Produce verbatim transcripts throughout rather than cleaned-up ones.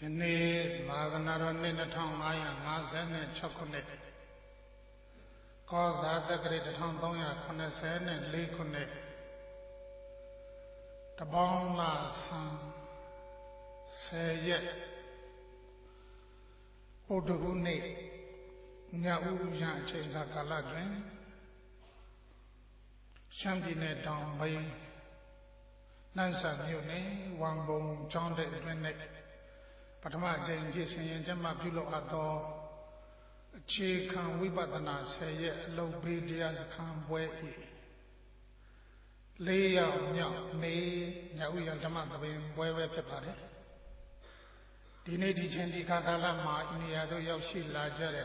Ini Maganaro Ninatong Maya Mazen and Chocolate. Cause other great Tondoya Conasen and Lee Connect. The bone last say yet. Odahune Nyau Yan Chinga Galadrin Shambine down by Nansa Mune, one bone John de Renek. Patama Jane Jason and Jama Pulo Ado Chikan Wibadana say low Bidias can weigh lay out Nya May Yawi and Jama where we're prepared. Dinedi Chendi Katalama in the Ado Yoshi Lajare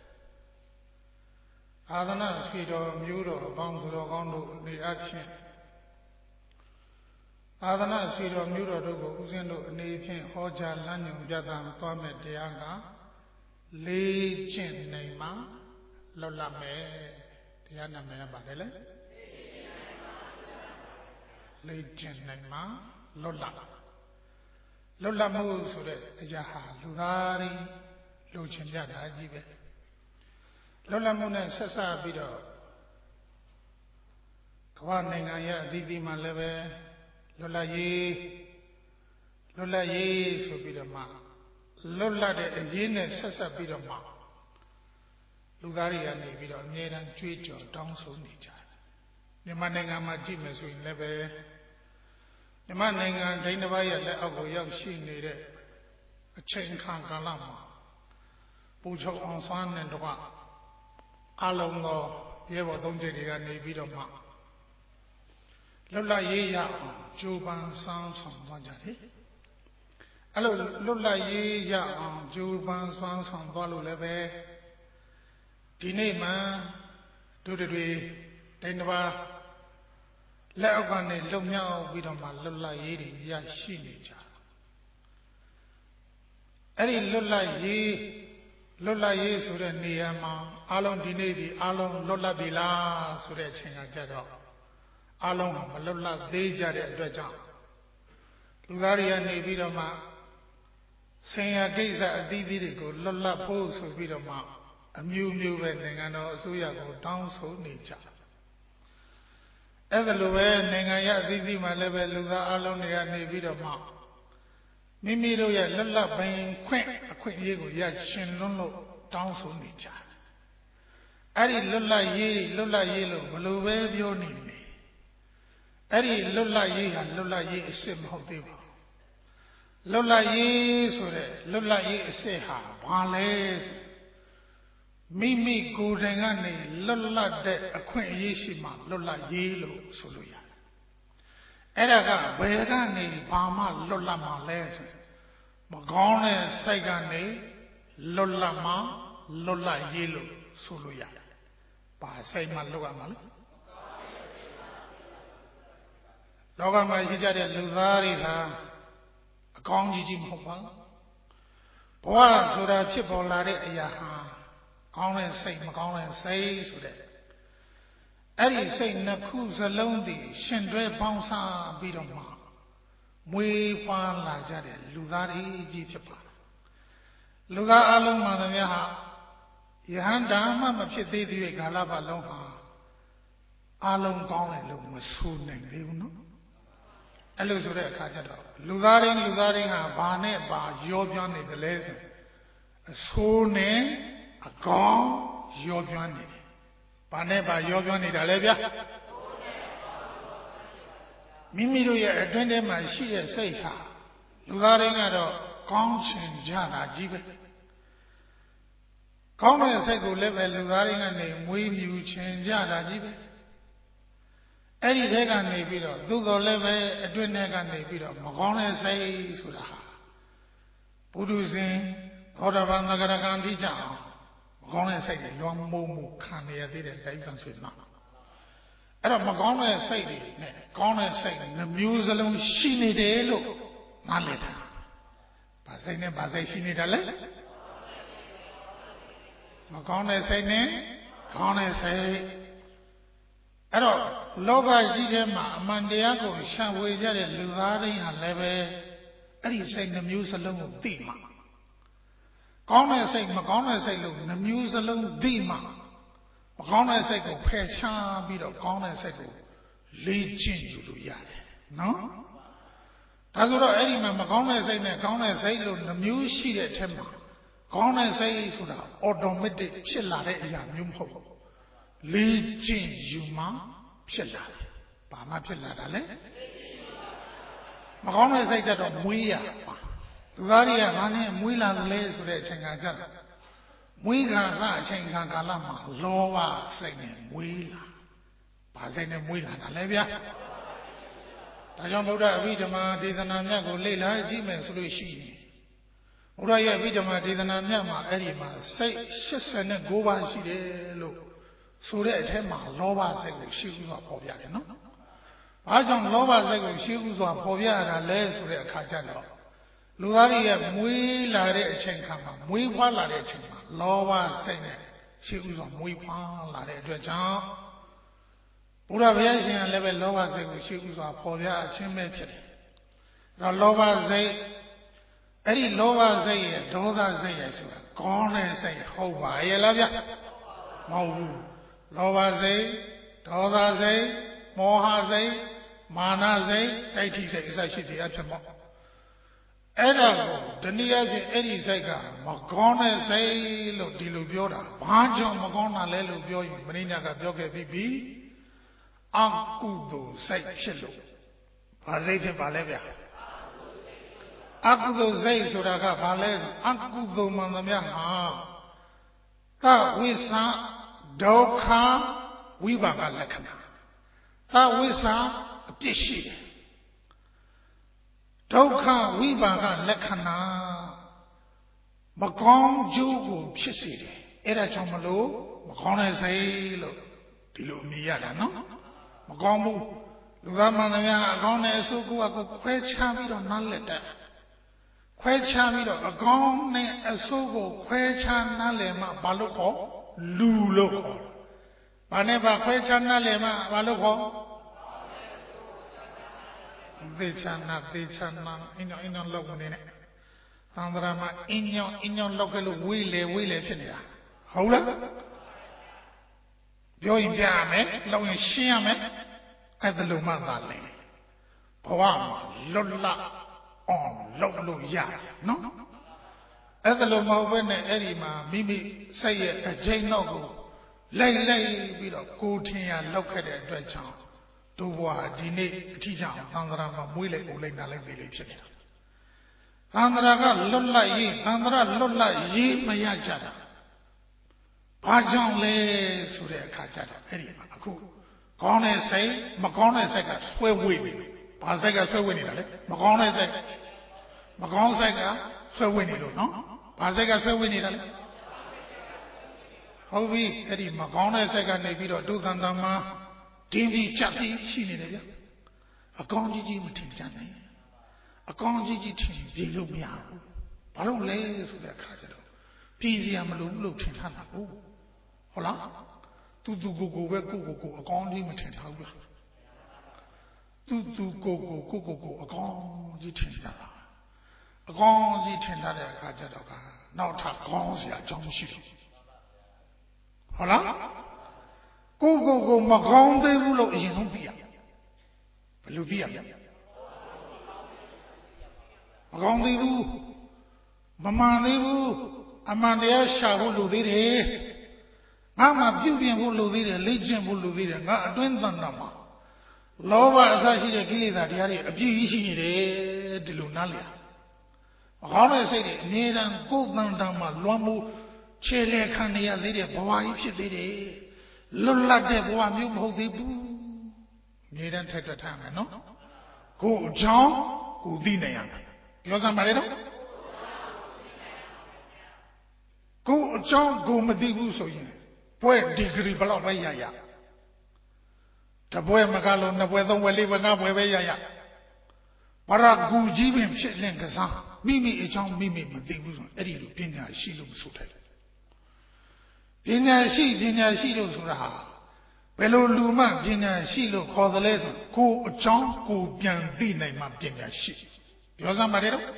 Adana Sfido Muro Banguro Gondo the action. Adana Siro Muro Dogo Uzendo Nathan Hoja Lanyum Jadam Tome Dianga Lee Chin Neima Lola Me Diana Mea Badele Lee Chin Neima Lola Lola Musure Jaha Lugari Luchin Jada Jibe Lola Mune Sasa Bido Kawaningaya Didi Maleve Lola ye, Lola ye, so be the ma. Lola de Yene Sessa be the ma. Lugaria ne be the near and treat your down so nature. The mananga majimas will never. The mananga Dainavaya let our young she needed a chain can galama. Pucho on San and Dwa. Alongo, Yevo don't get it and be the ma. Lola ye ya. Joban sounds from Vajari. Hello, Lola ye ya Joban sounds from Valu Leve. Dine man, do the way, Denva Leogane Lumia with my Lola ye ya she nature. Any Lola ye Lola ye so the Niama, Alon Dine, Alon Lola Bila, so the Chinga Jado. Along Malola Deja de Dredja Lugaria Nevidama Saint Gaza Dividico, Lola Pose of Vidama, a new new wedding and Suya go down so nature. Ever Luwe, Nangaya Zizi, my level Luga Alonia Nevidama Mimiro ya Lola Bain Quack, a quick yego Yachin Lolo, down so nature. Ari Lola Ye, Lola Yellow, Luwe Bioni. Eri Lola ye and Lola ye sim hobiba. Lola ye sore, Lola ye seha, Wale Mimi Gudengani, Lola de Aquin Yishima, Lola yelo soluya. Eraga, Begani, Bama, Lola Males, Magone, Sagani, Lola ma, Lola yelo soluya. By say Maluga Mali. Logama Hijade Lugari ha a Gongi Mopa Boa Sura Chipo Lare Yaha Gongan say Magongan say so that Eddie say Nakus alone the Shendre Bonsa Bidoma Mui Fan Lajade Lugari Jipa Luga Alum Madamaha Yahanda Mapiti Galaba Loha Alum Gongan Lum soon and Leono. Hello, Sura Kajado. Lugaring, Lugaring, a Bane, Ba, Yobian, the lesson. A soul name, a gong, Yobian. Bane, Ba, Yobian, the Levia. Mimiruya, a twenty my she say her. Lugaring at a gong, Jana, Jibe. Gong and say go live at Lugaring and name, we you change Jana, Jibe. Eddie Degan may be the Dugo Leve, Edwin Negan may be the Magone say Sudaha. Buduzin, Hodavan Nagaragan Dija, Magone say the young Momu Kania did it, they can say now. At a Magone say, Gone say, the muse alone she need a look, Maleta. Bazane Bazay she need a leg. Magone say, ne, Gone say, at all. Loga Jima, Mandiago, Shaway, Lugari, and Leve, အဲ့ဒီစိတ်နှမျိုးစလုံးကိုသိမှကောင်းတဲ့စိတ်မကောင်းတဲ့စိတ်လို့နှမျိုးစလုံးသိမှမကောင်းတဲ့စိတ်ကိုဖယ်ရှားပြီးတော့ကောင်းတဲ့စိတ်ကိုလေ့ကျင့်ယူလို့ရတယ်နော်ဒါဆိုတော့အဲ့ဒီမှာမကောင်းတဲ့စိတ်နဲ့ကောင်းတဲ့စိတ်လို့နှမျိုးရှိတဲ့အထက်မှာကောင်းတဲ့စိတ်ဆိုတာ automatic ဖြစ်လာတဲ့အရာမျိုးမဟုတ်ဘူးလေ့ကျင့်ယူမှဖြစ်လာတယ်ဘာမှဖြစ်လာတာလဲမကောင်းတဲ့စိတ်တော့မွေးရပါလူသားတွေကဘာနဲ့မွေးလာသလဲဆိုတဲ့အချိန်ကကြတာမွေးခါစအချိန်ခါကာလမှာလောဘစိတ်နဲ့မွေးလာဘာစိတ်နဲ့မွေးလာတာလဲဗျာဒါကြောင့်ဗုဒ္ဓအဘိဓမ္မာဒေသနာမြတ်ကိုလေ့လာကြည့်မယ်ဆိုလို့ရှိရင်ဘုရားရဲ့အဘိဓမ္မာဒေသနာမြတ်မှာအဲ့ဒီမှာစိတ်၈၉ပါးရှိတယ်လို့ဆိုတဲ့အထက်မှာလောဘစိတ်ကိုရှိဥစွာပေါ်ပြတယ်နော်။ဘာကြောင့်လောဘစိတ်ကိုရှိဥစွာပေါ်ပြရတာလဲဆိုတဲ့အခါကျတော့လူသားတွေရဲ့မွေးလာတဲ့အချိန်ခါမှာမွေးဖွားလာတဲ့အချိန်မှာလောဘစိတ်နဲ့ရှိဥစွာမွေးဖွားလာတဲ့အတွက်ကြောင့်ဘုရားဘုရားရှင်ကလည်းပဲလောဘစိတ်ကိုရှိဥစွာပေါ်ပြအချင်းပဲဖြစ်တယ်။အဲ့တော့လောဘစိတ်အဲ့ဒီလောဘစိတ်ရဲ့ဒေါသစိတ်ရဲ့ဆိုတာကောင်းတဲ့စိတ်ဟုတ်ပါရဲ့လားဗျမဟုတ်ဘူးလောဘစိတ်ဒေါသစိတ်မောဟစိတ်မာနစိတ်တိုက်ထိစိတ်အစရှိတဲ့အဖြစ်ပေါ့အဲ့ဒါကိုတနည်းအားဖြင့်အဲ့ဒီစိတ်ကမကောင်းတဲ့စိတ်လို့ဒီလိုပြောတာဘာကြောင့်မကောင်းတာလဲလို့ပြောရင်မင်းညာကပြောခဲ့ပြီးပြီအကုသိုလ်စိတ်ဖြစ်လို့ဘာစိတ်ဖြစ်ပါလဲဗျအကုသိုလ်စိတ်ဆိုတာကဘာလဲအကုသိုလ်မှန်သမျှဟာသဝိသဒုက္ခဝိပါကလက္ခဏာသဝိသအပြစ်ရှိတယ်ဒုက္ခဝိပါကလက္ခဏာမကောင်းကျိုးကိုဖြစ်စေတယ်အဲ့ဒါကြောင့်မလို့မကောင်းတဲ့စိတ်လို့ဒီလိုမြင်ရတာနော်မကောင်းဘူးလူသားမှန်သမျှအကောင်းနဲ့အဆိုးကိုကခွဲခြားပြီးတော့နားလည်တတ်ခွဲခြားပြီးတော့အကောင်းနဲ့အဆိုးကိုခွဲခြားနားလည်မှဘာလို့ခေါ်လူလို့ခေါ်ဘာနဲ့ဘာခွဲခြားနားလည်မှဘာလို့ခေါ်သေချာနာသေချာနာအင်းအင်းလောက်နေနဲ့သံဃာမှာအင်းညောင်းအင်းညောင်းလောက်ကလေးဝေးလေဝေးလေဖြစ်နေတာဟုတ်လားပြောရင်ပြရမယ်လောက်ရင်ရှင်းရမယ်အဲ့ဒါလိုမှသာလဲဘဝမှာလွတ်လပ်အောင်လုပ်လို့ရတယ်နော်အဲ့ဒါလိုမဟုတ်ဘဲနဲ့အဲ့ဒီမှာမိမိစိတ်ရဲ့အချိန်တော့ကိုလိုက်လိုက်ပြီးတော့ကိုထင်ရလောက်ခဲ့တဲ့အတွက်ကြောင့်တို့ဘဝဒီနေ့အထီးကြောင့်သံဃာမှာမွေးလိုက်ကိုလိုက်နာလိုက်ပြီလေဖြစ်နေတာသံဃာကလွတ်လပ်ရေးသံဃာလွတ်လပ်ရေးမရကြတာဘာကြောင့်လဲဆိုတဲ့အခါကျတော့အဲ့ဒီမှာအခုကောင်းတဲ့စိတ်မကောင်းတဲ့စိတ်ကဆွဲဝေးနေဘာစိတ်ကဆွဲဝေးနေတာလဲမကောင်းတဲ့စိတ်မကောင်းစိတ်ကဆွဲဝေးနေလို့နော်ဘာစိတ်ကဆွဲဝေးနေတာလဲဟုတ်ပြီအဲ့ဒီမကောင်းတဲ့စိတ်ကနေပြီးတော့ဒုက္ခန္တမှာတင်းပြီးချက်ပြီးရှိနေတယ်ဗျအကောင်းကြီးကြီးမထင်ကြနိုင်အကောင်းကြီးကြီးထင်ပြီးလို့မရဘူးဘာလို့လဲဆိုတဲ့အခါကျတော့ပြည်စရာမလိုဘူးလို့ထင်ထားတာကိုဟုတ်လားသူသူကိုကိုပဲကိုကိုကိုအကောင်းကြီးမထင်ထားဘူးလားသူသူကိုကိုကိုကိုကိုအကောင်းကြီးထင်ကြတာအကောင်းကြီးထင်ထားတဲ့အခါကျတော့ကနောက်ထပ်ကောင်းစရာအကြောင်းမရှိဘူးဟုတ်လားကိုကိုကိုမကောင်းသေးဘူးလို့အရင်ဆုံးသိရဘယ်လိုသိရမလဲမကောင်းသေးဘူးမမှန်သေးဘူးအမှန်တရားရှာဖို့လိုသေးတယ်ငါမှပြုပြင်ဖို့လိုသေးတယ်လေ့ကျင့်ဖို့လိုသေးတယ်ငါအတွင်းသဏ္ဍာန်မှာလောဘအစရှိတဲ့ကိလေသာတရားတွေအပြည့်ကြီးရှိနေတယ်ဒီလိုနားလည်မကောင်းတဲ့စိတ်တွေအမြဲတမ်းကိုယ်သဏ္ဍာန်မှာလွှမ်းမိုးခြေလေခံနေရသေးတယ်ဘဝကြီးဖြစ်သေးတယ်လွတ်လပ်တဲ့ဘဝမျိုးမဟုတ်သေးဘူးအမြဲတမ်းထက်တွက်ထားမယ်နော်ကိုယ်အကြောင်းကိုသိနေရမယ်ပြောစမ်းပါလေတော့ကိုယ်အကြောင်းကိုမသိဘူးဆိုရင်ပွဲဒီဂရီဘလောက်ပဲရရတပွဲမကလို့နှစ်ပွဲသုံးပွဲလေးပွဲငါးပွဲပဲရရဘာရဂူကြီးပင်ဖြစ်လင့်ကစားမိမိအကြောင်းမိမိမသိဘူးဆိုအဲ့ဒီလိုပညာရှိလို့မဆိုထိုက်ပညာရှိပညာရှိလို့ဆိုတာဟာဘယ်လိုလူမှပညာရှိလို့ခေါ်သလဲဆိုကိုယ်အကြောင်းကိုပြန်သိနိုင်မှပညာရှိပြောစမ်းပါလေတော့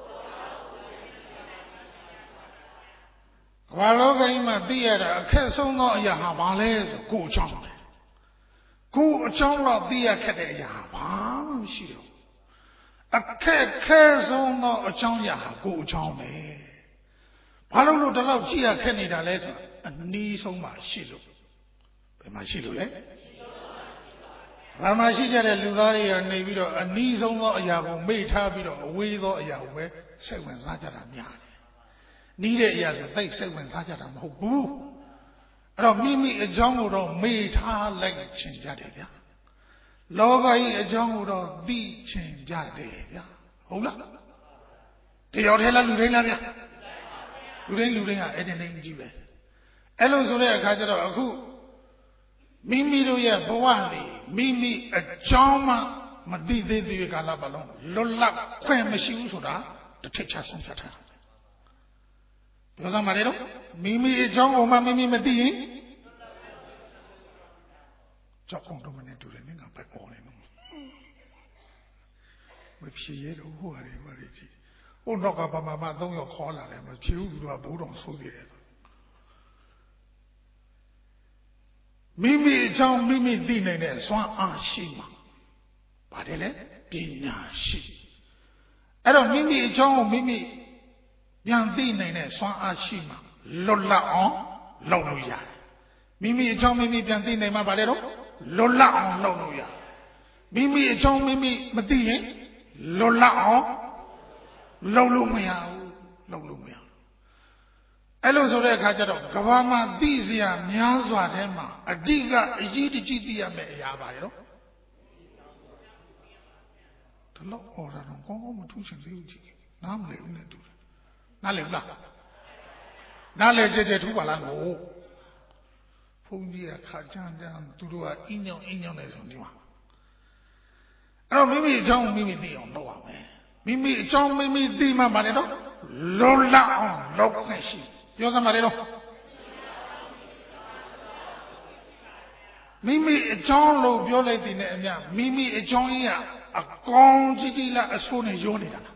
ကမ္ဘာလောကကြီးမှာသိရတာအခက်ဆုံးသောအရာဟာဘာလဲဆိုကိုယ်အကြောင်းပဲကိုယ်အကြောင်းတော့သိရခက်တဲ့အရာဘာမှမရှိတော့အခက်ခဲဆုံးသောအကြောင်းအရာဟာကိုယ်အကြောင်းပဲဘာလို့လို့ဒီလောက်ကြည့်ရခက်နေတာလဲဆိုအနည်းဆုံးမှရှိလို့ဘယ်မှာရှိလို့လဲဘာမှရှိကြတဲ့လူသားတွေကနေပြီးတော့အနည်းဆုံးသောအရာကိုမေ့ထားပြီးတော့အဝေးသောအရာကိုပဲစိတ်ဝင်စားကြတာများတယ်နီးတဲ့အရာဆိုသိစိတ်ဝင်စားကြတာမဟုတ်ဘူးအဲ့တော့မိမိအကြောင်းကိုတော့မေ့ထားလိုက်ချင်ကြတယ်ဗျာလောကကြီးအကြောင်းကိုတော့သိချင်ကြတယ်ဗျာဟုတ်လားတယောက်တည်းလားလူတိုင်းလားဗျာလူတိုင်းလူတိုင်းကအဲ့ဒီနေကြီးပဲအဲ့လိုဆိုတဲ့အခါကျတော့အခုမိမိတို့ရဲ့ဘဝနေမိမိအကြောင်းမှမသိသေးသေးကာလပတ်လုံးလွတ်လပ်ခွင့်မရှိဘူးဆိုတာတစ်ထစ်ချဆုံးဖြတ်ထားပြောစမ်းပါလေတော့မိမိအကြောင်းကိုမှမိမိမသိရင်ကြောက်ကုန်တော့မနဲ့တူတယ်ငါပဲပေါ်နေတော့မဖြေရတော့ဟိုဟာတွေဟိုဟာတွေကြည့်ဟိုတော့ကဘာမှမသုံးရခေါ်လာတယ်မဖြေဘူးသူကဘိုးတော်ဆိုးသေးတယ်မိမိအကြောင်းမိမိသိနိုင်တဲ့စွမ်းအားရှိမှပါတယ်လေပညာရှိအဲ့တော့မိမိအကြောင်းကိုမိမိပြန်သိနိုင်တဲ့စွမ်းအားရှိမှလွတ်လပ်အောင်လုပ်လို့ရတယ်မိမိအကြောင်းမိမိပြန်သိနိုင်မှပါလေတော့လွတ်လပ်အောင်လုပ်လို့ရတယ်မိမိအကြောင်းမိမိမသိရင်လွတ်လပ်အောင်လုပ်လို့မရဘူးလုပ်လို့မရအဲ့လိုဆိုတဲ့အခါကျတော့ကဘာမှာသိစရာများစွာထဲမှာအဓိကအရေးတကြီးသိရမယ့်အရာပါလေတော့ဒီလောက်ဟောတာတော့ကောင်းကောင်းမထူးချင်သေးဘူးကြည့်နားမလည်ဘူးနဲ့တူတယ်နားလည်ဘူးလားနားလည်ကြကြထူးပါလားလို့ဘုန်းကြီးကခါကြမ်းကြမ်းသူတို့ကအင်းညောင်းအင်းညောင်းနေဆိုဒီမှာအဲ့တော့မိမိအကြောင်းမိမိသိအောင်လုပ်ရမယ်မိမိအကြောင်းမိမိသိမှပါလေတော့လွတ်လပ်အောင်လုပ်ခွင့်ရှိပြောစမ်းပါလေတော့မိမိအကြောင်းလို့ပြောလိုက်တဲ့နဲ့အမြမိမိအကြောင်းကြီးကအကောင်းကြီးကြီးလားအဆိုးနဲ့ရောနေတာလား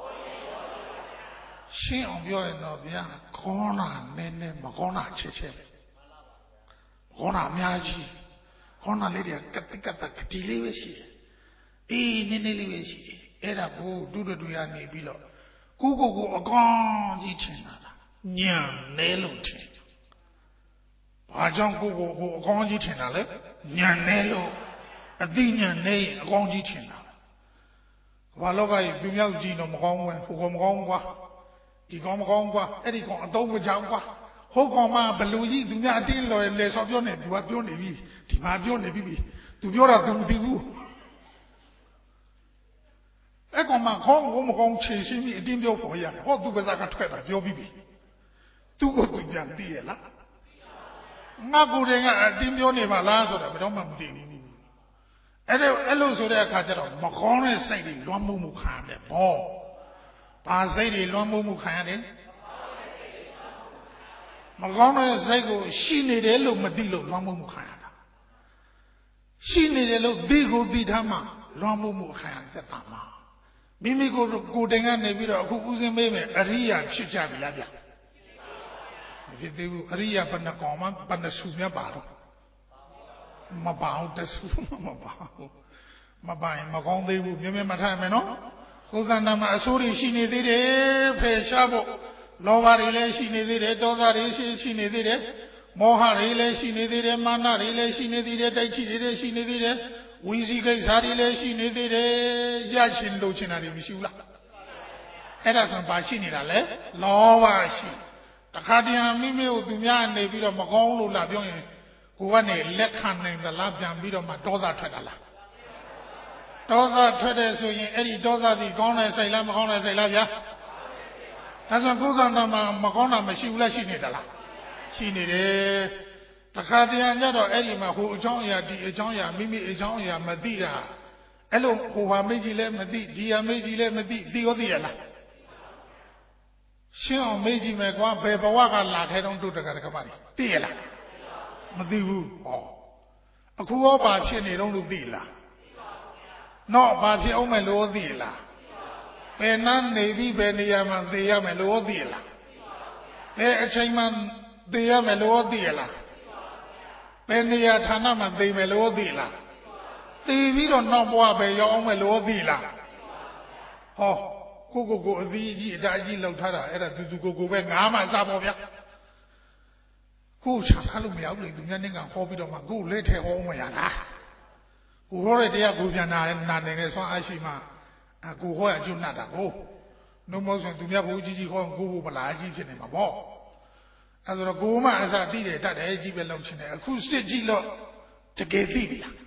ရှင်းအောင်ပြောရင်တော့ဗျာကောင်းတာနည်းနည်းမကောင်းတာချက်ချက်ပဲကောင်းတာအများကြီးကောင်းတာလေးတွေကကတိကတကတိလေးပဲရှိတယ်အေးနည်းနည်းလေးပဲရှိတယ်အဲ့ဒါကိုတူတူတူရနေပြီးတော့ကိုကိုကိုအကောင်းကြီးထင်တာလားညံနေလို့ထင်ဘာကြောင့်ကိုကိုကိုအကောင်းကြီးထင်တာလဲညံနေလို့အသိဉာဏ်နဲ့အကောင်းကြီးထင်တာဘာလောကကြီးပြမြောက်ကြီးတော့မကောင်းဘူးဟိုကမကောင်းဘူးကွာဒီကောင်မကောင်းကွာအဲ့ဒီကောင်အတုံးမကြောက်ကွာဟုတ်ကောင်မှဘလူကြီးသူများအတင်းလော်လေဆော်ပြောနေသူကပြောနေပြီဒီမှာပြောနေပြီသူပြောတာသူမသိဘူးအဲ့ကောင်မှခေါင်းကိုမကောင်းခြေရှင်းပြီးအတင်းပြောပေါ်ရတယ်ဟောသူပါးစပ်ကထွက်တာပြောပြီးပြီသူကိုသူပြန်သိရလားငါကိုယ်တိုင်ကအတင်းပြောနေပါလားဆိုတာဘယ်တော့မှမသိဘူးအဲ့ဒါအဲ့လိုဆိုတဲ့အခါကျတော့မကောင်းတဲ့စိတ်တွေလွှမ်းမိုးမှုခံရတယ်ဘောဘာစိတ်တွေလွှမ်းမိုးမှုခံရတယ်မကောင်းတဲ့စိတ်ကိုရှိနေတယ်လို့မသိလို့လွှမ်းမိုးမှုခံရတာရှိနေတယ်လို့သိကိုသိထားမှလွှမ်းမိုးမှုခံရတတ်တာမှာမိမိကိုကိုယ်တိုင်ကနေပြီးတော့အခုဥစဉ်မေးမယ်အရိယာဖြစ်ကြပြီလားဗျမဖြစ်သေးဘူးအရိယာဘယ်နှကောင်မှဘယ်နှစုမြတ်ပါတော့မပါဘူးတဆူမပါဘူးမပါရင်မကောင်းသေးဘူးမြဲမြဲမထားမယ်နော်ကိုယ်ကံတမှာအဆိုးတွေရှိနေသေးတယ်ဖယ်ရှားဖို့လောဘတွေလည်းရှိနေသေးတယ်ဒေါသတွေရှိရှိနေသေးတယ်မောဟတွေလည်းရှိနေသေးတယ်မာနတွေလည်းရှိနေသေးတယ်တိုက်ချိတွေလည်းရှိနေသေးတယ်ဝီစီကိစ္စတွေလည်းရှိနေသေးတယ်ရရှင်လို့ချင်တာတွေမရှိဘူးလားအဲ့ဒါဆိုဘာရှိနေတာလဲလောဘရှိတခါတည်းမိမိကိုသူများနေပြီးတော့မကောင်းလို့လားပြောရင်ကိုကနေလက်ခံနိုင်သလားပြန်ပြီးတော့မှဒေါသထွက်တာလားဒေါသထွက်တယ်ဆိုရင်အဲ့ဒီဒေါသဒီကောင်းတဲ့စိတ်လားမကောင်းတဲ့စိတ်လားဗျာဒါဆိုကိုယ်ကံတော်မှာမကောင်းတာမရှိဘူးလားရှိနေတာလားရှိနေတယ်တခါတည်းညတော့အဲ့ဒီမှာဟိုအကြောင်းအရာဒီအကြောင်းအရာမိမိအကြောင်းအရာမသိတာအဲ့လိုဟိုဟာမိကြီးလည်းမသိဒီဟာမိကြီးလည်းမသိသိရောသိရလားရှင်းအောင်မေးကြည့်မယ်ကွာဘယ်ဘဝကလာခဲ့တော့တို့တကတကမကြီးသိရလားမသိဘူးဟောအခုရောဘာဖြစ်နေတော့လို့သိလားတော့ဘာဖြစ်အောင်မယ်လို့သိလား bè nan ne bi bè ne ya ma de ya me lo di la bè a chain ma de ya me lo di la bè ne ya thana ma de me lo di la de bi do no bwa bè yaw aung me lo di la hoကိုကိုကိုအသီးကြီးအတားကြီးလောက်ထားတာအဲ့ဒါသူသူကိုကိုပဲငါးမှစားပေါ့ဗျာကိုချာထားလို့မရဘူးလေသူများနဲ့ကဟောပြီးတော့မှကိုလက်ထဲဟောမရတာကိုဟောတဲ့တရားကိုပြန်နာနာနေနဲ့ဆွမ်းအားရှိမှအကိုဟောရကျွတ်နာတာကိုနှုတ်မဟုတ်ဆိုသူများဘုကြီးကြီးဟောကိုကိုပလာကြီးဖြစ်နေမှာပေါ့အဲ့ဆိုတော့ကိုမှအစားတိတယ်တတ်တယ်ကြီးပဲလောက်ချင်တယ်အခုစစ်ကြည့်လို့တကယ်သိပြီလား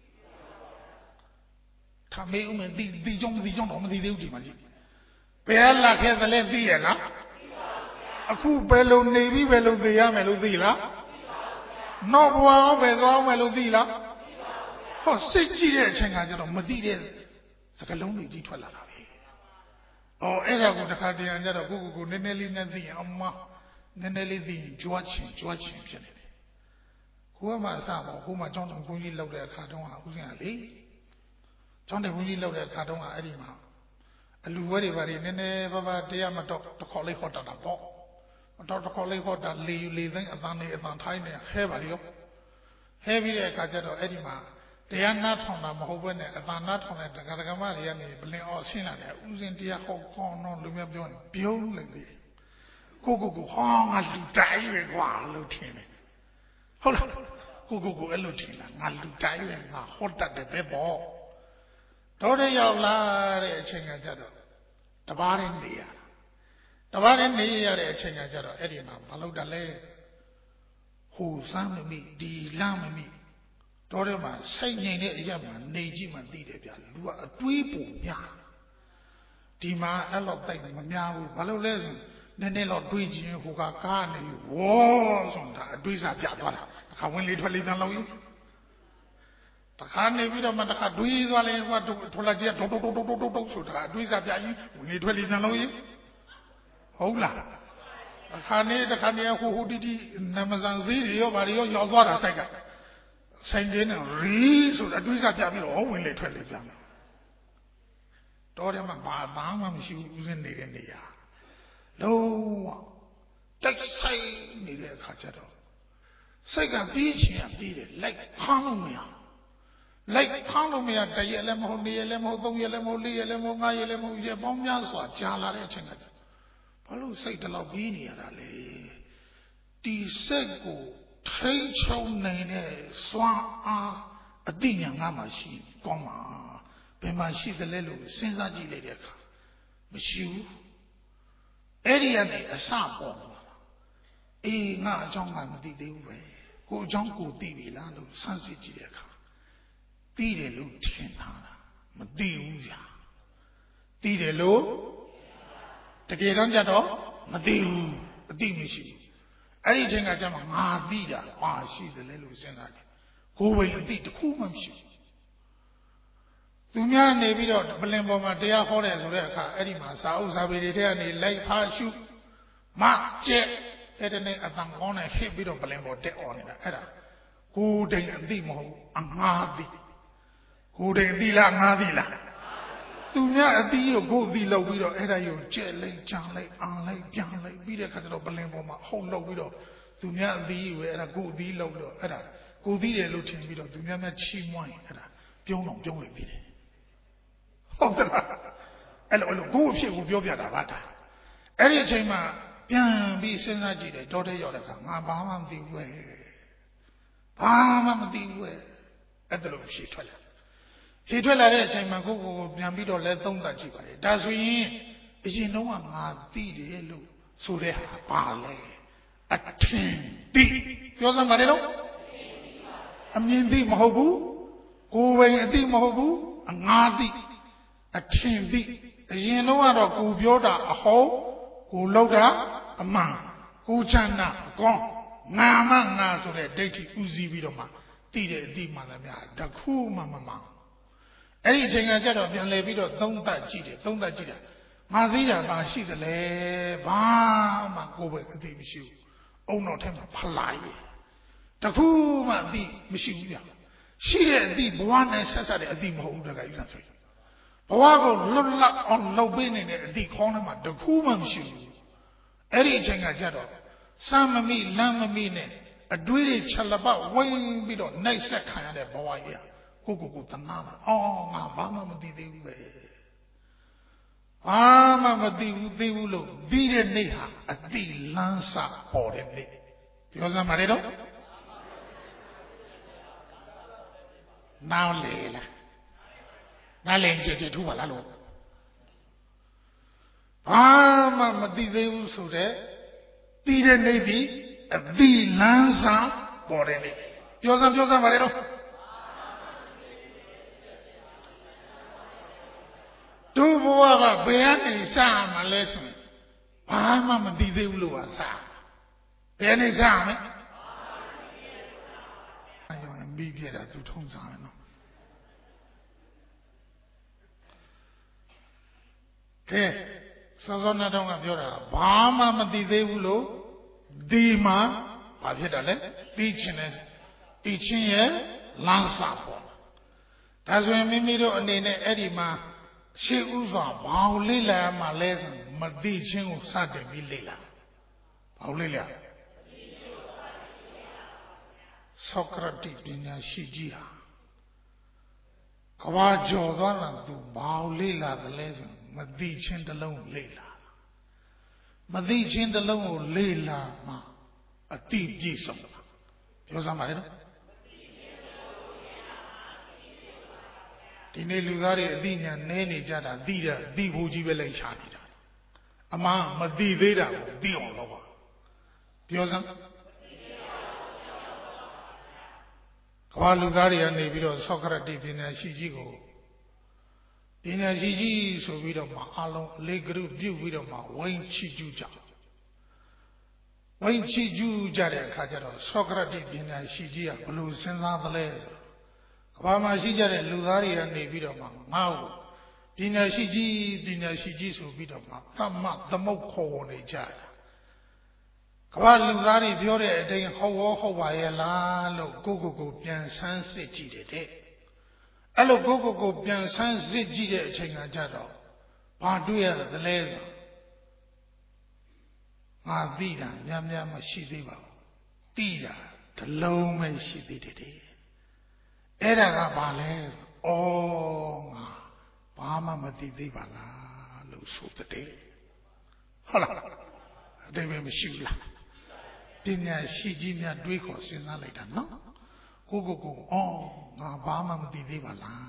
ထာမေဦးမသိသိကြုံမသိကြုံတော့မသိသေးဘူးဒီမှာကြီးဘယ်လာခဲ့သလဲသိရလားအခုဘယ်လိုနေပြီးဘယ်လိုသိရမယ်လို့သိလားနောက်ဘဝရောဘယ်သွားမယ်လို့သိလားဟောစိတ်ကြည့်တဲ့အချိန်ကကျတော့မသိတဲ့စကလုံးတွေကြီးထွက်လာတာပဲအော်အဲ့ဒါကိုတစ်ခါတည်းကျတော့ကိုကိုကိုနည်းနည်းလေးနဲ့သိရင်အမနည်းနည်းလေးသိရင်ကြွားချင်ကြွားချင်ဖြစ်နေတယ်ကိုကမှအစပေါ့ကိုမှကြောင်းတောင်ဘုန်းကြီးလောက်တဲ့အခါတုန်းကဥစဉ်ကလေကြောင်းတဲ့ဘုန်းကြီးလောက်တဲ့အခါတုန်းကအဲ့ဒီမှာအလူဝဲတွေပါနေနည်းနည်းပါးပါးတရားမတော့တစ်ခေါက်လေးဟောတာပေါ့မတော့တစ်ခေါက်လေးဟောတာလေယူလေသိန်းအတန်နေအတန်ထိုင်းနေဟဲပါလေရောဟဲပြီးတဲ့အခါကျတော့အဲ့ဒီမှာတရားနာထောင်တာမဟုတ်ဘဲနဲ့အတန်နာထောင်တဲ့ဒကာဒကာမတွေကနေဘလင်အော်ဆင်းလာတယ်ဥစဉ်တရားဟောကောင်းတော့လူမျိုးပြောနေပြုံးလိုက်ပြီကိုကိုကိုဟောငါလူတိုင်းပဲကွာလို့ထင်တယ်ဟုတ်လားကိုကိုကိုအဲ့လိုထင်တာငါလူတိုင်းပဲငါဟောတတ်တယ်ပဲပေါ့တော့တဲ့ရောက်လာတဲ့အချိန်ကကြတော့တပါးနဲ့နေရတပါးနဲ့နေရတဲ့အချိန်ကကြတော့အဲ့ဒီမှာမလုပ်တတ်လဲဟိုစမ်းမမိဒီလမ်းမမိတော့တဲ့မှာစိတ်ငြိမ်တဲ့အရာမှာနေကြည့်မှသိတယ်ဗျာလူကအတွေးပုံများဒီမှာအဲ့လောက်တိုက်မများဘူးဘာလို့လဲဆိုနည်းနည်းတော့တွေးခြင်းဟိုကကားနေဝေါဆိုတာအတွေးစားပြသွားတာအခါဝင်လေထွက်လေတန်းလောက်ကြီးတခါနေပြီးတော့မှတခါတွေးသွားလဲဟိုထလာကြီးတော့တော့တော့တော့တော့ဆိုတာအတွေးစားပြကြီးဝင်လေထွက်လေတန်းလောက်ကြီးဟုတ်လားအခါနေတခါနေဟိုဟိုတီတီနမဇန်ဈေးရောဗာရောရောက်သွားတာစိုက်ကဆိုင်ကျင်းနဲ့ရီးဆိုတာအတွေးစားပြပြီးတော့ဝင်လေထွက်လေပြန်တော့တယ်မှာဘာဘာမှမရှိဘူးဦးစင်းနေတဲ့နေရာလုံးဝတိုက်ဆိုင်နေတဲ့အခါကျတော့စိတ်ကပြီးချင်ပြီးတယ်လိုက်ဖမ်းလို့မရလိုက်ဖမ်းလို့မရတရက်လည်းမဟုတ်နေ့ရက်လည်းမဟုတ်သုံးရက်လည်းမဟုတ်လေးရက်လည်းမဟုတ်ငါးရက်လည်းမဟုတ်ရက်ပေါင်းများစွာကြာလာတဲ့အချိန်ကဘာလို့စိတ်တလောက်ပြီးနေရတာလဲဒီစိတ်ကိုထိန်းချုပ်နိုင်တဲ့စွမ်းအားအသိဉာဏ်ငါမှရှိကောင်းမှာဘယ်မှာရှိသလဲလို့စဉ်းစားကြည့်လိုက်တဲ့အခါမရှိဘူးအဲ့ဒီကနေအစပေါ်လာအေးငါအကြောင်းကမသိသေးဘူးပဲကိုအကြောင်းကိုသိပြီလားလို့စမ်းစစ်ကြည့်တဲ့အခါသိတယ်လို့ထင်တာမသိဘူးဗျာသိတယ်လို့တကယ်တော့ကြတော့မသိဘူးအသိမရှိဘူးအဲ့ဒီအချိန်ကကျမှငါသိတာပါရှိတယ်လေလို့စဉ်းစားတယ်ကိုယ်ပဲအသိတစ်ခုမှမရှိဘူးသူများနေပြီးတော့ပလင်ပေါ်မှာတရားဟောတယ်ဆိုတဲ့အခါအဲ့ဒီမှာစာအုပ်စာပေတွေထဲကနေလိုက်ဖားရှုမကျက်အဲ့ဒီနဲ့အတန်ကောင်းနဲ့ဟစ်ပြီးတော့ပလင်ပေါ်တက်អော်နေတာအဲ့ဒါကိုယ်တိုင်အသိမဟုတ်အငှားသိကိုယ်တိုင်သိလားငှားသိလားသူများအသိကိုကိုယ်သိလောက်ပြီးတော့အဲ့ဒါကိုကျက်လိုက်ကြံလိုက်အောင်လိုက်ပြန်လိုက်ပြီးတဲ့အခါကျတော့ပလင်ပေါ်မှာဟုတ်လောက်ပြီးတော့သူများအသိကိုအဲ့ဒါကိုယ်သိလောက်ပြီးတော့အဲ့ဒါကိုယ်သိတယ်လို့ထင်ပြီးတော့သူများများချီးမွမ်းရင်အဲ့ဒါပြုံးတော့ပြုံးလိုက်ပြီးတယ်ဟုတ်တယ်လားအဲ့လိုအဲ့လိုကိုယ်အဖြစ်ကိုပြောပြတာပါတာအဲ့ဒီအချိန်မှာပြန်ပြီးစဉ်းစားကြည့်တယ်တောထဲရောက်တဲ့အခါငါဘာမှမသိဘူးပဲဘာမှမသိဘူးပဲအဲ့ဒါလိုဖြေထွက်လာဖြေထွက်လာတဲ့အချိန်မှာကိုယ့်ကိုယ်ကိုပြန်ပြီးတော့လဲသုံးသပ်ကြည့်ပါလေဒါဆိုရင်အရင်တော့ငါသိတယ်လို့ဆိုတဲ့ဟာပါလေအထင်သိပြောစမ်းပါလေတော့အမြင်သိမဟုတ်ဘူးကိုယ်ပိုင်အသိမဟုတ်ဘူးအငါသိအထင်သိအရင်တော့ကတော့ကိုပြောတာအဟုတ်ကိုလောက်တာအမှန်ကိုချမ်းသာအကောင်းငါမငါဆိုတဲ့ဒိဋ္ဌိဥစည်းပြီးတော့မှသိတဲ့အသိမှန်တယ်များတခုမှမမှန်အဲ့ဒီအချိန်ကကျတော့ပြန်လဲပြီးတော့သုံးသပ်ကြည့်တယ်သုံးသပ်ကြည့်တာငါသိတာဘာရှိသလဲဘာမှကိုယ်ပဲအသိမရှိဘူးအုံတော်ထဲမှာဖလာရည်တခုမှအသိမရှိဘူးဗျရှိတဲ့အသိဘဝနဲ့ဆက်ဆက်တဲ့အသိမဟုတ်ဘူးတခါကြီးလားဆိုရင် Bawago lulla on lobin at the corner, the woman shoe. Eddie Changajado, Samami, Lamamine, a duty chalaba, wing bit of nice kind of Bawaya, Kukutanana, oh, my Bama Madi, Ah, Madi, they will be the Neha at the Lanza or the day. Yosa Marido? Now, Leila. Now, Lenja to Valalo. Ah, Madi, they will so there. Be the Navy at the Lanza or the day. Yosa Yosa Marido? Two boys, Bayan, Sam, a lesson. Ah, Mamma, did they will was Sam? Bayan is Sam. I am big at two tones. Okay, so I don't have your Bama, did they will Dima, Pavitale, teaching it, teaching it, Lansa. That's when we meet on the Edima. She was a Paulilla Malays, Madichin Sade Villa. Paulilla Socrates in Shijia Kawajo Donna to Paulilla the lesson, Madichin the lone Lila. Madichin the lone Lila, a deep Jesus. Yosamari. In a Lugari, Dina, Nani Jada, Dida, Dibuji Village Chanita. Ama Madi Veda, Dion Lova. Piosan Kawalugaria, Nebido, Socrates, Dina Shijigo. Dina Shiji, so we don't alone, Legru, Dew, we don't Wayne Chijuja. Wayne Chiju Jada Kajaro, Socrates, Dina Shijia, Blue Senza the Laser. Wama Shija, Lugaria, Nebidoma, now Dina Shiji, Dina Shiji, so Bidoma, Tama, the Moko on a jar. Kawal Lugari, Diore, they ho Hawaii, lo go go Pian San Siji de. Allo go go Pian San Siji de Chinga Jado. Paduya, the laser. Ma Vida, Yam Yam Shidiva. Vida, the low man she did it. Era Bale, oh, Bama Madi Bala, Lusu the day. Hola, they will Mishula. Dinya Shijina Duikos in a later, no? Go go go, oh, Bama Madi Bala.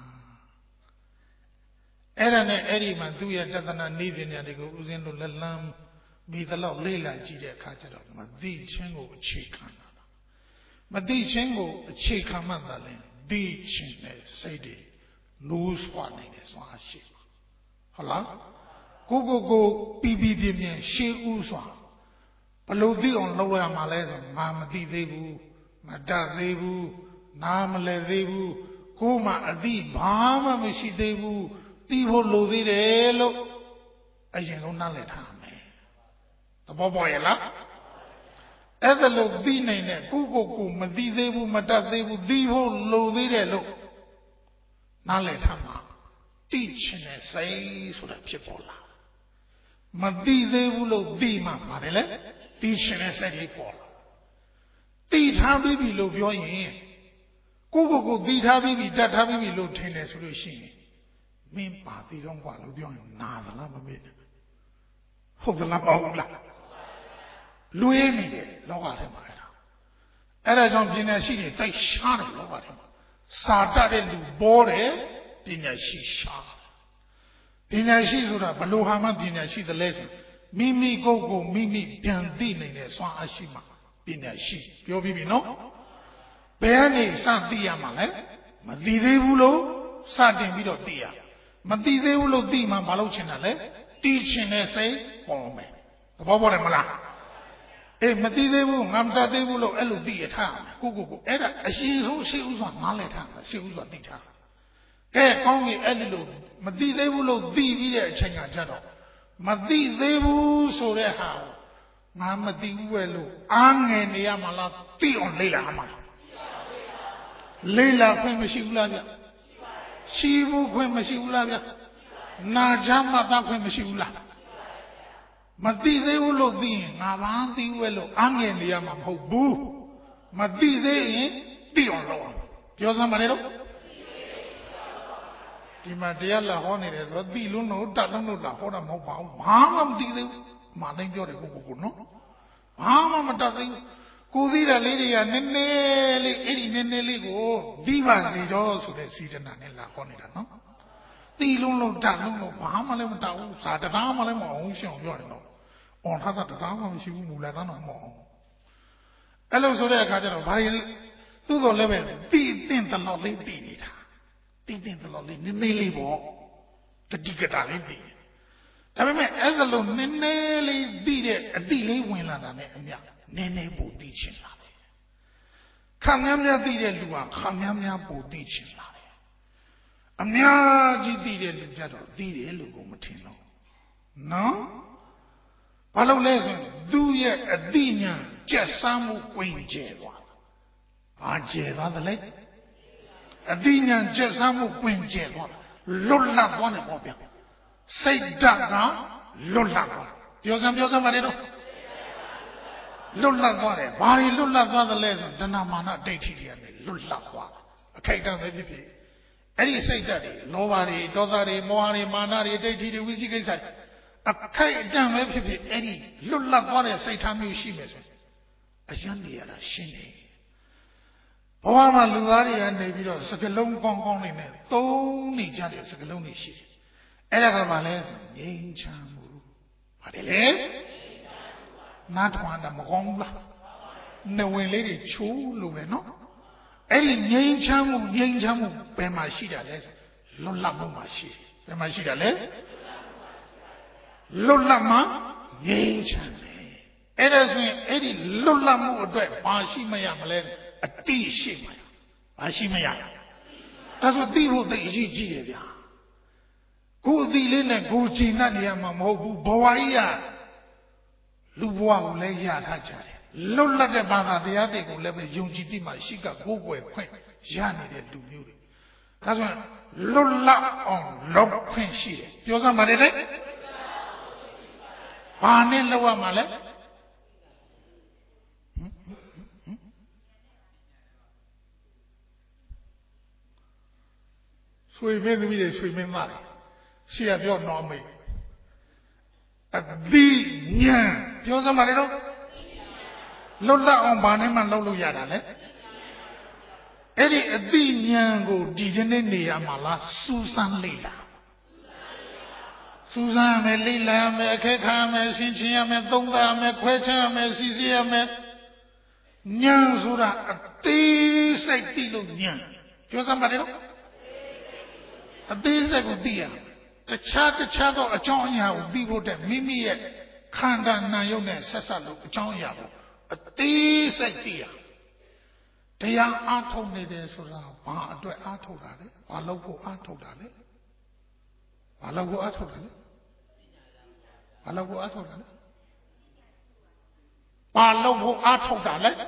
Era ne Eri Maduya Dadana Nidin and the Guzendo Lalam, be the law Lela Jida Kajaro, Madi Chengo Chikan. Madi Chengo Chikan Mandalin. Beach say the lose one in his one ship. Hola? Go go go, B B D, she uswa. Below the on lower Malay, Mamma Debu, Madame Debu, Namale Debu, Kuma Adi, Bama Mishi Debu, Divo Lodilo, a Yenona let her. The Boboyla. As a look, be named Kuku, Madizebu, Matazebu, Divo, Lodilo. Now let him teach and say for the people. Madizebu, Dima, Madele, teach and say for. Teach how baby look your in. Kuku, did how baby, that how baby look tennis solution. Mean party don't want to be on another lama made. Hold the lama. Louis me, Logatim. Era John Pina Shi, they shot it, Logatim. Sarda Bore, Pina Shi shot. Pina Shi Sura, Baluhama, Pina Shi the lesson. Mimi go go, Mimi Piandine, Swan Ashima, Pina Shi. You be no? Peani Santia Male, Madivulo, Satin Vido Dia. Madivulo Dima Balochinale, teaching essay for me. The Bobo Mala. Eh, Madivu, Namda Devulo, Elu be at hand. Kuku, Era, she was she was on Maleta, she was on Dita. Eh, only Elu, Madivulo, Divi, Changa Jado. Madivu, so they have. Mamadivuelo, Ang and Yamala, Tion Leila Haman. Leila, when Mashivula, Shivu, when Mashivula, နာချမ်းမှတတ်ခွင့်မရှိဘူးလားမသိသေးဘူးလို့သိရင်ငါဘာသိဝဲလို့အငယ်နေရမှာမဟုတ်ဘူးမသိသေးရင်သိအောင်လုပ်အောင်ပြောစမ်းပါလေတော့ဒီမှာတရားလာဟောနေတယ်ဆိုတော့သိလုံးလို့တတ်လုံးလို့လာဟောတာမဟုတ်ပါဘူးဘာမှမသိသေးဘူးမနိုင်ပြောတယ်ကိုကိုကိုနော်ဘာမှမတတ်သေးဘူးကိုသိတဲ့လေးတွေကနည်းနည်းလေးအဲ့ဒီနည်းနည်းလေးကိုပြီးပါစေတော့ဆိုတဲ့စီတနာနဲ့လာဟောနေတာနော်သိလုံးလို့တတ်လုံးလို့ဘာမှလည်းမတတ်ဘူးစာတရားမှလည်းမအောင်ရှင်းပြောတယ်နော်အော်ထားတာတရားမှမရှိဘူးမူလာတော့မဟုတ်အဲ့လိုဆိုတဲ့အခါကျတော့ဘာလို့သူ့ကိုလည်းပဲသိတဲ့တလောက်လေးသိနေတာသိတဲ့တလောက်လေးနည်းနည်းလေးပေါ့တတိကတာလေးသိဒါပေမဲ့အဲ့လိုနည်းနည်းလေးသိတဲ့အတိလေးဝင်လာတာနဲ့အမြနည်းနည်းပိုသိချင်လာတယ်ခံများများသိတဲ့လူကခံများများပိုသိချင်လာတယ်အများကြီးသိတဲ့လူကြတော့သိတယ်လို့ကိုမထင်တော့နော်ဘာလို့လဲဆိုရင်သူ့ရဲ့အတိညာကျက်စားမှုကွင်ကျဲသွားဘာကျဲသွားသလဲအတိညာကျက်စားမှုကွင်ကျဲသွားလွတ်လပ်သွားတယ်ပေါ့ဗျာစိတ်ဓာတ်ကလွတ်လပ်သွားပြောစမ်းပြောစမ်းပါလေတော့လွတ်လပ်သွားတယ်ဘာတွေလွတ်လပ်သွားသလဲဆိုဒနာမာနဒိဋ္ဌိတွေကနေလွတ်လပ်သွားအခိုက်အတန့်ပဲဖြစ်ဖြစ်အဲ့ဒီစိတ်ဓာတ်တွေလောဘတွေဒေါသတွေမောဟတွေမာနတွေဒိဋ္ဌိတွေဝိသိကိစ္စတွေအခိုက်အတန့်ပဲဖြစ်ဖြစ်အဲ့ဒီလွတ်လပ်သွားတဲ့စိတ်ထားမျိုးရှိမယ်ဆိုအယံနေရတာရှင်းတယ်ဘဝမှာလူသားတွေကနေပြီးတော့စကလုံးကောင်းကောင်းလေးနဲ့သုံးနေကြတဲ့စကလုံးတွေရှိတယ်အဲ့ဒါကမှလည်းငြိမ်းချမ်းမှုပါတယ်လေနားထွားတာမကောင်းဘူးလားနှဝင်လေးတွေချိုးလို့ပဲနော်အဲ့ဒီငြိမ်းချမ်းမှုငြိမ်းချမ်းမှုဘယ်မှာရှိတာလဲလွတ်လပ်မှုမှာရှိတယ်ဘယ်မှာရှိတာလဲလွတ်လပ်မှငြိမ်းချမ်းတယ်အဲ့ဒါဆိုရင်အဲ့ဒီလွတ်လပ်မှုအတွက်ဘာရှိမရမလဲအတိရှိမရဘာရှိမရဒါဆိုသိဖို့သိအရေးကြီးတယ်ဗျာကိုယ်အသိလေးနဲ့ကိုယ်ချိန်နဲ့နေရမှာမဟုတ်ဘူးဘဝကြီးကလူဘဝကိုလည်းရထားကြတယ်လွတ်လပ်တဲ့ဘာသာတရားတွေကိုလည်းပဲယုံကြည်ပြီးမှရှိကကိုယ်ွယ်ခွင့်ရနေတဲ့လူမျိုးတွေဒါဆိုရင်လွတ်လပ်အောင်လုပ်ခွင့်ရှိတယ်ပြောစမ်းပါလေလေဘာနဲ့လောက်ရမှာလဲဆွေမင်းသမီးတွေဆွေမင်းသားတွေရှေ့ကပြောတော်မေအတိညာပြောစမ်းပါလေတော့လွတ်လပ်အောင်ဘာနဲ့မှလုပ်လို့ရတာလဲအဲ့ဒီအတိညာကိုဒီကနေ့နေရမှာလားစူးစမ်းလေ့လာစူးစမ်းရမယ်လေ့လာရမယ်အခက်ခါရမယ်ရှင်းချင်းရမယ်သုံးသပ်ရမယ်ခွဲခြားရမယ်စီစီရမယ်ညာဆိုတာအသေးစိတ်သိလို့ညာပြောစမ်းပါလေတော့အသေးစိတ်ကိုသိရတခြားတခြားသောအကြောင်းအရာကိုသိဖို့တဲ့မိမိရဲ့ခန္ဓာနာယုတ်နဲ့ဆက်ဆက်လို့အကြောင်းအရာကိုအသေးစိတ်သိရတရားအားထုတ်နေတယ်ဆိုတာဘာအတွက်အားထုတ်တာလဲဘာလို့ဖို့အားထုတ်တာလဲဘာလို့ဖို့အားထုတ်တာလဲဘာလို့ဖို့အားထုတ်တာလဲဘာလို့ဖို့အားထုတ်တာလဲ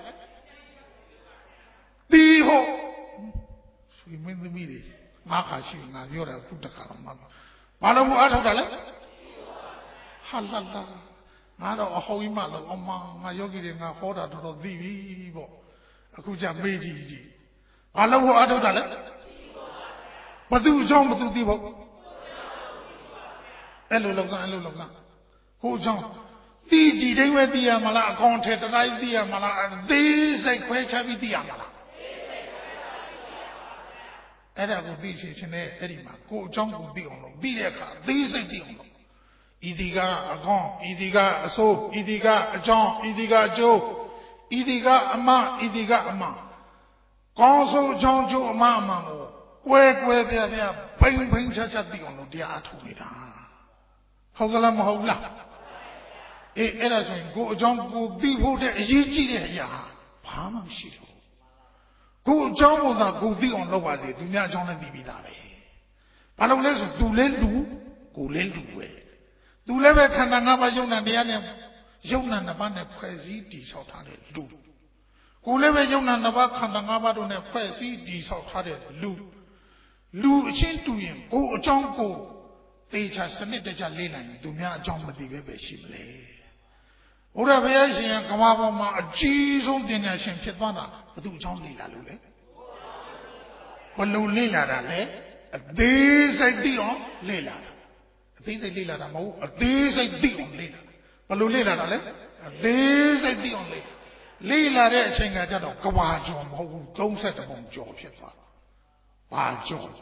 ဒီဟုတ်ဆွေမင်းသမီးတွေငါခါရှိငါပြောတာခုတခါတော့မှဘာလို့ဖို့အားထုတ်တာလဲဟာလာလာငါတော့အဟောကြီးမှလို့အမငါယောဂီတွေငါဟောတာတော်တော်သိပြီပေါ့အခုကျမေးကြည့်ကြည့်ဘာလို့ဖို့အားထုတ်တာလဲဘသူအကြောင်းဘသူသိဖို့အဲ့လိုလောက်ကန်အဲ့လိုလောက်ကန်ဟိုအကြောင်းသိဒီတိုင်းပဲသိရမလားအကောင်ထဲတတိုင်းသိရမလားအသေးစိတ်ခွဲခြားပြီးသိရမလားအဲ့ဒါကိုသိချင်ခြင်းနဲ့အဲ့ဒီမှာကိုအကြောင်းကိုသိအောင်လို့ပြီးတဲ့အခါအသေးစိတ်သိအောင်လို့ဤဒီကအကောင်ဤဒီကအဆိုးဤဒီကအကြောင်းဤဒီကအကျိုးဤဒီကအမဤဒီကအမကောင်းဆုံးအကြောင်းကျိုးအမအမကိုကွဲကွဲပြားပြားဘိမ့်ဘိမ့်ချက်ချက်သိအောင်လို့တရားအထုတ်နေတာဟုတ်သလားမဟုတ်လားအေးအဲ့ဒါဆိုရင်ကိုအကြောင်းကိုသိဖို့တဲ့အရေးကြီးတဲ့အရာဘာမှမရှိဘူးကိုအကြောင်းကိုသာကိုသိအောင်လုပ်ပါစေသူများအကြောင်းလည်းသိပြီးသားပဲဘာလို့လဲဆိုသူလည်းလူကိုလည်းလူပဲသူလည်းပဲခန္ဓာ၅ပါးယုံနာတရားနဲ့ယုံနာနှစ်ပါးနဲ့ဖွဲ့စည်းတည်ဆောက်ထားတဲ့လူကိုလည်းပဲယုံနာနှစ်ပါးခန္ဓာ၅ပါးတို့နဲ့ဖွဲ့စည်းတည်ဆောက်ထားတဲ့လူလူအချင်းတူရင်ကိုအကြောင်းကိုသေချာစနစ်တကျလေးနိုင်သူများအကြောင်းမသိပဲပဲရှိမလဲဘုရားဘုရားရှင်ကကမ္ဘာပေါ်မှာအကြီးဆုံးပညာရှင်ဖြစ်သွားတာဘယ်သူအကြောင်းလေ့လာလို့လဲဘယ်လိုလေ့လာတာလဲအသေးစိတ်သိအောင်လေ့လာတာအသေးစိတ်လေ့လာတာမဟုတ်အသေးစိတ်သိအောင်လေ့လာဘယ်လိုလေ့လာတာလဲအသေးစိတ်သိအောင်လေ့လေ့လာတဲ့အချိန်ကကြတော့ကဘာကျော်မဟုတ်ဘူးသုံးဆယ်တပုံကျော်ဖြစ်သွားတာဘာကျော်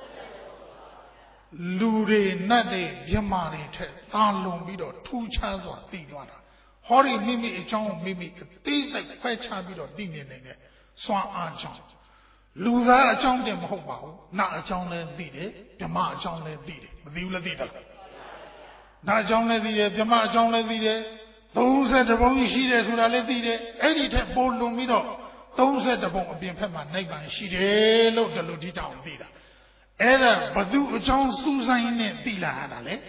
လူတွေနတ်တွေမြမတွေထက်တာလွန်ပြီးတော့ထူးခြားစွာသိသွားတာဟောဒီမိမိအကြောင်းမိမိအသေးစိတ်ခွဲခြားပြီးတော့သိမြင်နေတဲ့စွမ်းအားကြောင့်လူသားအကြောင်းတည်းမဟုတ်ပါဘူးနတ်အကြောင်းလည်းသိတယ်မြမအကြောင်းလည်းသိတယ်မသိဘူးလားသိတယ်နတ်အကြောင်းလည်းသိတယ်မြမအကြောင်းလည်းသိတယ်သုံးဆယ်တပုံရှိတယ်ဆိုတာလည်းသိတယ်အဲ့ဒီထက်ပိုလွန်ပြီးတော့သုံးဆယ်တပုံအပြင်ဖက်မှာနိဗ္ဗာန်ရှိတယ်လို့ဒီလိုဒီတောင်သိတာအဲ့ဒါဘသူအကြောင်းစူးစိုင်းနဲ့သိလာရတာလေ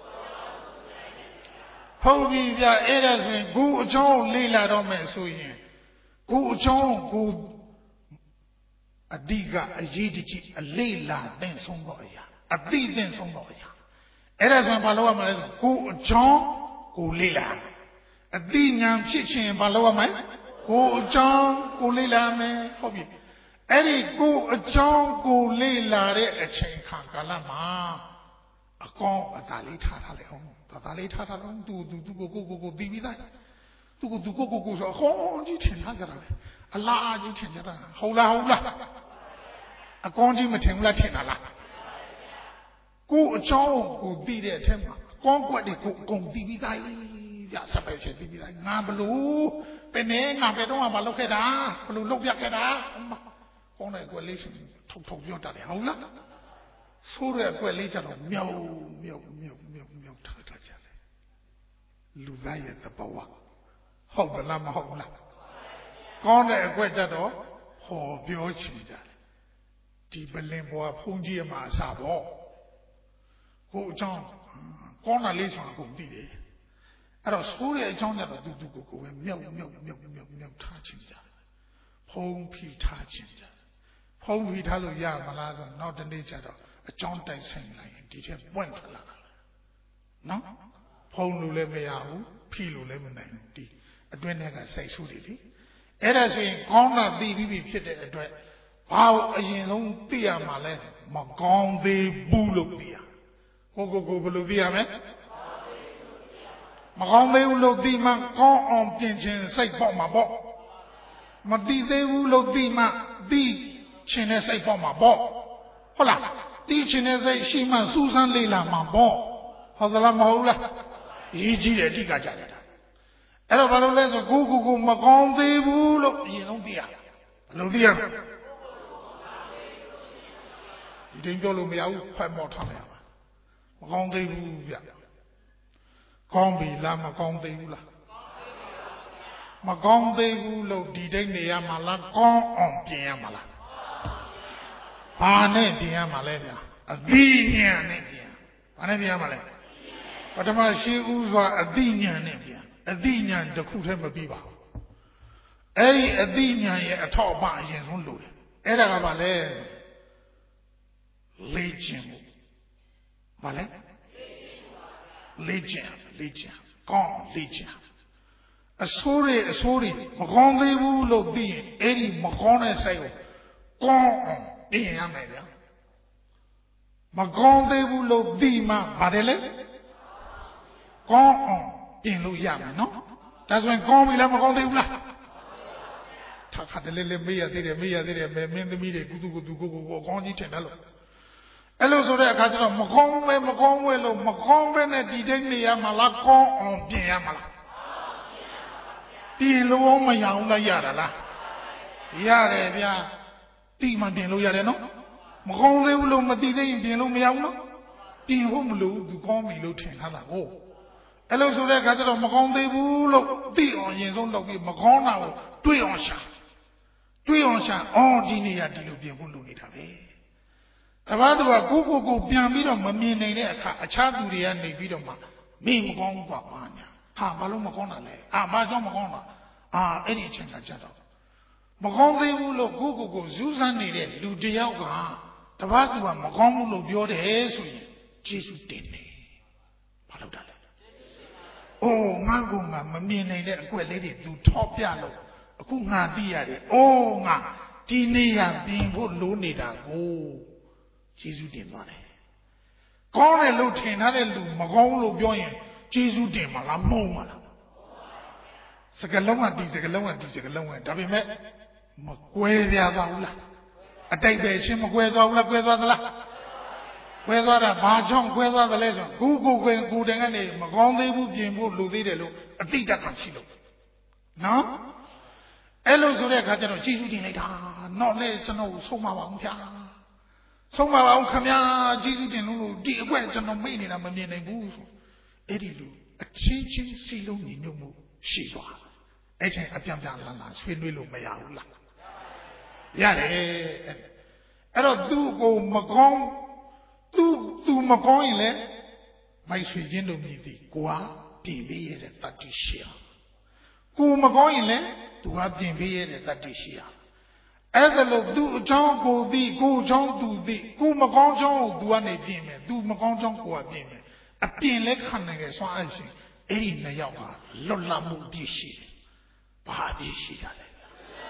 ဟုတ်ပြီဗျအဲ့ဒါဆိုရင်ကိုအကြောင်းလေ့လာတော့မယ်ဆိုရင်ကိုအကြောင်းကိုအဓိကအရေးတကြီးအလေးလာတဲ့ဆုံးတော့အရာအသိတဲ့ဆုံးတော့အရာအဲ့ဒါဆိုရင်ဘာလို့ရမလဲကိုအကြောင်းကိုလေ့လာအသိဉာဏ်ဖြစ်ခြင်းဘာလို့ရမလဲကိုအကြောင်းကိုလေ့လာမယ်ဟုတ်ပြီအဲ့ဒီကိုအကြောင်းကိုလေ့လာတဲ့အချိန်ခါကာလမှာအကောင်အတားလေးထားထားလိုက်အောင်ဒါသားလေးထားထားတော့သူသူသူကိုကိုကိုကိုပြီးပြီးသားသူကိုသူကိုကိုကိုဆိုအကောင်ကြီးထင်ထားကြတာပဲအလားကြီးထင်ကြတာဟုတ်လားဟုတ်လားအကောင်ကြီးမထင်ဘူးလားထင်တာလားကိုအကြောင်းကိုပြီးတဲ့အထက်မှာအကောင်ကွက်တွေကိုအကုန်ပြီးပြီးသားပြဆက်ပဲချက်ပြီးပြီးသားငါဘလို့ပင်နေငါဘယ်တော့မှမလုပ်ခဲ့တာဘလို့လုပ်ပြခဲ့တာကောင်းတဲ့အကွက်လေးထုတ်ထုတ်ပြောတတ်တယ်ဟုတ်လားဆိုးတဲ့အကွက်လေးကျတော့မြောက်မြောက်မြောက်မြောက်မြောက်ထားထားကြတယ်လူသားရဲ့သဘောဝဟုတ်သလားမဟုတ်လားကောင်းတဲ့အကွက်ကျတော့ဟောပြောချင်ကြတယ်ဒီပလင်ဘွားဖုန်ကြီးမှာအစားပေါ့ကိုအကြောင်းကောင်းတာလေးဆိုတာကိုသိတယ်အဲ့တော့ဆိုးတဲ့အကြောင်းကျတော့သူသူကိုကိုပဲမြောက်မြောက်မြောက်မြောက်မြောက်ထားချင်ကြတယ်ဖုံးဖိထားချင်ကြတယ်ဖုံးဖိထားလို့ရမလားဆိုတော့နောက်တနေ့ကျတော့အကြောင်းတိုက်ဆိုင်လိုက်ရင်ဒီထက်ပွင့်ထွက်လာတာနော်ဖုံးလို့လည်းမရဘူးဖိလို့လည်းမနိုင်ဘူးဒီအတွင်းထဲကစိတ်ဆူတွေလေအဲ့ဒါဆိုရင်ကောင်းတာသိပြီးပြီဖြစ်တဲ့အတွက်ဘာလို့အရင်ဆုံးသိရမှာလဲမကောင်းသေးဘူးလို့သိရကိုကိုကိုဘယ်လိုသိရမလဲမကောင်းသေးဘူးလို့သိမှကောင်းအောင်ပြင်ခြင်းစိတ်ပေါ့မှာပေါ့မသိသေးဘူးလို့သိမှသိခြင်းနဲ့စိတ်ပေါ့မှာပေါ့ဟုတ်လားသိခြင်းနဲ့စိတ်ရှိမှစူးစမ်းလေ့လာမှာပေါ့ဟုတ်သလားမဟုတ်လားရေးကြည့်တယ်အဓိကကြတယ်အဲ့တော့ဘာလို့လဲဆိုကိုကိုကိုမကောင်းသေးဘူးလို့အရင်ဆုံးသိရဘယ်လိုသိရမလဲဒီတိုင်းပြောလို့မရဘူးဖတ်မော့ထားလိုက်ရပါမကောင်းသေးဘူးဗျကောင်းပြီလားမကောင်းသေးဘူးလားမကောင်းသေးဘူးလို့ဒီတိုင်းနေရမှာလားကောင်းအောင်ပြင်ရမှာလားဘာနဲ့ပြင်ရမှာလဲဗျာအသိဉာဏ်နဲ့ပြင်ဘာနဲ့ပြင်ရမှာလဲပထမရှိဥစွာအသိဉာဏ်နဲ့ပြင်အသိဉာဏ်တစ်ခုတည်းမပြီးပါဘူးအဲ့ဒီအသိဉာဏ်ရဲ့အထောက်အပံ့အရင်ဆုံးလိုတယ်အဲ့ဒါကဘာလဲလေ့ကျင့်မှုဘာလဲလေ့ကျင့်လေ့ကျင့်ကောင်းလေ့ကျင့်အဆိုးတွေအဆိုးတွေမကောင်းသေးဘူးလို့သိရင်အဲ့ဒီမကောင်းတဲ့စိတ်ကိုကောင်းအောင်ပြင်ရမယ်ဗျာမကောင်းသေးဘူးလို့သိမှပါတယ်လေကောင်းအောင်ပြင်လို့ရမယ်နော်ဒါဆိုရင်ကောင်းပြီလားမကောင်းသေးဘူးလားထာခါတလေးလေးမေးရသေးတယ်မေးရသေးတယ်မင်းသမီးတွေကုသူကုသူကိုကိုကိုကောင်းကြီးထင်တယ်လို့အဲ့လိုဆိုတဲ့အခါကျတော့မကောင်းပဲမကောင်းပဲလို့မကောင်းပဲနဲ့ဒီတိုင်းနေရမှာလားကောင်းအောင်ပြင်ရမှာလားပြင်လို့မရအောင်လားရတာလားရတယ်ဗျာတိမှပြင်လို့ရတယ်နော်မကောင်းသေးဘူးလို့မသိသေးရင်ပြင်လို့မရဘူးနော်ပြင်ဖို့မလို့သူကောင်းပြီလို့ထင်ထားတာဟုတ်အဲ့လိုဆိုတဲ့အခါကျတော့မကောင်းသေးဘူးလို့သိအောင်ရင်ဆုံးလုပ်ပြီးမကောင်းတာကိုတွေးအောင်ရှာတွေးအောင်ရှာအော်ဒီနေရာဒီလိုပြင်ဖို့လုပ်နေတာပဲတပတ်တော့ကိုကိုကိုပြန်ပြီးတော့မမြင်နိုင်တဲ့အခါအခြားသူတွေကနေပြီးတော့မှမင်းမကောင်းဘူးကွာဘာညာဟာဘာလို့မကောင်းတာလဲအာဘာကြောင့်မကောင်းတာအာအဲ့ဒီအချိန်ကကြတော့မကောင်းသေးဘူးလို့ကိုကိုကိုဇူးစမ်းနေတဲ့လူတယောက်ကတပတ်သူကမကောင်းဘူးလို့ပြောတယ်ဆိုရင်ကျေးဇူးတင်တယ်ဘာလို့တာလဲအိုးငါကငါမမြင်နိုင်တဲ့အကွက်လေးတွေသူထောက်ပြလို့အခုငါသိရတယ်အိုးငါဒီနေရပြင်ဖို့လိုနေတာကိုကျေးဇူးတင်သွားတယ်ကောင်းတယ်လို့ထင်ထားတဲ့လူမကောင်းလို့ပြောရင်ကျေးဇူးတင်မှာလားမုန်းမှာလားစကလုံးကဒီစကလုံးကဒီစကလုံးကဒါပေမဲ့မကွဲပြားသွားဘူးလားအတိတ်ပဲချင်းမကွဲသွားဘူးလားကွဲသွားသလားကွဲသွားတာဘာကြောင့်ကွဲသွားသလဲဆိုကိုကိုကိုကိုတန်ကနေမကောင်းသေးဘူးပြင်ဖို့လိုသေးတယ်လို့အတိတ်တက်ကရှိလို့နော်အဲ့လိုဆိုတဲ့အခါကျတော့ကျေးဇူးတင်လိုက်တာတော့လေကျွန်တော်ဆုံးမပါဘူးဗျာဆုံးမပါဘူးခမညာကျေးဇူးတင်လို့ဒီအကွက်ကျွန်တော်မေ့နေတာမမြင်နိုင်ဘူးဆိုအဲ့ဒီလိုအချင်းချင်းစီလုံးညီညွတ်မှုရှိသွားအဲ့ချိန်အပြန်ပြန်လာလာဆွေးနွေးလို့မရဘူးလားရတယ်အဲ့တော့သူ့ကိုမကောင်းသူ့သူမကောင်းရင်လည်းမိုက်ဆွေရင်းလို့မြည်သည်ကိုကပြင်ပေးရတဲ့တတ္တိရှိအောင်ကိုမကောင်းရင်လည်းသူကပြင်ပေးရတဲ့တတ္တိရှိအောင်အဲ့ဒါလို့သူ့အကြောင်းကိုသိကိုအကြောင်းသူသိကိုမကောင်းကြောင်းကိုသူကနေပြင်မယ်သူမကောင်းကြောင်းကိုကပြင်မယ်အပြင်လည်းခံနိုင်ရဲ့စွမ်းအားရှင်အဲ့ဒီနှစ်ယောက်ကလွတ်လပ်မှုပြည့်ရှိတယ်ဘာပြည့်ရှိတာလဲ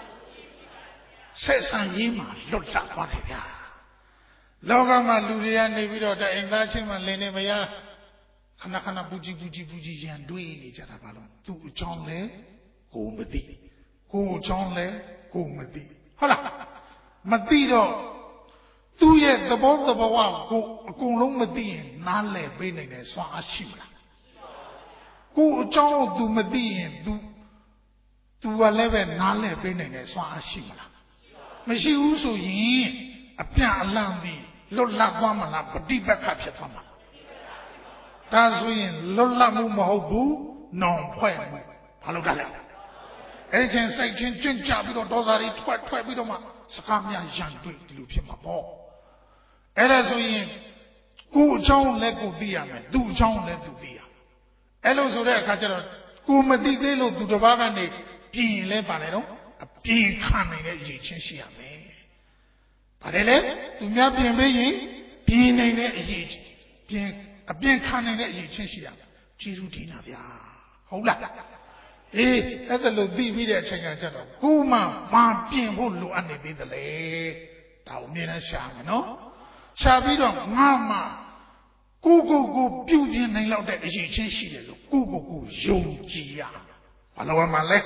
ဆက်ဆံရေးမှာလွတ်လပ်သွားတယ်ဗျာလောကမှာလူတွေကနေပြီးတော့တအိမ်သားချင်းမှလင်းနေမရခဏခဏပူကြည့်ပူကြည့်ပူကြည့်ရန်တွေးနေကြတာပါလို့သူ့အကြောင်းလဲကိုမသိကိုအကြောင်းလဲကိုမသိဟုတ်လားမသိတော့သူ့ရဲ့သဘောသဘာဝကိုအကုန်လုံးမသိရင်နားလည်ပေးနိုင်တယ်စွမ်းအားရှိမလားကိုအကြောင်းကို तू မသိရင် तू तू ကလည်းပဲနားလည်ပေးနိုင်တယ်စွမ်းအားရှိမလားမရှိဘူးဆိုရင်အပြအလန့်ပြီးလွတ်လပ်သွားမလားပฏิပတ်ခဖြစ်သွားမှာဒါဆိုရင်လွတ်လပ်မှုမဟုတ်ဘူးနောင်ဖွဲ့မှုဘာလို့တာလဲအဲ့ချင်းစိတ်ချင်းကြွကြပြီးတော့ဒေါသတွေထွက်ထွက်ပြီးတော့မှစကားများရန်တွေ့ဒီလိုဖြစ်မှာပေါ့အဲ့ဒါဆိုရင်ကိုအကြောင်းလည်းကိုသိရမယ်သူ့အကြောင်းလည်းသူသိရအဲ့လိုဆိုတဲ့အခါကျတော့ကိုမသိသေးလို့သူတစ်ပါးကနေပြင်ရင်လည်းပါလေတော့အပြင်ခံနိုင်တဲ့အရေးချင်းရှိရမယ်ဘာလဲလဲသူများပြင်ပေးရင်ပြင်နိုင်တဲ့အရေးပြင်အပြင်ခံနိုင်တဲ့အရေးချင်းရှိရမယ်ကျေးဇူးတင်တာဗျာဟုတ်လားအေးအဲ့ဒါလို့သိပြီးတဲ့အချိန်ကကျတော့ကိုမှမပြင်ဖို့လိုအပ်နေသေးတယ်လေဒါကိုအမြဲတမ်းရှာမယ်နော်ရှာပြီးတော့ငါမှကိုကိုကိုပြုပြင်နိုင်လောက်တဲ့အရေးချင်းရှိတယ်လို့ကိုကိုကိုယုံကြည်ရဘာလို့မှလဲ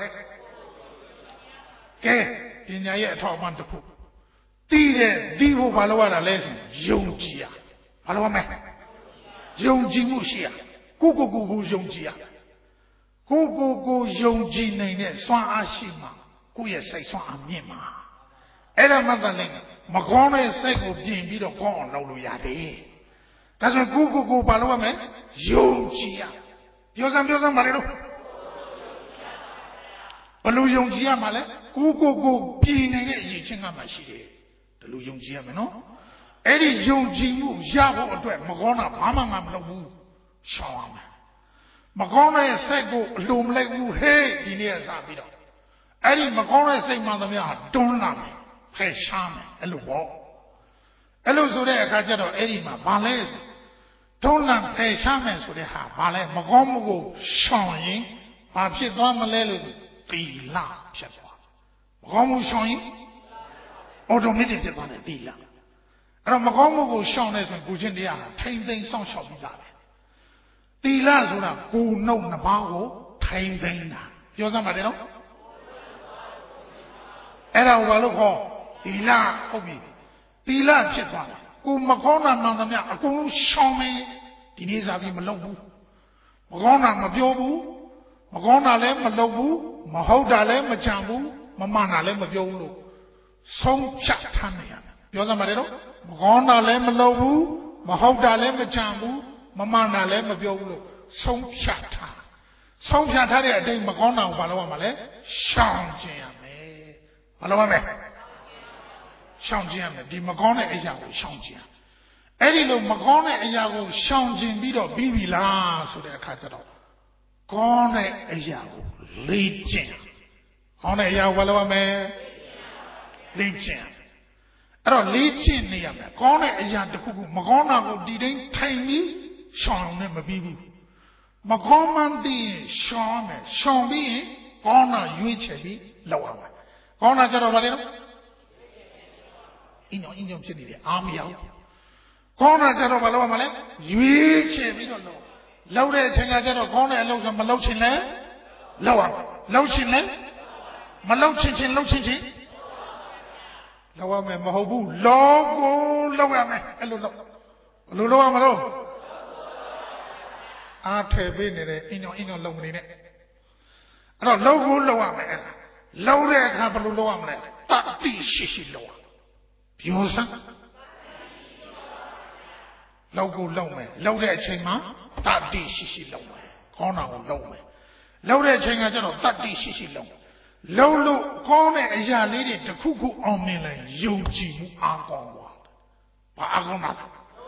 ကဲပညာရဲ့အထောက်အပံ့တစ်ခုသိတဲ့သိဖို့ဘာလို့ရတာလဲဆိုယုံကြည်ရဘာလို့မှယုံကြည်မှုရှိရကိုကိုကိုကိုယုံကြည်ရကိုကိုကိုယုံကြည်နိုင်တဲ့စွမ်းအားရှိမှကိုယ့်ရဲ့စိတ်စွမ်းအားမြင့်မှာအဲ့ဒါမှသာလေမကောင်းတဲ့စိတ်ကိုပြင်ပြီးတော့ကောင်းအောင်လုပ်လို့ရတယ်ဒါဆိုကိုကိုကိုဘာလို့ရမလဲယုံကြည်ရပြောစမ်းပြောစမ်းပါလေလို့ဘယ်လိုယုံကြည်ရမှာလဲကိုကိုကိုပြင်နိုင်တဲ့အရေးချင်းကမှရှိတယ်ဒါလိုယုံကြည်ရမယ်နော်အဲ့ဒီယုံကြည်မှုရဖို့အတွက်မကောင်းတာဘာမှမလုပ်ဘူးရှောင်ရမယ်မကောင်းတဲ့စိတ်ကိုအလိုမလိုက်ဘူးဟေးဒီနေ့ကစပြီးတော့အဲ့ဒီမကောင်းတဲ့စိတ်မှသမျှတွန်းလာမယ်ဖယ်ရှားမယ်အဲ့လိုပေါ့အဲ့လိုဆိုတဲ့အခါကျတော့အဲ့ဒီမှာဘာလဲတွန်းလာဖယ်ရှားမယ်ဆိုတဲ့ဟာဘာလဲမကောင်းမှုကိုရှောင်ရင်ဘာဖြစ်သွားမလဲလို့သီလဖြစ်သွားမကောင်းမှုရှောင်ရင်အော်တိုမက်တစ်ဖြစ်သွားတယ်သီလအဲ့တော့မကောင်းမှုကိုရှောင်နေဆိုရင်ကိုချင်းတရားထိမ့်သိမ့်စောင့်ရှောက်ပြီးသားပဲသီလဆိုတာကိုယ်နှုတ်နှစ်ပါးကိုထိမ့်သိမ့်တာပြောစမ်းပါတယ်နော်အဲ့ဒါကိုဘာလို့ခေါ်သီလဟုတ်ပြီသီလဖြစ်သွားတယ်ကိုမကောင်းတာမှန်သမျှအကုန်လုံးရှောင်မယ်ဒီနေ့စားပြီးမလုပ်ဘူးမကောင်းတာမပြောဘူးမကောင်းတာလည်းမလုပ်ဘူးမဟုတ်တာလည်းမကြံဘူးမမှန်တာလည်းမပြောဘူးလို့ဆုံးဖြတ်ထားနေရတယ်ပြောစမ်းပါတယ်နော်မကောင်းတာလည်းမလုပ်ဘူးမဟုတ်တာလည်းမကြံဘူးမမှန်တာလည်းမပြောဘူးလို့ဆုံးဖြတ်ထားဆုံးဖြတ်ထားတဲ့အတိတ်မကောင်းတာကိုဘာလို့ရမှာလဲရှောင်ကျင်ရမယ်ဘာလို့ရမလဲရှောင်ကျင်ရမယ်ဒီမကောင်းတဲ့အရာကိုရှောင်ကျင်ရအဲ့ဒီလိုမကောင်းတဲ့အရာကိုရှောင်ကျင်ပြီးတော့ပြီးပြီလားဆိုတဲ့အခါကျတော့ကောင်းတဲ့အရာကိုလေ့ကျင့်ကောင်းတဲ့အရာကိုဘာလို့ရမလဲလေ့ကျင့်အဲ့တော့လေးကျင့်နေရမယ်ကောင်းတဲ့အရာတစ်ခုခုမကောင်းတာကိုဒီတိုင်းထိုင်ပြီးရှောင်နဲ့မပြီးဘူးမကောင်းမှန်းသိရင်ရှောင်မယ်ရှောင်ပြီးရင်ကောင်းတာရွေးချယ်ပြီးလောက်ရမယ်ကောင်းတာကြတော့ဗါလဲနော်အင်းတော့အင်းကြောင့်ဖြစ်နေတယ်အားမရဘူးကောင်းတာကြတော့ဘာလုပ်ရမလဲရွေးချယ်ပြီးတော့လုပ်လောက်တဲ့အချိန်ကကြတော့ကောင်းတဲ့အလုပ်ကမလုပ်ချင်လဲလောက်ရမယ်လောက်ချင်လဲမလောက်ချင်ချင်လောက်ချင်ချင်လောက်ရမယ်မဟုတ်ဘူးလောကိုလောက်ရမယ်အဲ့လိုလောက်ဘယ်လိုလောက်ရမလို့အားထည့်ပေးနေတယ်အင်းကြောင့်အင်းကြောင့်လုံမနေနဲ့အဲ့တော့လောက်ကိုလောက်ရမယ်အဲ့ဒါလောက်တဲ့အခါဘယ်လိုလောက်ရမလဲတတိရှိရှိလောက်ရပြောစမ်းလောက်ကိုလောက်မယ်လောက်တဲ့အချိန်မှာတတိရှိရှိလောက်မယ်ကောင်းတာကိုလောက်မယ်လောက်တဲ့အချိန်ကကျတော့တတိရှိရှိလောက်လောက်လို့ကောင်းတဲ့အရာလေးတွေတစ်ခုခုအောင်မြင်လဲယုံကြည်မှုအားကောင်းသွားတယ်ဘာအားကောင်းတာ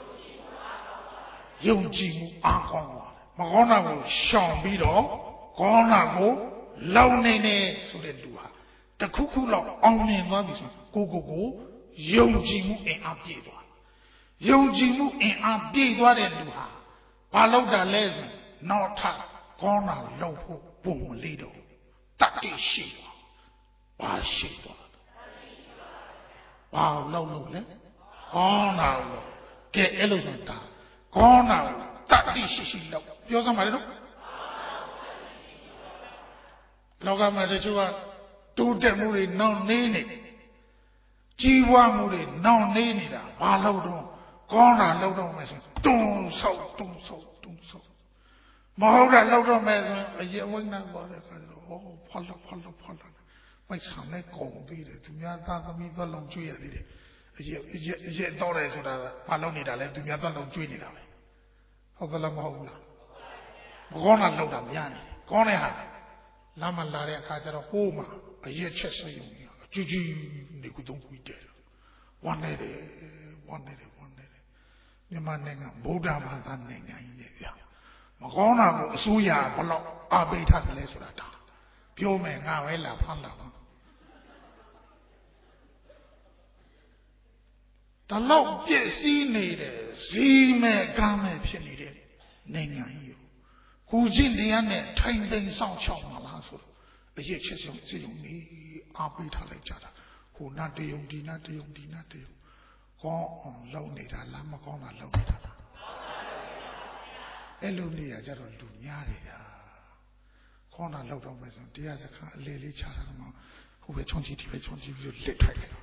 ယုံကြည်မှုအားကောင်းသွားတယ်မကောင်းတာကိုရှောင်ပြီးတော့ကောင်းတာကိုလောက်နေနေဆိုတဲ့လူဟာတစ်ခုခုလောက်အောင်မြင်သွားပြီဆိုကိုကိုကိုယုံကြည်မှုအင်အားပြည့်သွားယုံကြည်မှုအင်အားပြည့်သွားတဲ့လူဟာဘာလောက်တာလဲဆိုနောက်ထပ်ကောင်းတာလောက်ဖို့ပုံမလေးတော့တတိရှိသွားဘာရှိသွားဘာလောက်လို့လဲကောင်းတာလို့ကဲအဲ့လိုဆိုတာကောင်းတာတတိရှိရှိလောက်ပြောစမ်းပါလေနော်လောကမှာတချို့ကတိုးတက်မှုတွေနောက်နေနေကြီးပွားမှုတွေနောက်နေနေတာဘာလို့တော့ကောင်းတာလောက်တော့မယ်ဆိုတွန်းဆောက်တွန်းဆောက်တွန်းဆောက်မဟုတ်တာလောက်တော့မယ်ဆိုအရေးဝိနာပေါ်တဲ့ခါကျတော့ဟောဖတ်လို့ဖတ်လို့ဖတ်လို့မိုက်ဆံလိုက်ကုန်သေးတယ်သူများသားသမီးသွားလုံးကျွေးရသေးတယ်အရေးအရေးအရေးတော့တယ်ဆိုတာဘာလို့နေတာလဲသူများသွားလုံးကျွေးနေတာပဲဟုတ်ကလားမဟုတ်ဘူးလားမကောင်းတာလောက်တာများနေကောင်းတဲ့ဟာလမ်းမလာတဲ့အခါကျတော့ဟိုးမှာအရေးချက်ဆွေးရုံကြီးအကျူးကြီးနေကူတုံးကူတယ်ဝမ်းနေတယ်ဝမ်းနေတယ်ဝမ်းနေတယ်မြန်မာနိုင်ငံဗုဒ္ဓဘာသာနိုင်ငံကြီးလေဗျာမကောင်းတာကိုအစိုးရဘလောက်အားပေးထားတယ်လဲဆိုတာဒါပြောမယ်ငါပဲလာဖမ်းလာပါဒါတော့ပြည့်စည်နေတယ်ဇီးမဲ့ကမ်းမဲ့ဖြစ်နေတဲ့နိုင်ငံကြီးကိုကိုချင်းတရားနဲ့ထိုင်သိမ်းဆောင်ချောင်းမလားဆိုတော့အရေးချက်ဆုံးစီယုံနေအားပေးထားလိုက်ကြတာဟိုနတ်တယုံဒီနတ်တယုံဒီနတ်တယုံကောင်းအောင်လုပ်နေတာလားမကောင်းတာလုပ်နေတာလားအဲ့လိုနေရကြတော့လူများတယ်ဗျာခေါင်းတာလောက်တော့မယ်ဆိုတရားစခန်းအလေလေးချတာမှဟိုပဲချုံချီဒီပဲချုံချီပြီးလက်ထိုက်လိုက်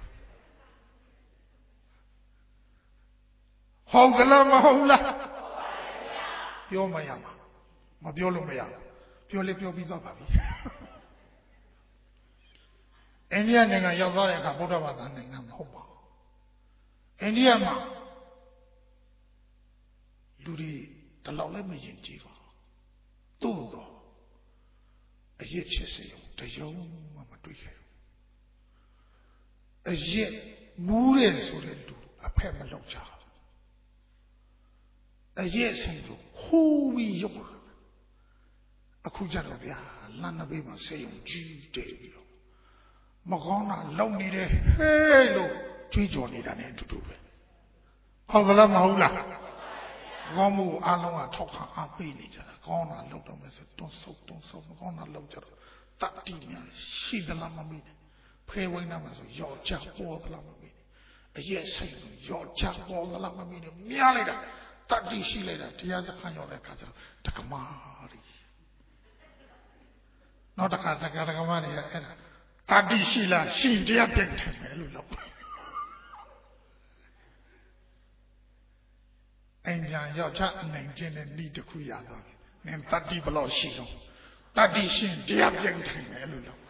ဟုတ်ကလားမဟုတ်လားပြောမရမှာမပြောလို့မရဘူးပြောလေပြောပြီးသွားပါပြီအိန္ဒိယနိုင်ငံရောက်သွားတဲ့အခါဗုဒ္ဓဘာသာနိုင်ငံမဟုတ်ပါဘူးအိန္ဒိယမှာလူတွေတလောက်လည်းမယဉ်ကျေးပါဘူးသို့တော့အရေးချစ်စေုံတယုံမှမတွေ့ခဲ့ဘူးအရေးမူးတယ်ဆိုတဲ့လူအဖက်မလောက်ကြဘူးအရေးဆိုင်ကိုဟိုးပြီးရုပ်အခုကြတော့ဗျာလမ်းနဘေးမှာဆေးရုံကြီးတည်ပြီးတော့မကောင်းတာလုံနေတယ်ဟဲ့လို့ကြွေးကြော်နေတာနဲ့အတူတူပဲဟုတ်ကလားမဟုတ်လားကောင်းမှုအလုံးကထောက်ခံအားပေးနေကြတာကောင်းတာလုပ်တော့မယ်ဆိုတွန်းဆုပ်တွန်းဆုပ်မကောင်းတာလုပ်ကြတော့တတိများရှိသလားမမေ့နဲ့ဖဲဝိုင်းနာမှာဆိုရော့ချပေါ်သလားမမေ့နဲ့အရက်ဆိုင်ဆိုရော့ချပေါ်သလားမမေ့နဲ့မြားလိုက်တာတတိရှိလိုက်တာတရားစခန်းရောက်တဲ့အခါကျတော့တက္ကမရီနောက်တစ်ခါတက္ကတက္ကမတွေအဲ့ဒါတတိရှိလားရှိတရားပြတ်တယ်မယ်လို့လုပ်အိမ်ပြန်ရောက်ချနိုင်ခြင်းနဲ့ဤတစ်ခုရသွားပြီနင်တတိဘလို့ရှိတော့တတိရှင်တရားပြတ်တယ်မယ်လို့လုပ်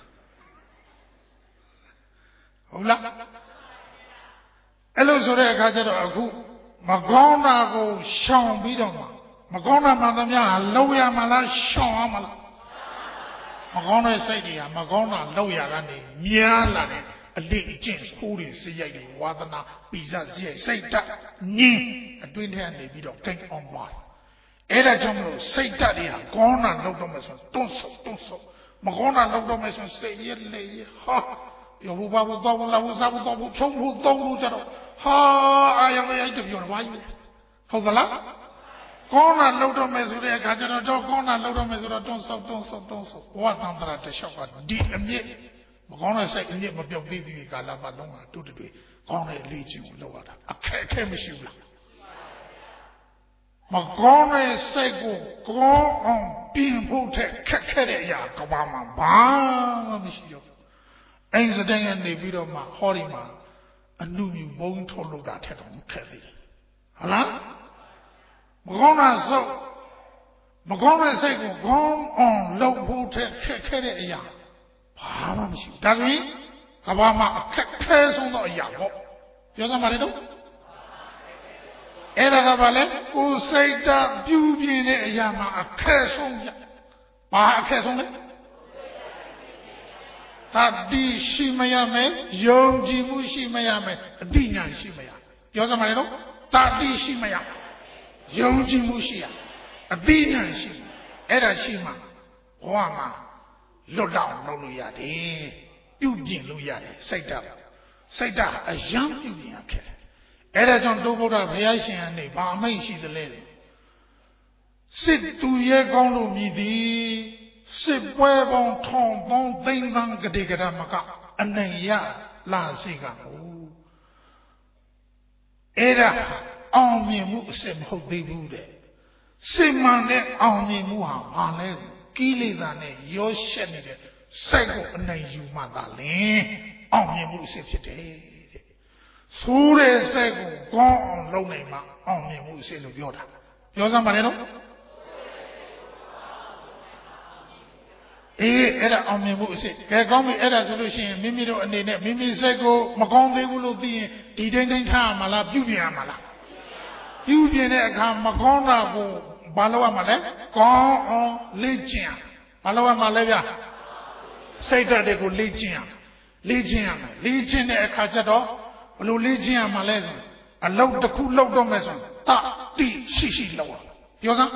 ဟုတ်လားအဲ့လိုဆိုတဲ့အခါကျတော့အခုမကောင်းတာကိုရှောင်ပြီးတော့မကောင်းတာမှန်သမျှလုံးရမလားရှောင်ရမလားမကောင်းတဲ့စိတ်တွေကမကောင်းတာလောက်ရကနေများလာတဲ့အလေးအကျင့်ဆိုးတွေစရိုက်တွေဝါသနာပိစစရိုက်စိတ်ဓာတ်ညင်းအတွင်းထဲကနေပြီးတော့ကိန်းအောင်ပါအဲ့ဒါကြောင့်မလို့စိတ်ဓာတ်တွေကကောင်းတာလောက်တော့မယ်ဆိုတွန်းဆုပ်တွန်းဆုပ်မကောင်းတာလောက်တော့မယ်ဆိုစိတ်ရက်လေဟာ有不把不到不来不啥不到不穷不到不这种，哈哎呀我也就有了玩意，好的啦。ကောင်းတာလှုပ်တော့မယ်ဆိုတဲ့အခါကျတော့တော့ကောင်းတာလှုပ်တော့မယ်ဆိုတော့တွန်းဆောက်တွန်းဆောက်တွန်းဆောက်ဘဝတန်ត្រာတစ်လျှောက်ကဒီအမြင့်မကောင်းတဲ့စိတ်အမြင့်မပြောက်သေးသေးကာလပတ်လုံးကတူတူကောင်းတဲ့လေ့ကျင့်ကိုလုပ်ရတာအခက်အခဲမရှိဘူးလားမကောင်းတဲ့စိတ်ကိုကောင်းအောင်ပြင်ဖို့ထက်ခက်ခဲတဲ့အရာကဘာမှဘာမှမရှိတော့အိမ်စတဲ့ကနေပြီးတော့မှဟောဒီမှာအနုမြူဘုံထုတ်လုပ်တာထက်တော့ခက်သေးတယ်ဟုတ်လားမကောင်းတာစုပ်မကောင်းတဲ့စိတ်ကိုကောင်းအောင်လုပ်ဖို့ထက်ခက်ခဲတဲ့အရာဘာမှမရှိဘူးဒါဆိုရင်ကဘာမှအခက်ခဲဆုံးသောအရာပေါ့ပြောစမ်းပါလေတော့အဲ့ဒါကဘာလဲကိုယ်စိတ်ဓာတ်ပြုပြင်တဲ့အရာမှာအခက်ဆုံးပြဘာအခက်ဆုံးလဲတတိရှိမရမယ်ယုံကြည်မှုရှိမရမယ်အတိညာရှိမရပြောစမ်းပါလေတော့တတိရှိမရယုံကြည်မှုရှိရအသိဉာဏ်ရှိအဲ့ဒါရှိမှဘဝမှာလွတ်တော့လုပ်လို့ရတယ်ပြုပြင်လို့ရတယ်စိတ်ဓာတ်စိတ်ဓာတ်အယံပြုပြင်ရခဲ့တယ်အဲ့ဒါကြောင့်တုဗ္ဗုဒ္ဓဘုရားရှင်ကနေဗာအမိန့်ရှိသလဲစစ်သူရဲကောင်းလို့မြည်သည်စစ်ပွဲပေါင်းထောင်ပေါင်းသိန်းသန်းကတိကရမကအနိုင်ရလာစေကဟုတ်အဲ့ဒါအောင်မြင်မှုအစစ်မဟုတ်သေးဘူးတဲ့စစ်မှန်တဲ့အောင်မြင်မှုဟာဘာလဲကိလေသာနဲ့ရောရှက်နေတဲ့စိတ်ကိုအနိုင်ယူမှသာလင်အောင်မြင်မှုအစစ်ဖြစ်တယ်တဲ့ဆိုးတဲ့စိတ်ကိုကောင်းအောင်လုပ်နိုင်မှအောင်မြင်မှုအစစ်လို့ပြောတာပြောစမ်းပါလေနော်အေးအဲ့ဒါအောင်မြင်မှုအစစ်ကဲကောင်းပြီအဲ့ဒါဆိုလို့ရှိရင်မိမိတို့အနေနဲ့မိမိစိတ်ကိုမကောင်းသေးဘူးလို့သိရင်ဒီတိုင်းတိုင်းထားရမှာလားပြုပြင်ရမှာလားပြုပြင်တဲ့အခါမကောင်းတာကိုဘာလို့ရမှာလဲကောင်းအောင်လေ့ကျင့်ဘာလို့ရမှာလဲဗျစိတ်ဓာတ်တွေကိုလေ့ကျင့်ရလေ့ကျင့်ရမယ်လေ့ကျင့်တဲ့အခါကျတော့ဘလို့လေ့ကျင့်ရမှာလဲအလုပ်တစ်ခုလုပ်တော့မယ်ဆိုတတိရှိရှိလုပ်ရပြောစမ်း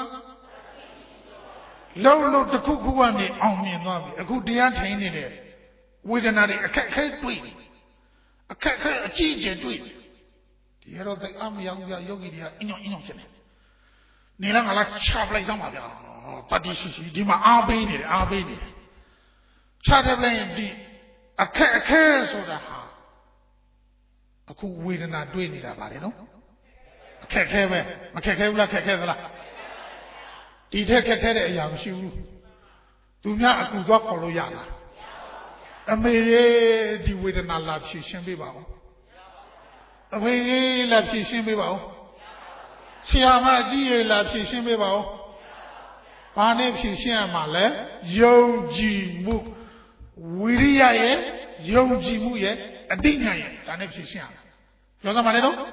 လုံးလုံးတစ်ခုခုကနေအောင်မြင်သွားပြီအခုတရားထိုင်နေတဲ့ဝေဒနာတွေအခက်ခဲတွေ့အခက်ခဲအကြီးအကျယ်တွေ့ဒီတော့တိတ်အမရောက်ပြယောဂီတွေကအင်းညောင်းအင်းညောင်းဖြစ်နေနေလားငါလားချပလိုက်စမ်းပါဗျာတတိရှိရှိဒီမှာအားပေးနေတယ်အားပေးနေတယ်ချတဲ့လည်းဒီအခက်အခဲဆိုတာဟာအခုဝေဒနာတွေ့နေတာပါလေနော်အခက်ခဲပဲမခက်ခဲဘူးလားခက်ခဲသလားဒီထက်ခက်ခဲတဲ့အရာမရှိဘူးသူများအကူသွားခေါ်လို့ရလားအမေရေဒီဝေဒနာလာဖြည့်ရှင်းပေးပါဦးအဖေကြီးလာဖြည့်ရှင်းပေးပါဦးဆရာမကြီးရေလာဖြည့်ရှင်းပေးပါဦးဘာနဲ့ဖြည့်ရှင်းရမှာလဲယုံကြည်မှုဝိရိယရဲ့ယုံကြည်မှုရဲ့အတိညာရဲ့ဒါနဲ့ဖြည့်ရှင်းရမယ်ပြောစမ်းပါလေတော့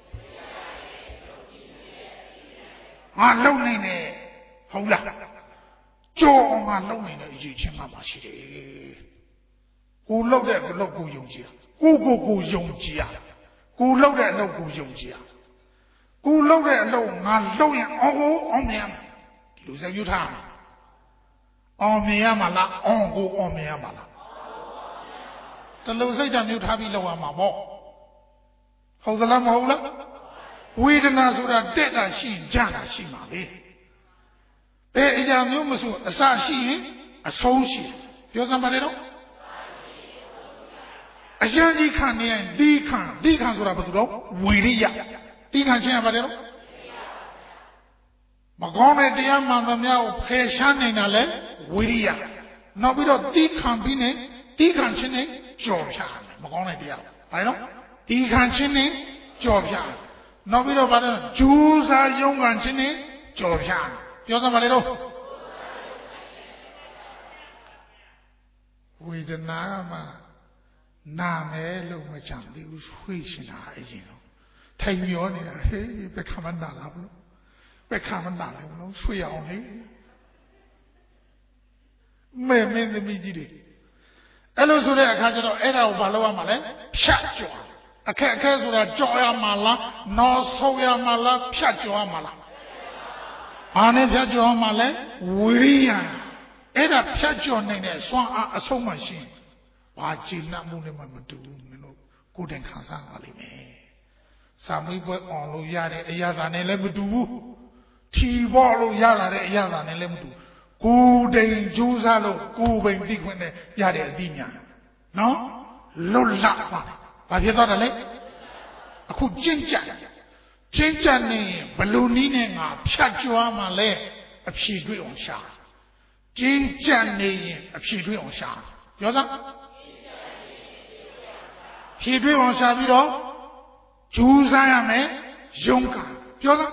ငါလုံနေတယ်ဟုတ်လားကြော်အောင်ငါလုံနေတဲ့အရေးချင်းမှပါရှိတယ်ကိုလုံတဲ့ကိုလုံကိုယုံကြည်ကိုကိုကိုယုံကြည်ရကိုလုံတဲ့အလုပ်ကိုယုံကြည်ရကိုလုံတဲ့အလုပ်ငါလုံရင်အောင်ကိုအောင်မြင်ဒီလိုစပြုထားအောင်မြင်ရမှာလားအောင်ကိုအောင်မြင်ရမှာလားတလုံးစိတ်ဓာတ်မျိုးထားပြီးလောက်ရမှာပေါ့ဟုတ်သလားမဟုတ်လားဝေဒနာဆိုတာတက်တာရှိကြတာရှိမှာလေဘယ်အရာမျိုးမဆိုအစရှိရင်အဆုံးရှိပြောစမ်းပါလေတော့အရန်ကြီးခံနေရင်ဒီခံဒီခံဆိုတာဘာလို့တော့ဝီရိယဒီခံချင်းရပါတယ်နော်မကောင်းတဲ့တရားမှန်သမျှကိုဖယ်ရှားနေတာလဲဝီရိယနောက်ပြီးတော့ဒီခံပြီးနေဒီခံချင်းနဲ့ကြော်ဖြားမကောင်းတဲ့တရားဘာလဲနော်ဒီခံချင်းနဲ့ကြော်ဖြားနောက်ပြီးတော့ဘာလဲဂျူးစာယုံခံချင်းနဲ့ကြော်ဖြားပြောစမ်းပါလေတော့ဝေဒနာမှာနာမယ်လို့မချမ်းသေးဘူးဆွေးရှင်တာအရင်တော့ထိုင်မျောနေတာဟေးဘယ်ခါမှနာလားဘလို့ဘယ်ခါမှနာလဲဘလို့ဆွေးအောင်လေမဲမင်းသမီးကြီးတွေအဲ့လိုဆိုတဲ့အခါကျတော့အဲ့ဒါကိုဘာလုပ်ရမှာလဲဖြတ်ကျော်အခက်အခဲဆိုတာကြော်ရမှာလားနော်ဆုံးရမှာလားဖြတ်ကျော်ရမှာလားဘာနဲ့ဖြတ်ကျော်ရမှာလဲဝိရိယအဲ့ဒါဖြတ်ကျော်နိုင်တဲ့စွမ်းအားအဆုံးမှရှိဘာကျင့်နှံ့မှုနဲ့မှမတူဘူးမင်းတို့ကိုယ်တိုင်ခံစားပါလိမ့်မယ်စာမေးပွဲအောင်လို့ရတဲ့အရာသာနဲ့လည်းမတူဘူးထီပေါ်လို့ရလာတဲ့အရာသာနဲ့လည်းမတူကိုယ်တိုင်ကြိုးစားလို့ကိုယ်ပိုင်သိခွင့်နဲ့ရတဲ့အသိဉာဏ်နော်လွတ်လပ်သွားတယ်ဘာဖြစ်သွားတယ်လဲအခုကျင့်ကြံကျင့်ကြံနေဘလူနည်းနဲ့ငါဖြတ်ကြွားမှလဲအဖြေတွေ့အောင်ရှာကျင့်ကြံနေရင်အဖြေတွေ့အောင်ရှာပြောသားဖြေတွေ့အောင်ရှာပြီးတော့ကြိုးစားရမယ်ရုန်းကန်ပြောသား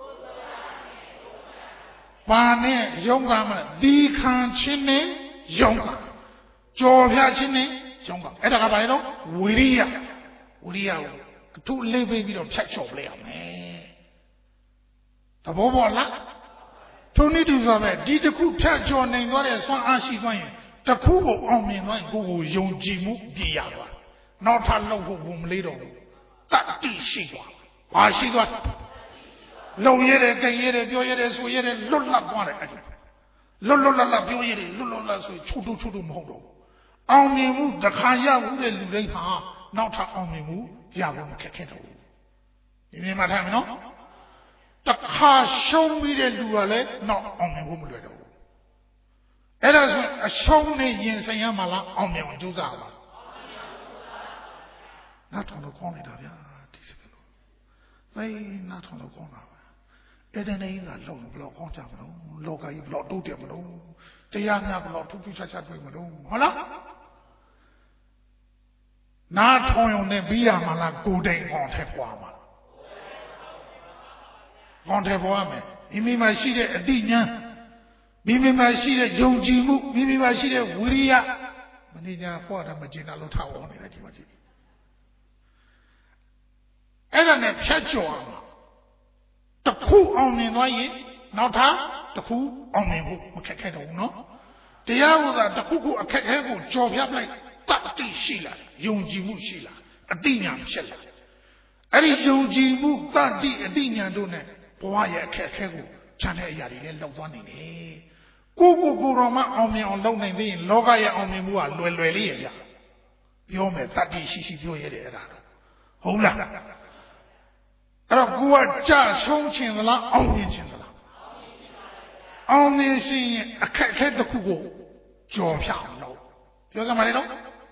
ဘာနဲ့ရုန်းကန်မလဲဒီခံချင်းနဲ့ရုန်းကန်ကြော်ဖြတ်ချင်းနဲ့ရုန်းကန်အဲ့ဒါကဘာလဲတော့ဝိရိယဝိရိယကိုအထူးလေးပေးပြီးတော့ဖြတ်ချော်ပလိုက်ရမယ်သဘောပေါက်လားထုံနည်းတူဆိုပဲဒီတစ်ခုဖြတ်ကျော်နိုင်သွားတဲ့ဆွမ်းအားရှိသွားရင်တစ်ခုကိုအောင်မြင်သွားရင်ကိုယ်ကိုယုံကြည်မှုပြည့်ရသွားနောက်ထပ်လှုပ်ဖို့ဘူးမလေးတော့ဘူးတတိရှိသွားဘာရှိသွားလုံရတယ်ကြင်ရတယ်ပြောရတယ်ဆိုရတယ်လွတ်လပ်သွားတယ်အဲ့ဒါလွတ်လွတ်လပ်လပ်ပြောရတယ်လွတ်လွတ်လပ်ဆိုချူတူချူတူမဟုတ်တော့အောင်မြင်မှုတစ်ခါရမှုတဲ့လူတိုင်းဟာနောက်ထပ်အောင်မြင်မှုရဖို့မခက်ခဲတော့ဘူးဒီနေ့မှထားမယ်နော်တခါရှုံးပြီးတဲ့လူကလည်းနောက်အောင်မြင်ဖို့မလွယ်တော့ဘူးအဲ့ဒါဆိုအရှုံးနဲ့ရင်ဆိုင်ရမှာလားအောင်မြင်အောင်ကြိုးစားပါနားထောင်လို့ကောင်းနေတာဗျာဒီစကလုံးမေးနားထောင်လို့ကောင်းတာပဲအဲ့ဒါနဲ့ကလုံဘလောက်ကောင်းကြမလို့လောကကြီးဘလောက်တိုးတက်မလို့တရားများဘလောက်ထူးထူးခြားခြားတွေ့မလို့ဟုတ်လားနားထောင်ရုံနဲ့ပြီးရမှာလားကိုယ်တိုင်အောင်ထက်ပွားမှာကောင်းထက်ပွားမယ်မိမိမှာရှိတဲ့အတိညာမိမိမှာရှိတဲ့ယုံကြည်မှုမိမိမှာရှိတဲ့ဝိရိယမင်းညာဟောတာမကျင်တာလို့ထားအောင်နေတယ်ဒီမှာကြည့်အဲ့ဒါနဲ့ဖြတ်ကျော်အောင်တစ်ခုအောင်မြင်သွားရင်နောက်ထပ်တစ်ခုအောင်မြင်ဖို့မခက်ခဲတော့ဘူးနော်တရားဥစ္စာတစ်ခုခုအခက်အခဲကိုကြော်ဖြတ်လိုက်တတိရှိလာယုံကြည်မှုရှိလာအတိညာဖြစ်လာအဲ့ဒီယုံကြည်မှုတတိအတိညာတို့နဲ့ဘဝရဲ့အခက်အခဲကိုခြံတဲ့အရာတွေလည်းလောက်သွားနိုင်တယ်ကိုကိုကိုတော်မှအောင်မြင်အောင်လုပ်နိုင်သေးရင်လောကရဲ့အောင်မြင်မှုကလွယ်လွယ်လေးရဲ့ဗျပြောမယ်တတိရှိရှိပြောရတယ်အဲ့ဒါတော့ဟုတ်လားအဲ့တော့ကိုကကြဆုံးချင်သလားအောင်မြင်ချင်သလားအောင်မြင်ရှင်ရင်အခက်အခဲတစ်ခုကိုကြော်ဖြတ်အောင်လုပ်ပြောကြမှာလေနော်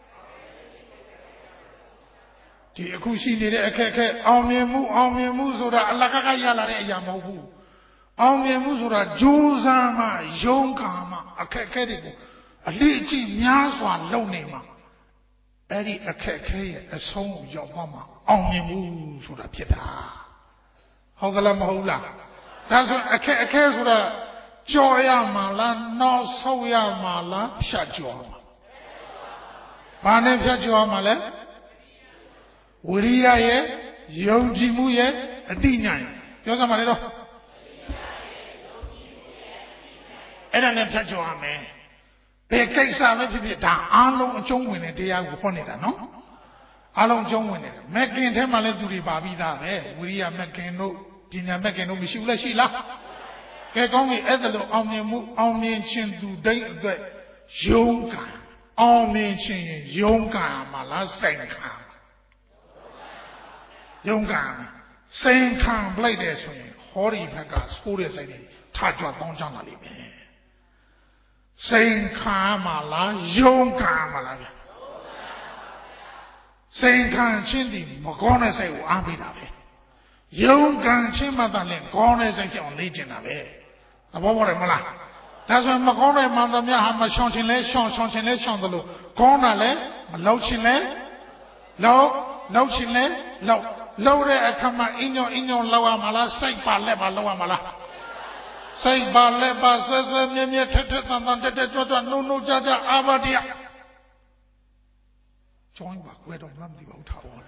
ဒီအခုရှိနေတဲ့အခက်အခဲအောင်မြင်မှုအောင်မြင်မှုဆိုတာအလကားကရလာတဲ့အရာမဟုတ်ဘူးအောင်မြင်မှုဆိုတာကြိုးစားမှယုံခံမှအခက်အခဲတွေကိုအလေးအကျင့်များစွာလုပ်နေမှာအဲ့ဒီအခက်အခဲရဲ့အဆုံးကိုရောက်သွားမှအောင်မြင်မှုဆိုတာဖြစ်တာဟုတ်ကလားမဟုတ်လားဒါဆိုအခက်အခဲဆိုတာကြော်ရမှာလားနောက်ဆုတ်ရမှာလားဖြတ်ကျော်မှာဘာနဲ့ဖြတ်ကျော်မှာလဲဝိရိယရဲ့ယုံကြည်မှုရဲ့အတိညာရဲ့ပြောကြမှာလေတော့အဲ့ဒါနဲ့ဖြတ်ကျော်ရမယ်ဘယ်ကိစ္စပဲဖြစ်ဖြစ်ဒါအားလုံးအကျုံးဝင်တဲ့တရားကိုဟောနေတာနော်အားလုံးအကျုံးဝင်တယ်မက်ကင်ထဲမှာလည်းသူတွေပါပြီးသားပဲဝိရိယမက်ကင်တို့ပညာမက်ကင်တို့မရှိဘူးလားရှိလားကဲကောင်းပြီအဲ့ဒါလို့အောင်မြင်မှုအောင်မြင်ခြင်းသူတိတ်အတွက်ယုံကံအောင်မြင်ခြင်းယုံကံမှာလားစိတ်ခံယုံကံစိတ်ခံပလိုက်တယ်ဆိုရင်ဟောဒီဘက်ကစိုးတဲ့စိတ်တွေထကြွတောင်းကြလာလိမ့်မယ်စိတ်ခံမှာလားယုံကံမှာလားဗျစိတ်ခံချင်းဒီမကောင်းတဲ့စိတ်ကိုအားပေးတာပဲယုံကံချင်းမှသာလဲကောင်းတဲ့စိတ်ကြောင့်လေ့ကျင့်တာပဲသဘောပေါက်တယ်မလားဒါဆိုရင်မကောင်းတဲ့မှန်သမျှဟာမရှောင်ချင်လဲရှောင်ရှောင်ချင်လဲရှောင်သလိုကောင်းတာလဲမလောက်ချင်လဲလောက်လောက်ချင်လဲလောက်လောက်တဲ့အခါမှာအင်းညောအင်းညောလောက်ရမှာလားစိတ်ပါလက်ပါလောက်ရမှာလားစိတ်ပါလက်ပါဆွဲဆွဲမြဲမြဲထက်ထက်တန်တန်တက်တက်ကြွကြွနှုံနှုံကြကြအာဘတရားကျောင်းပါကွယ်တော့မှမသိပါဘူးထားပါ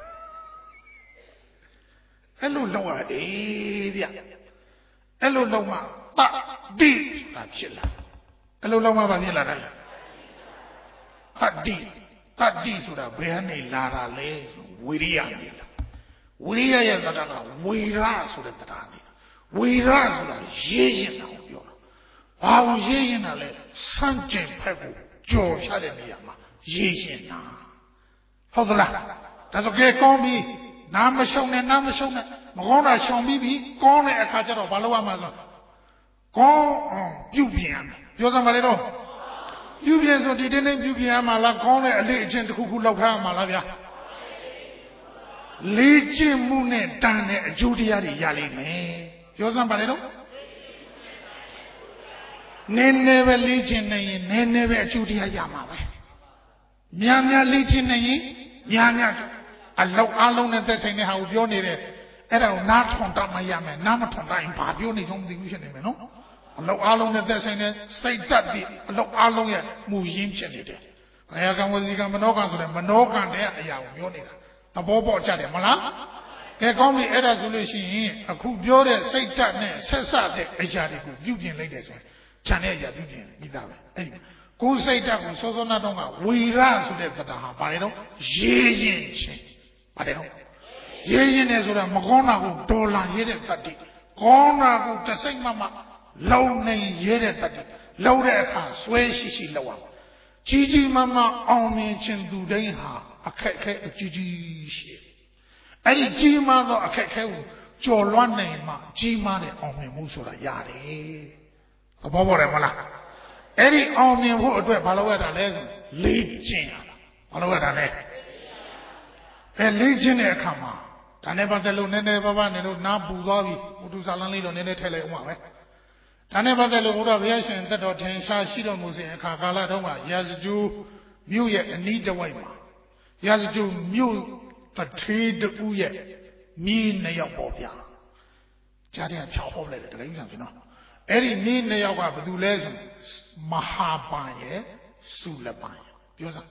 အဲ့လိုလောက်ရတယ်ဗျအဲ့လိုလောက်မှတတိတာဖြစ်လာအဲ့လိုလောက်မှဘာဖြစ်လာတာလဲတတိတတိဆိုတာဘယ်ကနေလာတာလဲဝိရိယနေလားဝိရိယရဲ့သတ္တကဝေရဆိုတဲ့သတ္တနေဝေရဆိုတာရေးရင်တော့ပြောတာဘာလို့ရေးရင်တာလဲစန့်ကျင်ဖက်ကိုကြော်ဖြတ်တဲ့နေရာမှာရေးရင်နာဟုတ်သလားဒါဆိုကဲကောင်းပြီနားမရှုံနဲ့နားမရှုံနဲ့မကောင်းတာရှောင်ပြီးပြီကောင်းတဲ့အခါကျတော့ဘာလုပ်ရမှာဆိုကောင်းအောင်ပြုပြင်ရမယ်ပြောစမ်းပါလေတော့ပြုပြင်ဆိုဒီတင်းတင်းပြုပြင်ရမှာလားကောင်းတဲ့အလေးအကျင့်တစ်ခုခုလောက်ထားရမှာလားဗျာလေးကျင့်မှုနဲ့တန်တဲ့အကျိုးတရားတွေရလိမ့်မယ်ပြောစမ်းပါလေတော့နည်းနည်းပဲလေးကျင့်နေရင်နည်းနည်းပဲအကျိုးတရားရမှာပဲများများလေးကျင့်နေရင်များများအလောက်အလုံးနဲ့သက်ဆိုင်တဲ့ဟာကိုပြောနေတယ်အဲ့ဒါကိုနားထွန်တတ်မှရမယ်နားမထွန်တိုင်းဘာပြောနေကြမသိဘူးဖြစ်နေမယ်နော်အလောက်အလုံးနဲ့သက်ဆိုင်တဲ့စိတ်တတ်ပြီးအလောက်အလုံးရဲ့မူရင်းဖြစ်နေတယ်ဘာယကံဝစီကံမနောကံဆိုတဲ့မနောကံတဲ့အရာကိုပြောနေတာသဘောပေါက်ကြတယ်မလားကဲကောင်းပြီအဲ့ဒါဆိုလို့ရှိရင်အခုပြောတဲ့စိတ်တတ်နဲ့ဆက်ဆက်တဲ့အရာတွေကိုပြုပြင်လိုက်တယ်ဆိုရင်ခြံတဲ့အရာပြုပြင်ပြီးသားပဲအဲ့ဒီကိုယ်စိတ်ဓာတ်ကိုစောစောနာတော့ကဝေရဆိုတဲ့သတ္တဟာဘာလဲတော့ရေးရင်ချင်းဘာလဲတော့ရေးရင်နဲ့ဆိုတာမကောင်းတာကိုဒေါ်လာရေးတဲ့တတ္တိကောင်းတာကိုတစိမ့်မမလုံနေရေးတဲ့တတ္တိလုံတဲ့အခါဆွဲရှိရှိလောက်အောင်ကြီးကြီးမားမားအောင်မြင်ခြင်းသူတိုင်းဟာအခက်ခဲအကြီးကြီးရှိအဲ့ဒီကြီးမားသောအခက်ခဲကိုကျော်လွှမ်းနိုင်မှကြီးမားတဲ့အောင်မြင်မှုဆိုတာရတယ်သဘောပေါက်တယ်မလားအဲ့ဒီအောင်မြင်ဖို့အတွက်ဘာလုပ်ရတာလဲလေးကျင့်ရတာဘာလုပ်ရတာလဲအဲလေးကျင့်တဲ့အခါမှာဒါနဲ့ပတ်သက်လို့နည်းနည်းပါးပါးနေလို့နားပူသွားပြီဘုသူဇာလန်းလေးတော့နည်းနည်းထည့်လိုက်အောင်ပါပဲဒါနဲ့ပတ်သက်လို့ဘုရားဘုရားရှင်သက်တော်ထင်ရှားရှိတော်မူစဉ်အခါကာလတုန်းကရာဇဂျူမြို့ရဲ့အနီးတစ်ဝိုက်မှာရာဇဂျူမြို့တထေးတူရဲ့မြေနှစ်ယောက်ပေါ်ပြကြားတဲ့ဖြောက်ဟောလိုက်တယ်တကယ်ကြီးဆံနော်အဲ့ဒီမြေနှစ်ယောက်ကဘယ်သူလဲဆိုမဟာပန်ရဲ့စုလပန်ပြောစမ်း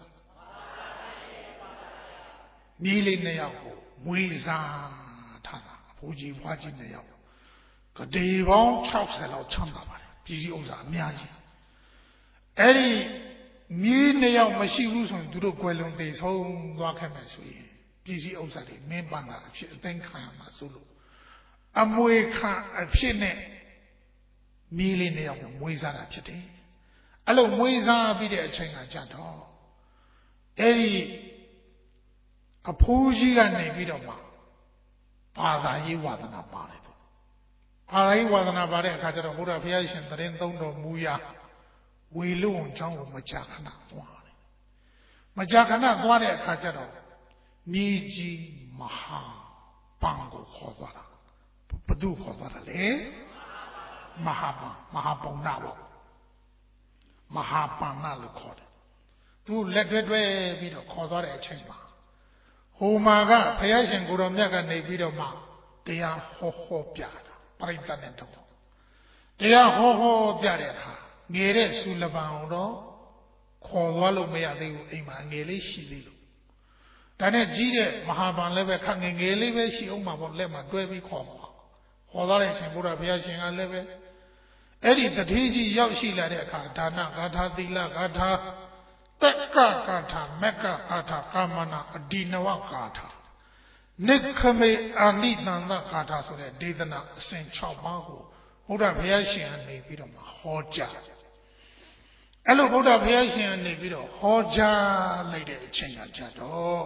မြေလေးနှစ်ယောက်ကိုမွေးစားထားတာအဖိုးကြီးဖွားကြီးနှစ်ယောက်ကတိပေါင်း၆၀လောက်ချမ်းသာပါတယ်ပြည်ကြီးဥစ္စာအများကြီးအဲ့ဒီမြေနှစ်ယောက်မရှိဘူးဆိုရင်သူတို့ကွယ်လွန်သေဆုံးသွားခဲ့မယ်ဆိုရင်ပြည်ကြီးဥစ္စာတွေမင်းပန်းတာအဖြစ်အသိခံရမှာဆိုလို့အမွေခံအဖြစ်နဲ့မြေလေးနှစ်ယောက်ကိုမွေးစားတာဖြစ်တယ်အဲ့လိုမွေးစားပြီးတဲ့အချိန်ကကြတော့အဲ့ဒီအဖိုးကြီးကနေပြီးတော့မှဘာသာရေးဝါဒနာပါတယ်သူဘာသာရေးဝါဒနာပါတဲ့အခါကျတော့ဘုရားဘုရားရှင်သတင်းသုံးတော်မူရာဝေလုံအကြောင်းကိုမကြာခဏသွားတယ်မကြာခဏသွားတဲ့အခါကျတော့မြေကြီးမဟာပန်ကိုခေါ်သွားတာဘယ်သူခေါ်သွားတာလဲမဟာပန်မဟာပုံနာပေါ့မဟာပန်နာလို့ခေါ်တယ်သူလက်တွဲတွဲပြီးတော့ခေါ်သွားတဲ့အချိန်မှာဟိုမှာကဘုရားရှင်ကိုတော်မြတ်ကနေပြီးတော့မှတရားဟောဟောပြတာပရိသတ်နဲ့တော့တရားဟောဟောပြတဲ့အခါငယ်တဲ့ဆူလပန်တော့ခေါ်သွားလို့မရသေးဘူးအိမ်မှာငယ်လေးရှိသေးလို့ဒါနဲ့ကြီးတဲ့မဟာပန်လည်းပဲခငယ်ငယ်လေးပဲရှိအောင်မှာပေါ့လက်မှာတွဲပြီးခေါ်သွားခေါ်သွားတဲ့အချိန်ဘုရားဘုရားရှင်ကလည်းပဲအဲ့ဒီတတိကြီးရောက်ရှိလာတဲ့အခါဒါနဂါထာသီလဂါထာတက္ကဂါထာမက္ကဂါထာကာမနာအဒီနဝဂါထာနိခမေအာနိနန္ဒဂါထာဆိုတဲ့ဒေသနာအစဉ်၆ပါးကိုဘုရားဘုရားရှင်ကနေပြီးတော့ဟောကြားအဲ့လိုဘုရားဘုရားရှင်ကနေပြီးတော့ဟောကြားလိုက်တဲ့အချိန်ကကြတော့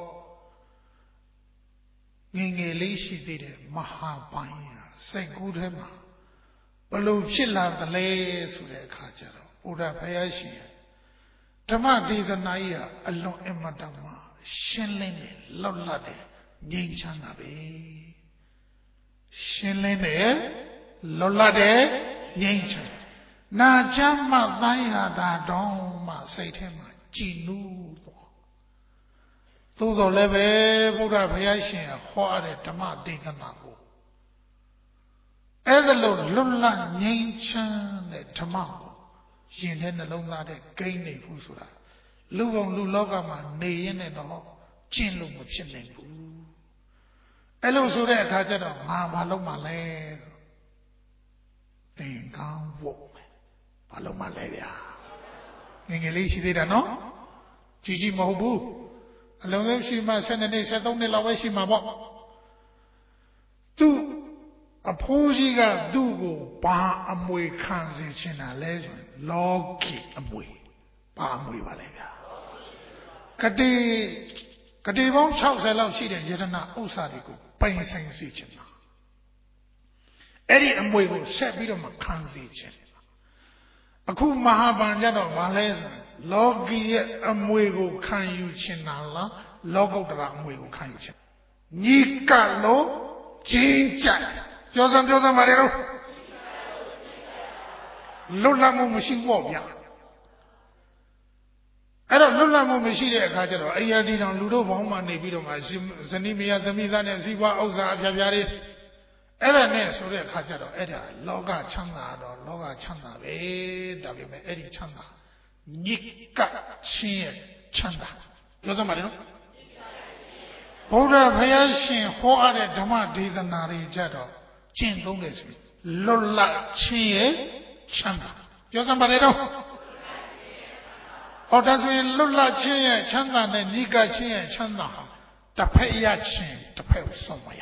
ငယ်ငယ်လေးရှိသေးတဲ့မဟာပိုင်းစိတ်ကူးထဲမှာဘလို့ဖြစ်လာသလဲဆိုတဲ့အခါကျတော့ဘုရားဘုရားရှင်ဓမ္မဒေသနာကြီးကအလွန်အမတန်မှရှင်းလင်းတယ်လောက်လတ်တယ်ငြိမ်းချမ်းတာပဲရှင်းလင်းတယ်လောက်လတ်တယ်ငြိမ်းချမ်းနာချမ်းမှတိုင်းရတာတောင်းမှစိတ်ထဲမှာကြည်နူးသွားသို့တော်လည်းပဲဘုရားဘုရားရှင်ဟောရတဲ့ဓမ္မဒေသနာကိုအဲ့ဒါလို့လွတ်လပ်ငြိမ်းချမ်းတဲ့ဓမ္မကိုရင်ထဲနှလုံးသားတဲ့ဂိမ်းနေဘူးဆိုတာလူဘုံလူလောကမှာနေရင်းနဲ့တော့ကျင့်လို့မဖြစ်နိုင်ဘူးအဲ့လိုဆိုတဲ့အခါကျတော့ငါဘာလုပ်မှလဲသင်္ကန်းဝုတ်မယ်ဘာလုပ်မှလဲဗျာငယ်ငယ်လေးရှိသေးတာနော်ကြီးကြီးမဟုတ်ဘူးအလုံးစုံရှိမှဆယ်နှစ်နှစ်ဆယ်သုံးနှစ်လောက်ပဲရှိမှာပေါ့သူအဖိုးကြီးကသူ့ကိုဘာအမွေခံစေချင်တာလဲဆိုရင်လောကီအမွေဘာအမွေပါလဲဗျာကတိကတိပေါင်း၆၀လောက်ရှိတဲ့ယတနာဥစ္စာတွေကိုပိုင်ဆိုင်စေချင်တာအဲ့ဒီအမွေကိုဆက်ပြီးတော့မှခံစေချင်အခုမဟာဗန်ကြတော့မလဲလောကီရဲ့အမွေကိုခံယူချင်တာလားလောကုတ္တရာအမွေကိုခံယူချင်ညီကလို့ကျင်းကြပြောစမ်းပြောစမ်းပါလေတော့လွတ်လပ်မှုမရှိပေါ့ဗျာအဲ့တော့လွတ်လပ်မှုမရှိတဲ့အခါကျတော့အရာဒီတောင်လူတို့ဘောင်းမှနေပြီးတော့မှဇနီးမယားသမီးသားနဲ့စီးပွားဥစ္စာအပြားပြားတွေအဲ့ဒါနဲ့ဆိုတဲ့အခါကျတော့အဲ့ဒါလောကချမ်းသာတော့လောကချမ်းသာပဲဒါပေမဲ့အဲ့ဒီချမ်းသာညစ်ကချင်းရဲ့ချမ်းသာပြောစမ်းပါလေနော်ဘုရားဘုရားရှင်ဟောအပ်တဲ့ဓမ္မဒေသနာတွေကြတော့ကျင့်သုံးတယ်ဆိုလွတ်လပ်ချင်းရဲ့ချမ်းသာပြောစမ်းပါလေတော့ဟောဒါဆိုရင်လွတ်လပ်ခြင်းရဲ့ချမ်းသာနဲ့ညစ်ကခြင်းရဲ့ချမ်းသာဟာတစ်ဖက်ရခြင်းတစ်ဖက်ကိုဆုံးမရ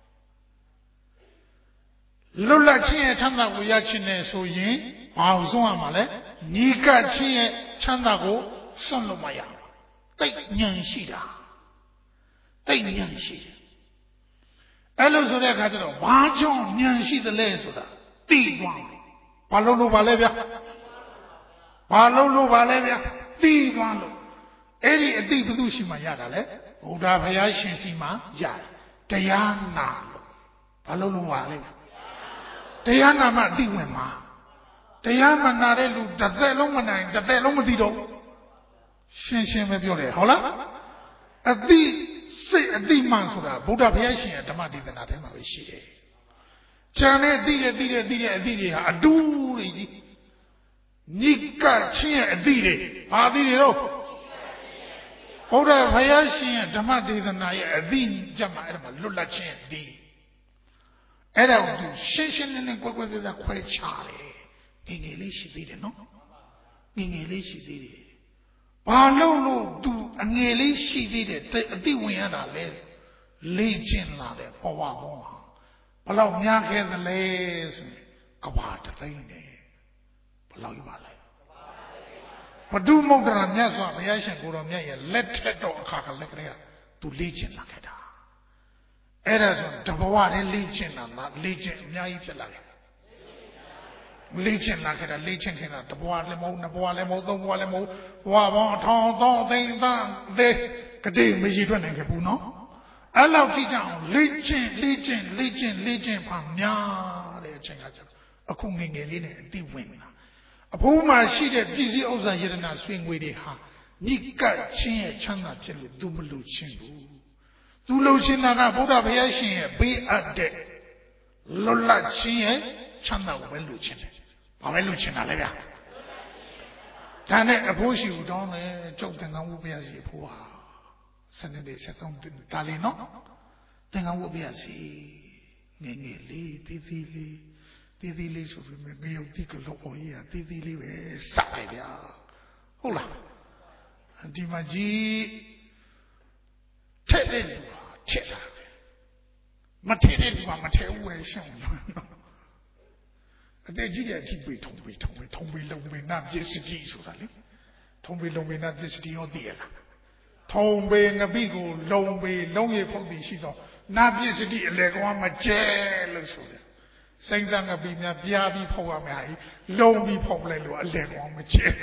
လွတ်လပ်ခြင်းရဲ့ချမ်းသာကိုရခြင်းနဲ့ဆိုရင်ဘာကိုဆုံးရမှာလဲညစ်ကခြင်းရဲ့ချမ်းသာကိုဆုံးလို့မရဘူးတိတ်ဉာဏ်ရှိတာတိတ်ဉာဏ်ရှိတယ်အဲ့လိုဆိုတဲ့အခါကျတော့ဘာကြောင့်ဉာဏ်ရှိသလဲဆိုတာသိသွားတယ်ဘာလို့လို့ပါလဲဗျာဘာလို့လို့ပါလဲဗျာသိသွားလို့အဲ့ဒီအသိဘုသူရှိမှရတာလေဘုရားဘုရားရှင်စီမှရတယ်တရားနာလို့ဘာလို့လို့ပါလဲတရားနာမှအသိဝင်မှာတရားမနာတဲ့လူတစ်သက်လုံးမနိုင်တစ်သက်လုံးမသိတော့ရှင်းရှင်းပဲပြောတယ်ဟုတ်လားအသိစိတ်အသိမှန်ဆိုတာဘုရားဘုရားရှင်ရဲ့ဓမ္မဒေသနာထဲမှာပဲရှိတယ်ကျန်တဲ့သိတဲ့သိတဲ့သိတဲ့အသိတွေဟာအတူတွေကြီးညစ်ကချင်းရဲ့အသိတွေဘာအသိတွေတော့ဘုရားဘုရားရှင်ရဲ့ဓမ္မဒေသနာရဲ့အသိကြမှာအဲ့ဒါမှာလွတ်လပ်ခြင်းရဲ့အသိအဲ့ဒါကိုသူရှင်းရှင်းလင်းလင်းကွယ်ကွယ်ပြပြခွဲခြားတယ်ငယ်ငယ်လေးရှိသေးတယ်နော်ငယ်ငယ်လေးရှိသေးတယ်ဘာလို့လို့သူအငယ်လေးရှိသေးတယ်အသိဝင်ရတာလဲလေ့ကျင့်လာတဲ့ဘဝဘောဟာဘလောက်များခဲ့သလဲဆိုရင်ကဘာတသိန်းနဲ့ဘလောက်ယူပါလဲဘဒုမုဒ္ဒရာမြတ်စွာဘုရားရှင်ကိုတော်မြတ်ရဲ့လက်ထက်တော်အခါကလက်ကလေးကသူလေ့ကျင့်လာခဲ့တာအဲ့ဒါဆိုတဘဝတည်းလေ့ကျင့်တာလားလေ့ကျင့်အများကြီးဖြစ်လာတယ်လေ့ကျင့်လာခဲ့တာလေ့ကျင့်ခဲ့တာတဘဝလည်းမဟုတ်နှစ်ဘဝလည်းမဟုတ်သုံးဘဝလည်းမဟုတ်ဘဝပေါင်းအထောင်သောသိန်းသန်းသေးကတိမရည်တွက်နိုင်ခဲ့ဘူးနော်အဲ့လောက်ကြည့်ကြအောင်လေ့ကျင့်လေ့ကျင့်လေ့ကျင့်လေ့ကျင့်ပါများတဲ့အချိန်ကကျတော့အခုငယ်ငယ်လေးနဲ့အတိဝင်လာအဖိုးမှရှိတဲ့ပြည်စည်းဥစ္စာယတနာဆွေငွေတွေဟာညစ်ကပ်ခြင်းရဲ့ချမ်းသာဖြစ်လို့သူမလို့ချင်းဘူးသူလို့ချင်းတာကဘုရားဘုရားရှင်ရဲ့ပေးအပ်တဲ့လွတ်လပ်ခြင်းရဲ့ချမ်းသာကိုပဲလို့ချင်းတယ်ဘာပဲလို့ချင်းတာလဲဗျာဒါနဲ့အဖိုးရှိဦးတောင်းတယ်ကျုပ်သင်္ကန်းဝုပ္ပယစီအဖိုးဟာစနေနေ့ဆက်သုံးဒါလေးနော်သင်္ကန်းဝုပ္ပယစီငယ်ငယ်လေးသေးသေးလေးသေးသေးလေးဆိုပြီးငရုတ်တိကလောပေါ်ကြီးကသေးသေးလေးပဲစတယ်ဗျာဟုတ်လားဒီမှာကြီးထက်တဲ့လူဟာထက်လာတယ်မထက်တဲ့လူကမထက်ဘူးပဲရှင်းလို့အတေကြီးတဲ့အထိပြေထုံပြေထုံပြေထုံပြေလုံပြေနာပစ္စတိဆိုတာလေထုံပြေလုံပြေနာပစ္စတိရောသိရလားထုံပြေငပိကိုလုံပြေလုံးရဖုတ်ပြီးရှိတော့နာပစ္စတိအလေကောင်မကျဲလို့ဆိုတယ်စိမ့်စားငပိများပြားပြီးဖုတ်ရမယ်ဟာလုံပြီးဖုတ်လိုက်လို့အလေကောင်မကျဲ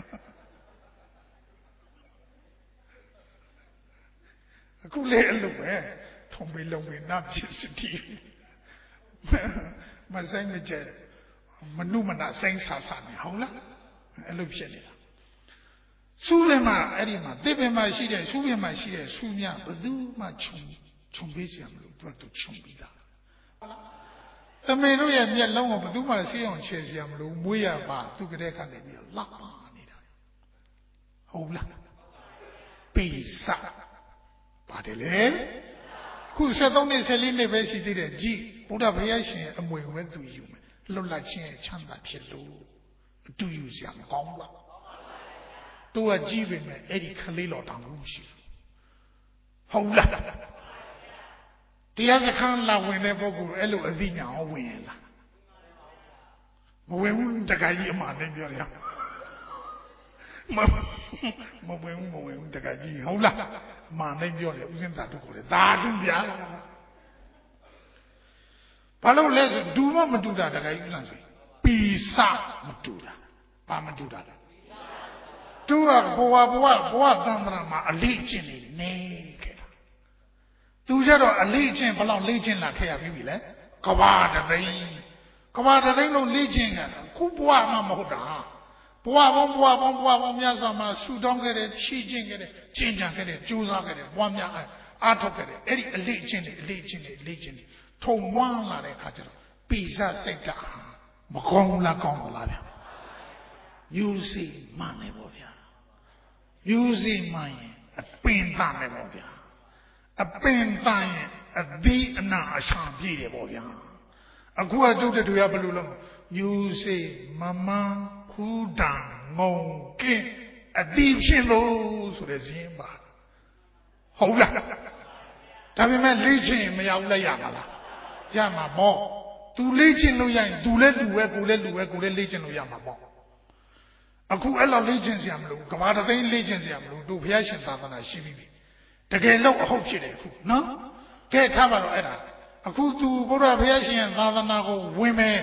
အခုလေအဲ့လိုပဲထုံပြေလုံပြေနာပစ္စတိမဆိုင်မကျဲမနုမနာစိမ့်ဆာဆာနေဟုတ်လားအဲ့လိုဖြစ်နေတာစူးလည်းမှအဲ့ဒီမှာတစ်ပင်မှရှိတဲ့စူးပင်မှရှိတဲ့စူးမြဘယ်သူမှခြုံခြုံပေးကြမလို့သူကသူခြုံပြီးတာသမီးတို့ရဲ့မျက်လုံးကိုဘယ်သူမှဆေးအောင်ချေစရာမလိုမွေးရပါသူကလေးကနေပြီးတော့လှပါနေတာဟုတ်လားပိစပါတယ်လေခုဆက်သုံးနှစ်ဆက်လေးနှစ်ပဲရှိသေးတယ်ကြည်ဘုရားဘုရားရှင်အမွေဝဲသူယူမယ်လွတ်လပ်ခြင်းချမ်းသာဖြစ်လို့အတူယူစရာမကောင်းဘူးလားသူကကြည့်ပေမဲ့အဲ့ဒီခလေးတော်တောင်ဘူးရှိဟုတ်လားတရားစခန်းလာဝင်တဲ့ပုဂ္ဂိုလ်အဲ့လိုအသိဉာဏ်ဟောဝင်ရလားမဝင်ဘူးတခါကြီးအမှန်နဲ့ပြောရမဝင်ဘူးမဝင်ဘူးတကကြီးဟုတ်လားမာနိုင်ပြောတယ်ဦးစင်းသာတို့ကိုလေသာတူဗျာဘာလို့လဲဆိုဒူမမတူတာတကကြီးဦးစင်းဆိုပီစမတူတာဘာမတူတာလဲတူကဘဝဘဝဘဝသံဃာမှာအလေးကျင့်နေနေခဲ့တာသူကြတော့အလေးကျင့်ဘလောက်လေးကျင့်လာခဲ့ရပြီလေကဘာတသိန်းကဘာတသိန်းလုံးလေးကျင့်ခဲ့တာခုဘဝမှမဟုတ်တာဘဝပေါင်းဘဝပေါင်းဘဝပေါင်းများစွာမှာဆူတောင်းခဲ့တဲ့ချီးကျင့်ခဲ့တဲ့ကျင့်ကြံခဲ့တဲ့ကြိုးစားခဲ့တဲ့ဘဝများအားထုတ်ခဲ့တဲ့အဲ့ဒီအလေးကျင့်တွေအလေးကျင့်တွေအလေးကျင့်တွေထုံမွမ်းလာတဲ့အခါကျတော့ပိစစိတ်ဓာတ်မကောင်းလားကောင်းပါလားဗျာယူစီမှန်တယ်ပေါ့ဗျာယူစီမှန်ရင်အပင်တတ်တယ်ပေါ့ဗျာအပင်တတ်ရင်အသီးအနှံအရှာပြည့်တယ်ပေါ့ဗျာအခုကတုတ်တူရဘယ်လိုလဲယူစီမမန်းခူးတံငုံကင်းအတိဖြစ်လို့ဆိုတဲ့ဇင်းပါဟုတ်လားဒါပေမဲ့လေ့ကျင့်မရဘူးလိုက်ရမှာလားရမှာပေါ့သူလေ့ကျင့်လို့ရရင်သူလည်းလူပဲကိုလည်းလူပဲကိုလည်းလေ့ကျင့်လို့ရမှာပေါ့အခုအဲ့လိုလေ့ကျင့်စရာမလိုဘူးကဘာတသိန်းလေ့ကျင့်စရာမလိုတို့ဘုရားရှင်သာသနာရှိပြီတကယ်လို့အဟုတ်ဖြစ်တယ်အခုနော်ကဲထားပါတော့အဲ့ဒါအခုသူဘုရားဘုရားရှင်သာသနာကိုဝင်မယ်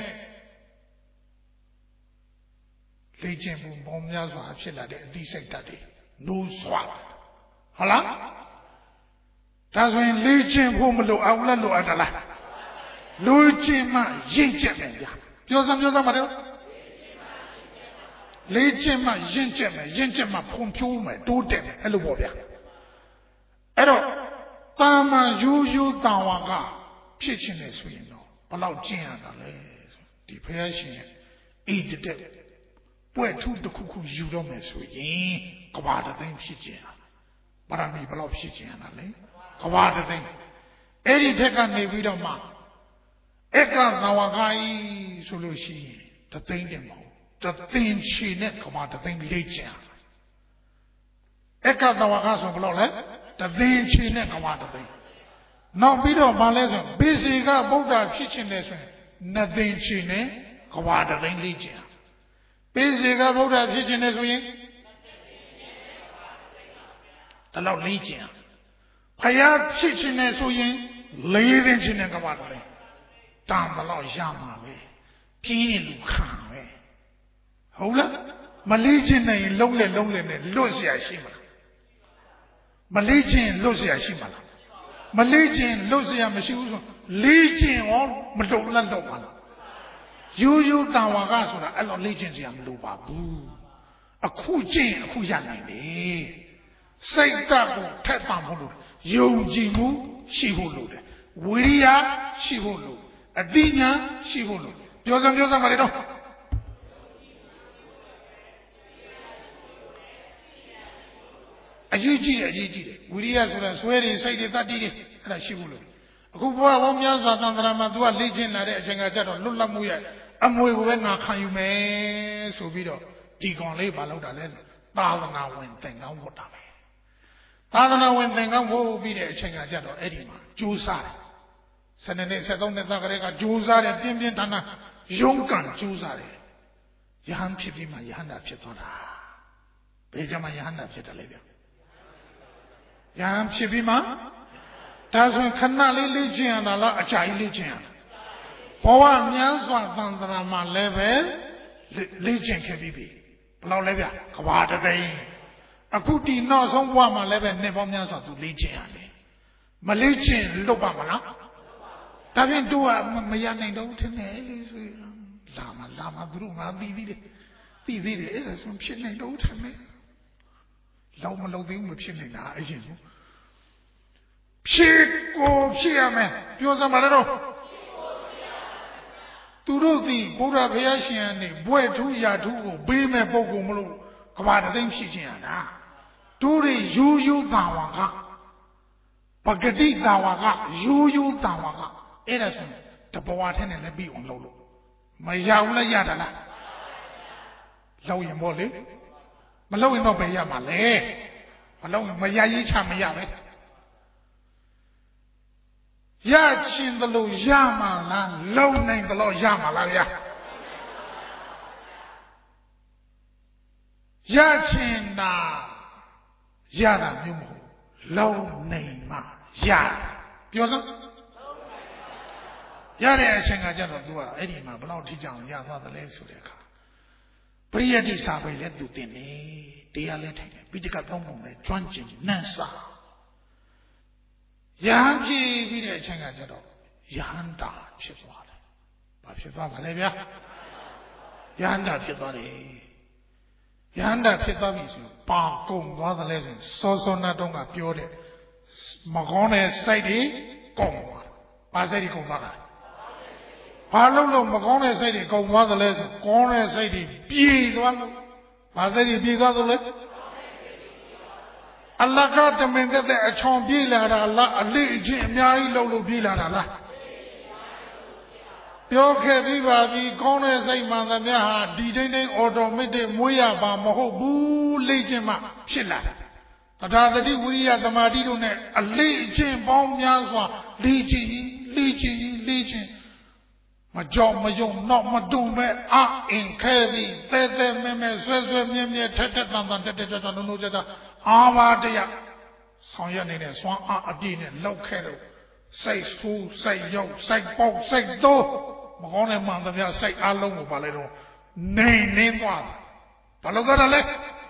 လေ့ကျင့်မှုပေါင်းများစွာဖြစ်လာတဲ့အသိစိတ်ဓာတ်တွေနိုးစွာဟုတ်လားဒါဆိုရင်လေ့ကျင့်ဖို့မလိုအောင်လားလိုအပ်တယ်လားလေ့ကျင့်မှရင့်ကျက်မယ်ဗျာပြောစမ်းပြောစမ်းပါတော့လေ့ကျင့်မှရင့်ကျက်မယ်ရင့်ကျက်မှဖွံ့ဖြိုးမယ်တိုးတက်မယ်အဲ့လိုပေါ့ဗျာအဲ့တော့တာမန်ယူယူတာဝါကဖြစ်ခြင်းလေဆိုရင်တော့ဘယ်လောက်ကျင့်ရတာလဲဒီဘုရားရှင်ရဲ့အိတ်တက်ပွဲထုတစ်ခုခုယူတော့မယ်ဆိုရင်ကဘာတသိန်းဖြစ်ခြင်းပါရမီဘယ်လောက်ဖြစ်ခြင်းလားလေကဘာတသိန်းအဲ့ဒီထက်ကနေပြီးတော့မှဧကသဝကကြီးဆိုလို့ရှိရင်တသိန်းတယ်မဟုတ်တသိန်းချီနဲ့ကဘာတသိန်းလေးကျန်ဧကသဝကဆိုဘယ်လောက်လဲတသိန်းချီနဲ့ကဘာတသိန်းနောက်ပြီးတော့ဗာလဲဆိုဘေစီကဗုဒ္ဓဖြစ်ခြင်းလဲဆိုရင်နှစ်သိန်းချီနဲ့ကဘာတသိန်းလေးကျန်ပိစေကဗုဒ္ဓဖြစ်ခြင်းနဲ့ဆိုရင်တလောက်လေးကျင်ဖယားဖြစ်ခြင်းနဲ့ဆိုရင်လေးသိန်းခြင်းနဲ့ကဘာတည်းတန်ဘလောက်ရမှာပဲပြင်းနေလူခံပဲဟုတ်လားမလေးခြင်းနဲ့လုံးလေလုံးလေနဲ့လွတ်เสียရှိမလားမလေးခြင်းလွတ်เสียရှိမလားမလေးခြင်းလွတ်เสียမရှိဘူးဆိုလေးခြင်းရောမတုံလက်တော့ပါလားယူယူတန်ဝါကဆိုတာအဲ့လိုလေ့ကျင့်စရာမလိုပါဘူးအခုကျင့်အခုရနိုင်တယ်စိတ်ဓာတ်ကိုထက်သန်ဖို့လို့ယုံကြည်မှုရှိဖို့လို့တယ်ဝိရိယရှိဖို့လို့အတိညာရှိဖို့လို့ပြောစမ်းပြောစမ်းပါလေတော့အရေးကြီးတယ်အရေးကြီးတယ်ဝိရိယဆိုတာဆွဲတွေစိတ်တွေတတ္တိတွေအဲ့ဒါရှိဖို့လို့အခုဘဝပေါင်းများစွာသံဃာမှာသူကလေ့ကျင့်လာတဲ့အချိန်ကကြတော့လွတ်လပ်မှုရဲ့အမွေကိုပဲငါခံယူမယ်ဆိုပြီးတော့ဒီကောင်လေးဘာလုပ်တာလဲသာသနာဝင်သင်္ကန်းဝတ်တာပဲသာသနာဝင်သင်္ကန်းဝတ်ပြီးတဲ့အချိန်ကကြတော့အဲ့ဒီမှာကြိုးစားတယ်ဆယ်နှစ်ဆက်သုံးနှစ်သားကလေးကကြိုးစားတယ်ပြင်းပြင်းထန်ထန်ရုန်းကန်ကြိုးစားတယ်ယဟန်ဖြစ်ပြီးမှယဟန္တာဖြစ်သွားတာဘယ်ကြမှာယဟန္တာဖြစ်တယ်လဲဗျယဟန်ဖြစ်ပြီးမှဒါဆိုခဏလေးလေ့ကျင့်ရတာလားအကြာကြီးလေ့ကျင့်ရတာဘဝများစွာသံသရာမှာလည်းပဲလေ့ကျင့်ခဲ့ပြီးပြီဘယ်လောက်လဲဗျကဘာတသိန်းအခုဒီနောက်ဆုံးဘဝမှာလည်းပဲနှစ်ပေါင်းများစွာသူလေ့ကျင့်ရတယ်မလေ့ကျင့်လွတ်ပါမလားဒါဖြင့်တို့ကမရနိုင်တော့ထင်တယ်လေဆိုလာမလာမသူတို့ငါပြီးသေးတယ်ပြီးသေးတယ်အဲ့ဒါဆိုဖြစ်နိုင်တော့ထင်တယ်လောက်မလောက်သေးဘူးမဖြစ်နိုင်တာအရင်ဆုံးဖြစ်ကိုဖြစ်ရမယ်ပြောစမ်းပါတော့သူတို့ဒီဘုရားဘုရားရှင်ကနေဘွဲ့ထူးရာထူးကိုပေးမဲ့ပုံကူမလို့ကဘာတသိန်းဖြစ်ခြင်းရတာတို့တွေယူယူတာဝါကပဂတိတာဝါကယူယူတာဝါကအဲ့ဒါဆိုတဘဝထဲနဲ့လည်းပြီးအောင်လုပ်လို့မရဘူးလားရတာလားလောက်ရင်ပေါ့လေမလောက်ရင်တော့ပဲရမှာလေမလောက်ရင်မရရေးချမရပဲရချင်းတလို့ရမှာလားလုံနိုင်တလို့ရမှာလားဗျာ Yachina Yada Mumu Low name Yada Yosa Yada Shenga Jadua Edima Blauti Jang Yada the Lesudeka Priati Sabe let do Dini Dia let Pitica Tomo Trunching Nasa Yahanji Vida Chenga Jado Yahanda Chitwale Papua Valevia Yanda Chitwale Yanda Chitavis, Pangong, other legends, Soso Nadonga Pure, Magone Sadi, Gong, Pasadi Gomara. Palo Magone Sadi, Gong, other legends, Gone Sadi, P. Pasadi P. Allah got the men that a chom bila, Allah, a legion, Yai Lolo Bila. Yoke viva the corner say Mandamia, D J automated Muya Mahobu Legema Shilla. Tata the Uria the Madidone, a legion bomb Yazwa, legion, legion, legion. My job, my young, not my doom, ah, in Kerry, Tete Meme, Swezwe, Meme, Tete, Nanda, Ava Dea, Sonya Nene, Swan, Ah, Adine, Locato, say school, say yo, say boat, say do. Magone Mandamia say alone Valero. Nay, name one. Palogale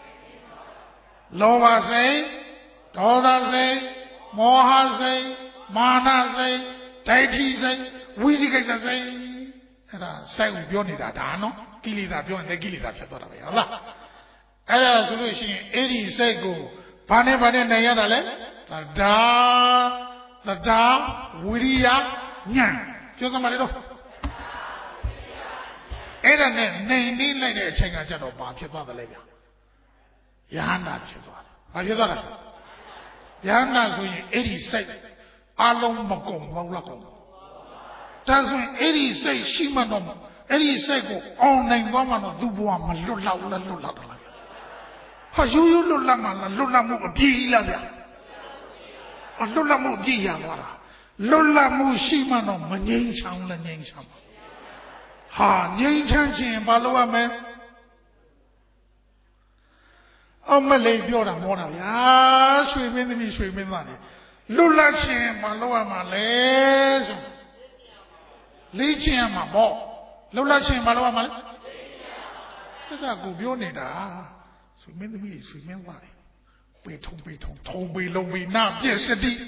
Lova say, Doda say, Moha say, Mana say, Taiti say, Wizika say, and I say with Bioni that Dano, Gilida Bion, the Gilida Chatora. Ella solution, Eddie say go, Pane Pane Nayadale, the Da, the Da, Wiria, Nyan. Just a matter. Era ne ne like a chenga jado ba chitwa the lega. Yahanda chitwa. Ba chitwa. Yahanda so yin eighty say along ma kong wa la kong. Ta so yin eighty say shi ma no eighty say ko on nine wa ma no du bwa ma lut la la lut la la. Ha yu yu lut la ma la lut la mu a pi la bya. A lut la mu pi ya wa la. Lut la mu shi ma no ma nyin chang la nyin chang. Ha, Ning Chanchin, Baloa man. Oh, Malay Biora Mona, ya, swimming the me swimming money. Lula Chin, Baloa Malays. Leechin, my ball. Lula Chin, Baloa Malay. Sada go bionida. Swimming the me swimming money. Wait, don't be, don't be, don't be, not yes, a deep.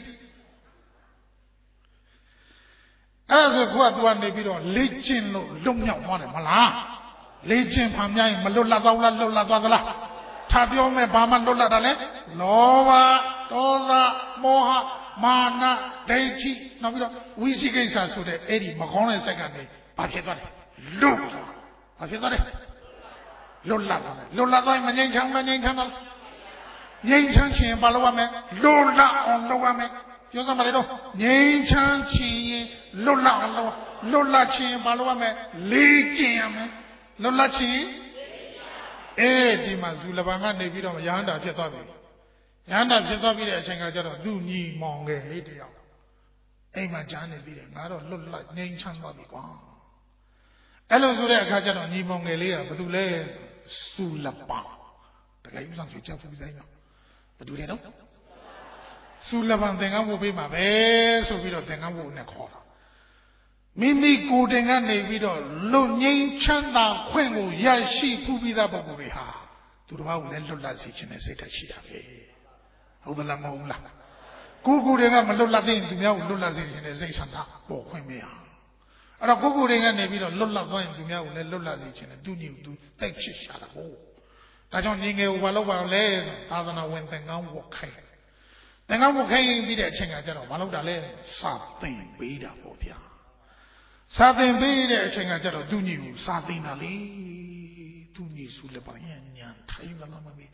As a quad one may be on Lichin, Lumia, Mala, Lichin, Pamia, Malula, Lola, Lola, Tabiome, Bama, Lola, Dale, Lova, Dola, Moha, Mana, Daichi, Navida, Wizigasa, so the Eddie, Magone, second, Paketone, Lola, Paketone, Lola, Lola, my name, my name, Yang Chang, Balawame, Lola on Lowame. Yo somebody know. Yang Chang Chi, Lola, Lola Chi, Balawame, Li Jim, Lola Chi. Eh, Dimazula Banga, Nevido, Yanda, Jetavi. Yanda, Jetavi, a Changajaro, do ni monge, Lydia. Ema Jani, I don't look like Yang Chang Bobby. Hello, Zura Kajano, ni mongelia, but do lay Sulapa. The guy was on switch up to the day. But do they know? Sulavan Denga will be my best, so we don't think I won't call. Mimi Goodinga Nevido, Lo Ning Chanda, Quengo, Yashi, Pubida Bobiha. To the Wow, then Lola Sitchin and say that she have a the Lamola. Googling Lola Din to Mia Lola Sitchin and say Santa, or Quemia. And a Googling and Nevido, Lola Vine to Mia and Lola Sitchin and do you do take Shishara. I don't think a Wallowa lay, other than when the gun walk. Then I will be the Chingajano, Malodale, something beta Bobia. Something beta Chingajano, do you, something Ali, do you, Sulabayan, Tailamami.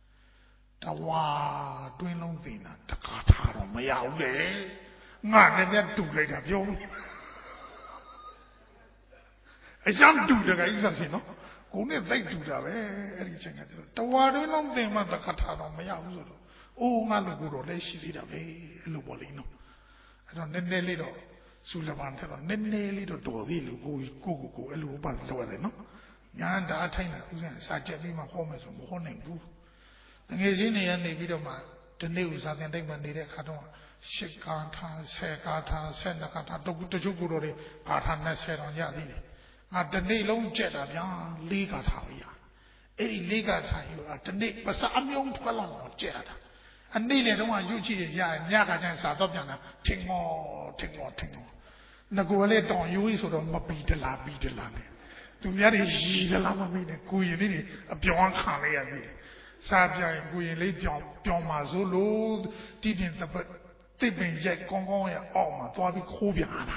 Tawa, doing long vina, Takata, Mayao, not and then two later of you. I can't do the guys, you know. Only they do that, eh? Tawa, doing long vina, Takata, Mayao. Oh, Malaguro, they see it away, Lubolino. I don't know, little Sulavan, Nene little Dovil, go, go, go, Eluba, no? ညာဓာတ်ထိုင်တာဥစဉ်စာချက်ပြီးမှဟောမယ်ဆိုမဟောနိုင်ဘူးငယ်ချင်းတွေကနေပြီးတော့မှဒီနေ့ဥစားတင်တိတ်မှနေတဲ့ခါတော့ရှစ်ကာထာဆယ်ကာထာဆယ်နှစ်ကာထာတခုတချို့ကိုတော့ကာထာနဲ့ဆယ်တော်ရသေးတယ်ငါဒီနေ့လုံးကြက်တာဗျာလေးကာထာပဲရအဲ့ဒီလေးကာထာယူတာဒီနေ့ပစာအမြုံထွက်လောက်တော့ကြက်တာအနည်းလေတော့ရွတ်ကြည့်ရရညခါကျရင်စာတော့ပြန်တာထင်မောထင်မောထင်မောငကိုလေတောင်ယူဆိုတော့မပီတလားပီတလားလေသူများတွေရီတလားမမေးနဲ့ကိုရင်လေးတွေအပြောင်းခံလိုက်ရသေးတယ်စားပြရင်ကိုရင်လေးပြောင်းပြောင်းမှာဆိုလို့တည်တင်တပတ်တိပင်ရိုက်ကောင်းကောင်းရအောင်မှာသွားပြီးခိုးပြန်လာ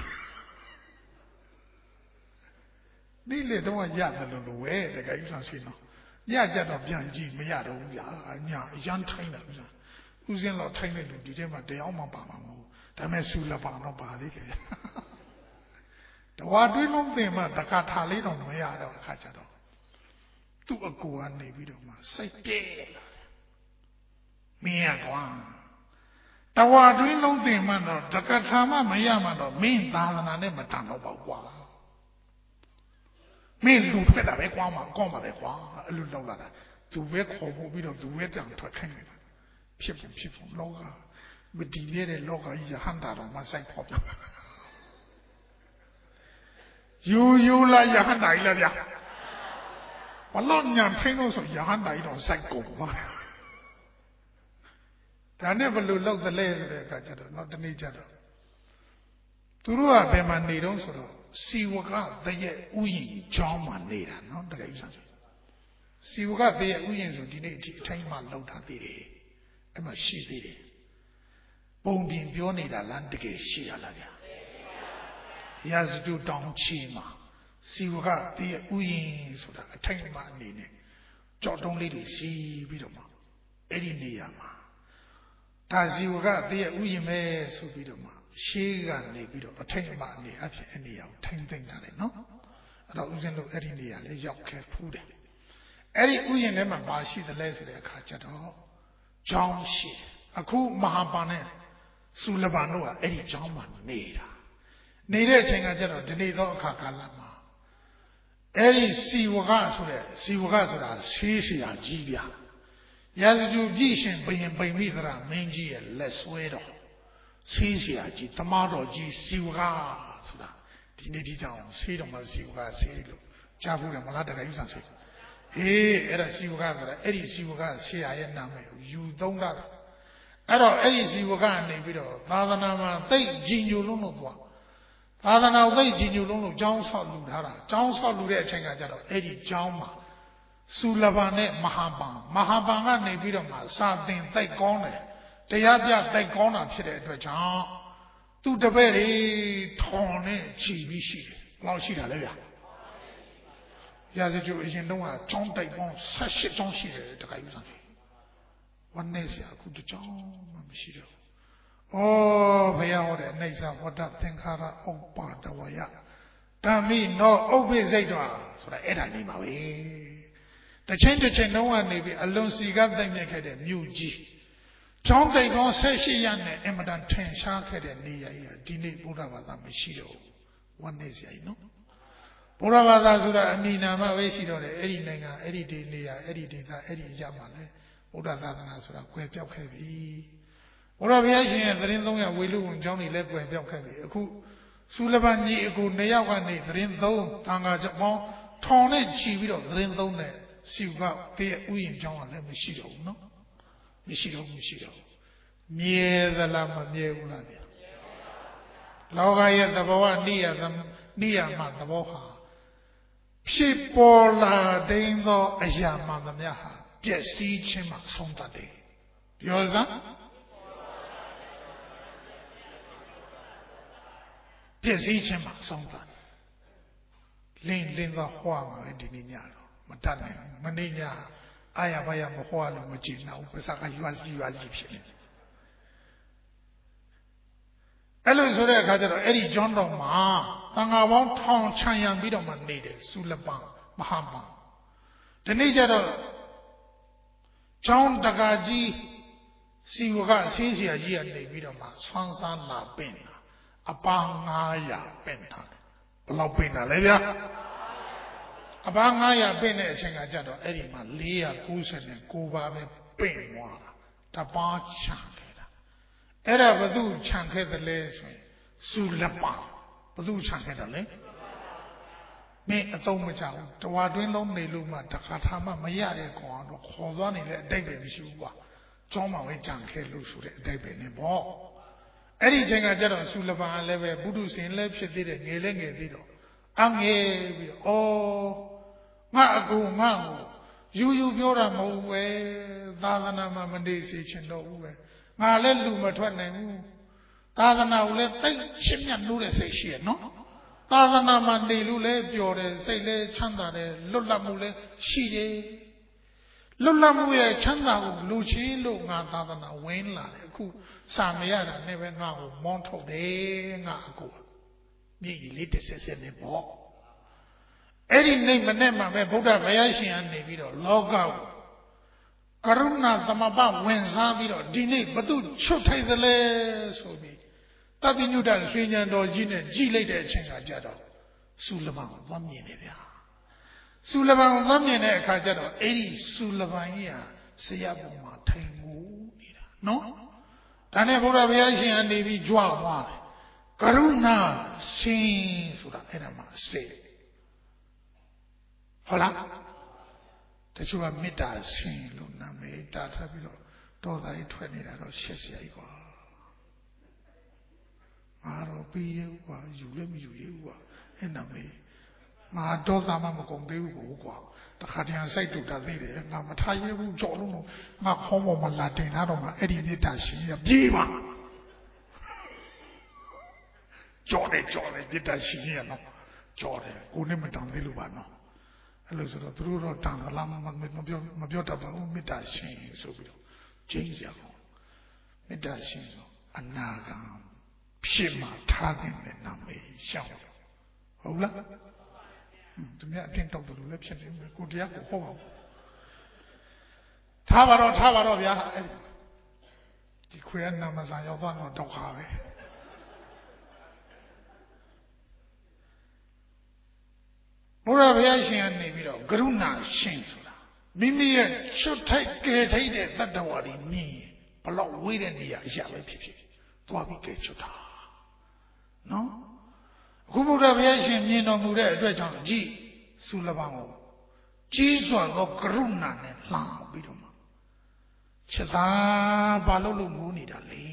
ဒီလေတော့ရတယ်လို့လို့ဝဲတကယ်ယူဆောင်ရှင်းတော့ညကြတော့ပြန်ကြည့်မရတော့ဘူးဗျာညရမ်းထိုင်းတယ်ဗျာဦးစင်းတော့ထိုင်းတဲ့လူဒီထဲမှာတရားမှပါမှာမဟုတ်ဒါပေမဲ့ဆူလပါတော့ပါသေးတယ်တဝါတွင်းလုံးပင်မှာတက္ကထာလေးတော့မရတော့အခါကျတော့သူ့အကူကနေပြီးတော့မှစိတ်ပြဲလာမင်းရကွာတဝါတွင်းလုံးပင်မှာတော့တက္ကထာမှမရမှတော့မင်းသာသနာနဲ့မတန်တော့ပါကွာမင်းလူထွက်တာပဲကွာမှာကောင်းပါပဲကွာအဲ့လိုလောက်လာတာသူပဲခေါ်ဖို့ပြီးတော့သူပဲတန်ထွက်ခိုင်းနေတာဖြစ်ဖို့ဖြစ်ဖို့လောကမတည်ရတဲ့လောကကြီးရဟန္တာတော်မှစိုက်ဖို့ပြယူယူလာရဟန္တာကြီးလားဗျာဘလို့ညာဖိလို့ဆိုရဟန္တာကြီးတော့စိုက်ကုန်ပါဒါနဲ့ဘလို့လောက်သလဲဆိုတဲ့အခါကျတော့နောက်တနေ့ကျတော့သူတို့ကဘယ်မှာနေတော့ဆိုတော့စီဝကတရဲ့ဥယျာဉ်ကျောင်းမှာနေတာနော်တကယ်ကြီးဆိုစီဝကတရဲ့ဥယျာဉ်ဆိုဒီနေ့အထိအထိုင်းမှလောက်ထားသေးတယ်အဲ့မှာရှိသေးတယ်ပုံပြင်ပြောနေတာလားတကယ်ရှိရလားဗျာရာဇတုတောင်ချီမှာစီဝကတရဲ့ဥယျာဉ်ဆိုတာအထိုင်းမှအနေနဲ့ကြောက်တုံးလေးတွေရှိပြီးတော့မှအဲ့ဒီနေရာမှာဒါစီဝကတရဲ့ဥယျာဉ်ပဲဆိုပြီးတော့မှရှေးကနေပြီးတော့အထိုင်းမှအနေအဖြစ်အနေရာကိုထိုင်းသိမ့်တာလေနော်အဲ့တော့ဦးဇင်းတို့အဲ့ဒီနေရာလေးရောက်ခဲ့ဖူးတယ်အဲ့ဒီဥယျာဉ်ထဲမှာဘာရှိသလဲဆိုတဲ့အခါကျတော့ကျောင်းရှိအခုမဟာပါနဲ့စူလပန်တို့ကအဲ့ဒီကျောင်းမှာနေတာနေတဲ့အချိန်ကကျတော့ဒီနေ့တော့အခါကာလမှာအဲ့ဒီစီဝကဆိုတဲ့စီဝကဆိုတာဆေးဆရာကြီးဗျာရာဇဂုပြည့်ရှင်ဘယင်ပိမိသရမင်းကြီးရဲ့လက်ဆွဲတော်ဆေးဆရာကြီးတမတော်ကြီးစီဝကဆိုတာဒီနေ့ဒီကြောင်ဆေးတော်မှာစီဝကဆေးလို့ကြားဘူးတယ်မလားတကယ်ယူဆောင်ဆေးအေးအဲ့ဒါစီဝကဆိုတာအဲ့ဒီစီဝကဆရာရဲ့နာမည်ကိုယူသုံးတာအဲ့တော့အဲ့ဒီစီဝကကနေပြီးတော့သာသနာမှာသိကြီးညိုလုံးလို့သွားသာသနာ့သိကြီးညိုလုံးလို့ကျောင်းဆောက်လူထားတာကျောင်းဆောက်လူတဲ့အချိန်ကကျတော့အဲ့ဒီကျောင်းမှာစူလပန်နဲ့မဟာပန်မဟာပန်ကနေပြီးတော့မှစာသင်သိကောင်းတယ်တရားပြသိကောင်းတာဖြစ်တဲ့အတွက်ကြောင့်သူ့တပည့်တွေထောင်နဲ့ခြီးပြီးရှိတယ်ဘယ်လောက်ရှိတာလဲဗျာရာဇဂုအရင်တုန်းကကျောင်းတိုက်ပေါင်းဆယ့်ရှစ်ကျောင်းရှိတယ်တခါယူဆောင်ဝမ်းနေစရာအခုတကျောင်းမှမရှိတော့ဘူး။ဩဘုရားဟောတဲ့အိဋ္ဌဝတ္တသင်္ခါရဥပ္ပါဒဝယဓမ္မိနောဥပ္ပိစိတ်တော်ဆိုတာအဲ့ဒါနေပါပဲ။တစ်ချိန်တစ်ချိန်လုံးကနေပြီးအလွန်စီကပ်သိမ့်မြက်ခဲ့တဲ့မြို့ကြီးကျောင်းတိုက်ပေါင်းဆယ့်ရှစ်ရနဲ့အင်မတန်ထင်ရှားခဲ့တဲ့နေရာကြီးဒီနေ့ဘုရားဘာသာမရှိတော့ဘူး။ဝမ်းနေစရာကြီးနော်။ဘုရားဘာသာဆိုတာအမိနာမပဲရှိတော့တယ်အဲ့ဒီနိုင်ငံအဲ့ဒီဒီနေရာအဲ့ဒီဒေသအဲ့ဒီရမှာလဲဘုရားသာသနာဆိုတာကွယ်ပြောက်ခဲ့ပြီဘုရားဘုရားရှင်ရဲ့သတင်းသုံးရဝေလူဝင်ကျောင်းတွေလည်းကွယ်ပြောက်ခဲ့ပြီအခုစူလပန်ကြီးအခုနှစ်ယောက်ကနေသတင်းသုံးတန်ခါပေါင်းထောင်နဲ့ချီပြီးတော့သတင်းသုံးတဲ့စီကပေးဥယျာဉ်ကျောင်းကလည်းမရှိတော့ဘူးနော်မရှိတော့ဘူးမရှိတော့ဘူးမြဲသလားမမြဲဘူးလားဗျာလောကရဲ့သဘောကနိယသနိယမှာသဘောဟာဖြစ်ပေါ်လာတဲ့သောအရာမှန်သမျှဟာပျက်စီးခြင်းမှဆုံးတတ်တယ်ပြောစမ်းပျက်စီးခြင်းမှဆုံးတတ်လင်းလင်းသောဟွာမှာဒီနေ့ညတော့မတတ်နိုင်မနေ့ညအာရဘာရမဟွာလို့မကြည့်တော့ဘူးပစကရွာစီရွာစီဖြစ်နေအဲ့လိုဆိုတဲ့အခါကျတော့အဲ့ဒီကျွန်းတော်မှာတန်ဃာပေါင်းထောင်ချံရံပြီးတော့မှနေတယ်စူလပန်မဟာပန်ဒီနေ့ကျတော့ကျောင်းတကာကြီးစီဝကဆင်းဆရာကြီးကနေပြီးတော့မှဆွမ်းစားလာပင့်တာအပန်းငါးရာပင့်တာဘယ်လောက်ပင့်တာလဲဗျာအပန်းငါးရာပင့်တဲ့အချိန်ကကြတော့အဲ့ဒီမှာလေးရာကိုးဆယ်ကိုပါပဲပင့်သွားတာတပါးချံခဲ့တာအဲ့ဒါဘသူခြံခဲ့တယ်လဲဆိုရင်စုလက်ပါဘသူခြံခဲ့တယ်လဲမင်းအသုံးမချဘူးတဝါတွင်းလုံးနေလို့မှတခါထားမှမရတဲ့ကောင်တော့ခေါ်သွားနေတဲ့အတိတ်ပဲမရှိဘူးကွာကျောင်းမှာပဲကြံခဲ့လို့ဆိုတဲ့အတိတ်ပဲနေပေါ့အဲ့ဒီအချိန်ကကြတော့စုလက်ပါလည်းပဲဘုဒ္ဓဆင်လည်းဖြစ်သေးတယ်ငယ်လည်းငယ်သေးတော့အငယ်ပြီးတော့ဩငါအကူငါ့ကိုယူယူပြောတာမဟုတ်ပဲသာသနာမှာမနေစေချင်တော့ဘူးပဲငါလည်းလူမထွက်နိုင်ဘူးသာသနာကိုလည်းတိတ်ရှင်းမြတ်လို့တဲ့စိတ်ရှိရနော်သာသနာမှာနေလို့လည်းပျော်တယ်စိတ်လည်းချမ်းသာတယ်လွတ်လပ်မှုလည်းရှိတယ်လွတ်လပ်မှုရဲ့ချမ်းသာကိုလူချင်းလို့ငါသာသနာဝင်လာတယ်အခုစာမရတာနဲ့ပဲငါ့ကိုမောင်းထုတ်တယ်ငါအကူမြည်ကြီးလေးတစ်ဆက်ဆက်နဲ့ပေါ့အဲ့ဒီနေ့မနေ့မှပဲဗုဒ္ဓဘုရားရှင်ကနေပြီးတော့လောကကိုကရုဏာသမဘဝင်စားပြီးတော့ဒီနေ့ဘသူချွတ်ထိုက်သလဲဆိုပြီးတတိညုတရွှေဉဏ်တော်ကြီးနဲ့ကြည်လိုက်တဲ့အချိန်ကကြတော့စုလပံကိုသွားမြင်နေဗျာစုလပံကိုသွားမြင်တဲ့အခါကျတော့အဲ့ဒီစုလပံကြီးဟာဆရာပုံမှာထိုင်မှုနေတာနော်ဒါနဲ့ဘုရားဘုရားရှင်ကနေပြီးကြွားသွားတယ်ကရုဏာရှင်ဆိုတာအဲ့ဒါမှအစစ်ဟုတ်လားတချို့ကမေတ္တာရှင်လို့နာမည်တာထားပြီးတော့တော်သားကြီးထွက်နေတာတော့ရှက်စရာကြီးကွာငါတော့ပြီးရကွာယူလည်းမယူရဘူးကွာအဲ့နာမည်ငါတော့သားမှမကုန်သေးဘူးကွာတခါတည်းစိုက်တူတာသိတယ်ငါမထားရဘူးကြော်လို့ငါခေါင်းပေါ်မှာလာတင်ထားတော့မှအဲ့ဒီမေတ္တာရှင်ရပြေးပါကြော်တယ်ကြော်တယ်မေတ္တာရှင်ရနော်ကြော်တယ်ကိုနဲ့မတန်သေးလို့ပါနော်အဲ့လိုဆိုတော့သူတို့တော့တန်ခါလာမမပြောမပြောတတ်ပါဘူးမေတ္တာရှင်ဆိုပြီးတော့ကျင်းကြအောင်မေတ္တာရှင်ဆိုအနာဂံဖြစ်မှထားတဲ့နာမည်ရှောက်ဟုတ်လားသူများအတင်းတောက်တယ်လို့လည်းဖြစ်နေတယ်ကိုတရားကိုဟောပါဦးထားပါတော့ထားပါတော့ဗျာအဲ့ဒီခွေရနာမစာရောက်သွားတော့တောက်ခါပဲဘုရားဘုရားရှင်ကနေပြီးတော့ကရုဏာရှင်ဆိုတာမိမိရဲ့ချွတ်ထိုက်ကယ်ထိုက်တဲ့တတ္တဝါတွေနေဘလောက်ဝေးတဲ့နေရာအရာပဲဖြစ်ဖြစ်သွားပြီးကယ်ချွတ်တာနော်အခုဘုရားဘုရားရှင်မြင်တော်မူတဲ့အတွက်ကြောင့်ကြည်သုလပံကိုကြီးစွာသောကရုဏာနဲ့လှောင်ပြီးတော့မှချက်သားဘာလို့လို့ငိုးနေတာလဲ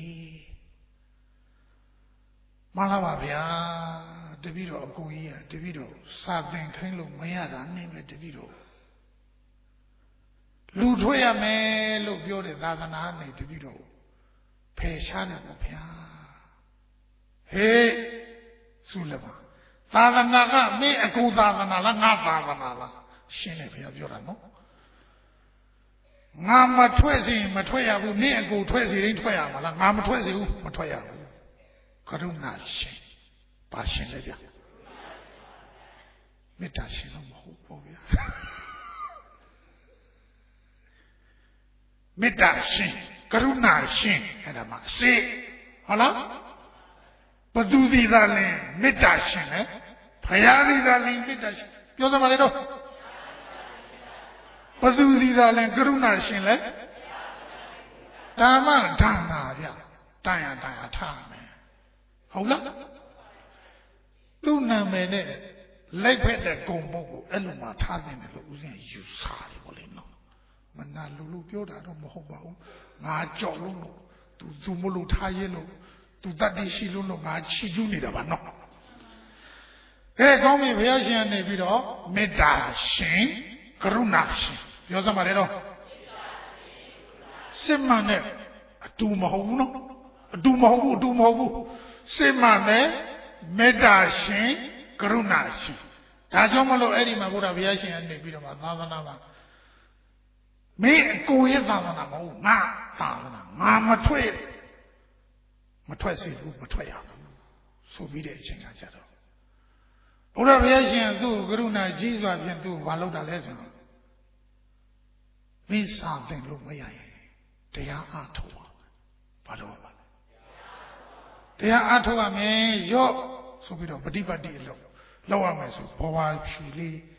မလားပါဗျာတပည့်တော်အကိုကြီးကတပည့်တော်စာသင်ခိုင်းလို့မရတာနဲ့ပဲတပည့်တော်လူထွက်ရမယ်လို့ပြောတဲ့သာသနာနဲ့တပည့်တော်ဖယ်ရှားတယ်ပေါ့ဗျာဟေးသုလပံသာသနာကမင်းအကူသာသနာလားငါသာသနာလားရှင်းတယ်ဗျာပြောတာနော်ငါမထွက်စီမထွက်ရဘူးမင်းအကူထွက်စီတိုင်းထွက်ရမှာလားငါမထွက်စီဘူးမထွက်ရဘူးကရုဏာရှင်ပါရှင်လေဗျာမေတ္တာရှင်တော့မဟုတ်ဘူးဗျာမေတ္တာရှင်ကရုဏာရှင်အဲ့ဒါမှအစေဟုတ်လားဘသူသည်သာလဲမေတ္တာရှင်လေဘုရားသည်သာလဲမေတ္တာရှင်ပြောစမ်းပါလေတော့ဘသူသည်သာလဲကရုဏာရှင်လေဓမ္မဒါနာဗျာတန်ရတန်ရထားမယ်ဟုတ်လားသူ့နာမည်နဲ့လိုက်ဖက်တဲ့ဂုံပုတ်ကိုအဲ့လိုမှထားနေတယ်လို့ဦးဇင်းယူဆတယ်ပေါ့လေနော်မနာလူလူပြောတာတော့မဟုတ်ပါဘူးငါကြော်လို့လို့သူသူမလို့ထားရဲလို့သူတတ်တရှိလို့လို့ငါချီကျူးနေတာပါနော်အဲကောင်းပြီဘုရားရှင်ကနေပြီးတော့မေတ္တာရှင်ကရုဏာရှင်ပြောစမ်းပါလေတော့စစ်မှန်နဲ့အတူမဟုတ်ဘူးနော်အတူမဟုတ်ဘူးအတူမဟုတ်ဘူးစစ်မှန်နဲ့မေတ္တာရှင်ကရုဏာရှင်ဒါကြောင့်မလို့အဲ့ဒီမှာဘုရားဘုရားရှင်ကနေပြီးတော့သာသနာမှာမင်းအကိုရဲ့သာသနာမဟုတ်ငါသာသနာငါမထွက်မထွက်စေဘူးမထွက်ရဘူးဆိုပြီးတဲ့အချိန်ကကြတော့ဘုရားဘုရားရှင်သူ့ကရုဏာကြီးစွာဖြင့်သူ့ဘာလုပ်တာလဲဆိုတော့မင်းစာသင်လို့မရရင်တရားအားထုတ်ပါဘာလို့ပါလဲတရားအားထုတ်ရမယ်ရော့ဆိုပြီးတော့ပฏิပတ်တိအလုပ်လောက်ရမယ်ဆိုဘဝဖြူလေး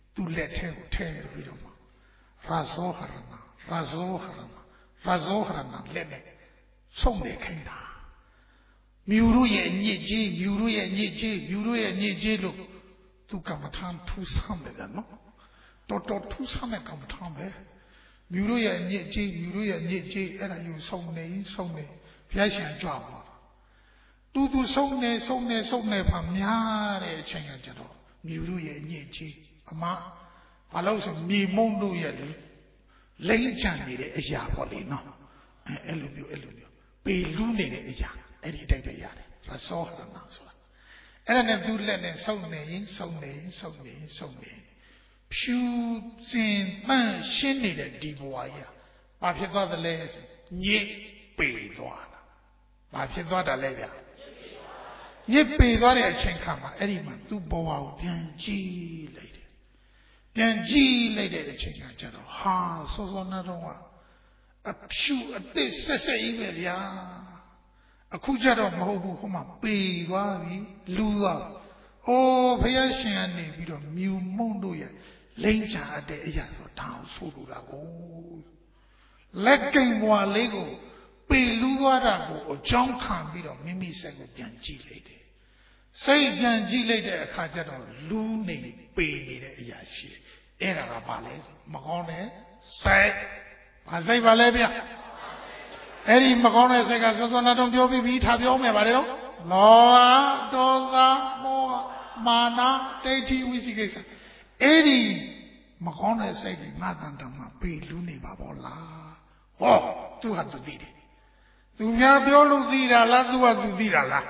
သူ့လက်ထဲကိုထည့်ပြီးတော့မှရာဇောဟရဏရာဇောဟရဏရာဇောဟရဏလက်နဲ့ဆုံးနေခိုင်းတာမြူတို့ရဲ့ညစ်ကြေးမြူတို့ရဲ့ညစ်ကြေးမြူတို့ရဲ့ညစ်ကြေးလို့သူကမ္မထာထူးဆန်းတယ်နော်တော်တော်ထူးဆန်းတဲ့ကမ္မထာပဲမြူတို့ရဲ့ညစ်ကြေးမြူတို့ရဲ့ညစ်ကြေးအဲ့ဒါယူဆုံးနေဆုံးနေဘုရားရှင်ကြွပါတူတူဆုံးနေဆုံးနေဆုံးနေပါများတဲ့အချိန်ကကြတော့မြူတို့ရဲ့ညစ်ကြေးအမဘာလို့ဆိုမြေမုံတို့ရဲ့လိမ့်ချနေတဲ့အရာပေါ့လေနော်အဲ့လိုမျိုးအဲ့လိုမျိုးပေလူးနေတဲ့အရာအဲ့ဒီတိုက်ပဲရတယ်ရသောဟရဏဆိုတာအဲ့ဒါနဲ့သူ့လက်နဲ့ဆုံးနေရင်ဆုံးနေရင်ဆုံးနေရင်ဆုံးနေဖြူစင်ပန်းရှင်းနေတဲ့ဒီဘဝကြီးဘာဖြစ်သွားသလဲညစ်ပေသွားတာဘာဖြစ်သွားတာလဲဗျာညစ်ပေသွားတဲ့အချိန်ခါမှာအဲ့ဒီမှာသူ့ဘဝကိုပြန်ကြည့်လိုက်တယ်ပြန်ကြည့်လိုက်တဲ့အချိန်ကကျတော့ဟာစောစောနာတော့ကအဖြူအသစ်ဆက်ဆက်ကြီးပဲဗျာအခုကျတော့မဟုတ်ဘူးဟိုမှာပေသွားပြီလူသွားအိုးဘုရားရှင်ကနေပြီးတော့မြူမုံတို့ရဲ့လိမ့်ချတဲ့အရာဆိုဒါအောင်ဆိုလိုတာကိုလက်ကင်ဘွားလေးကိုပေလူသွားတာကိုအကြောင်းခံပြီးတော့မိမိစိတ်ကိုပြန်ကြည့်လိုက်တယ်စိတ်ပြန်ကြည့်လိုက်တဲ့အခါကျတော့လူနေပေနေတဲ့အရာရှိအဲ့ဒါကဘာလဲမကောင်းတဲ့စိတ်ဘာစိတ်ပါလဲဗျအဲ့ဒီမကောင်းတဲ့စိတ်ကစောစောနာတော့ပြောပြီးပြီထားပြောမယ်ဗါလေတော့လောဘဒေါသမောဟမာနဒိဋ္ဌိဝိသိကိစ္စအဲ့ဒီမကောင်းတဲ့စိတ်ကငါတန်တမှာပေလူနေပါဘောလားဟောသူဟာသူသိတယ်သူများပြောလို့သိတာလားသူကသူသိတာလား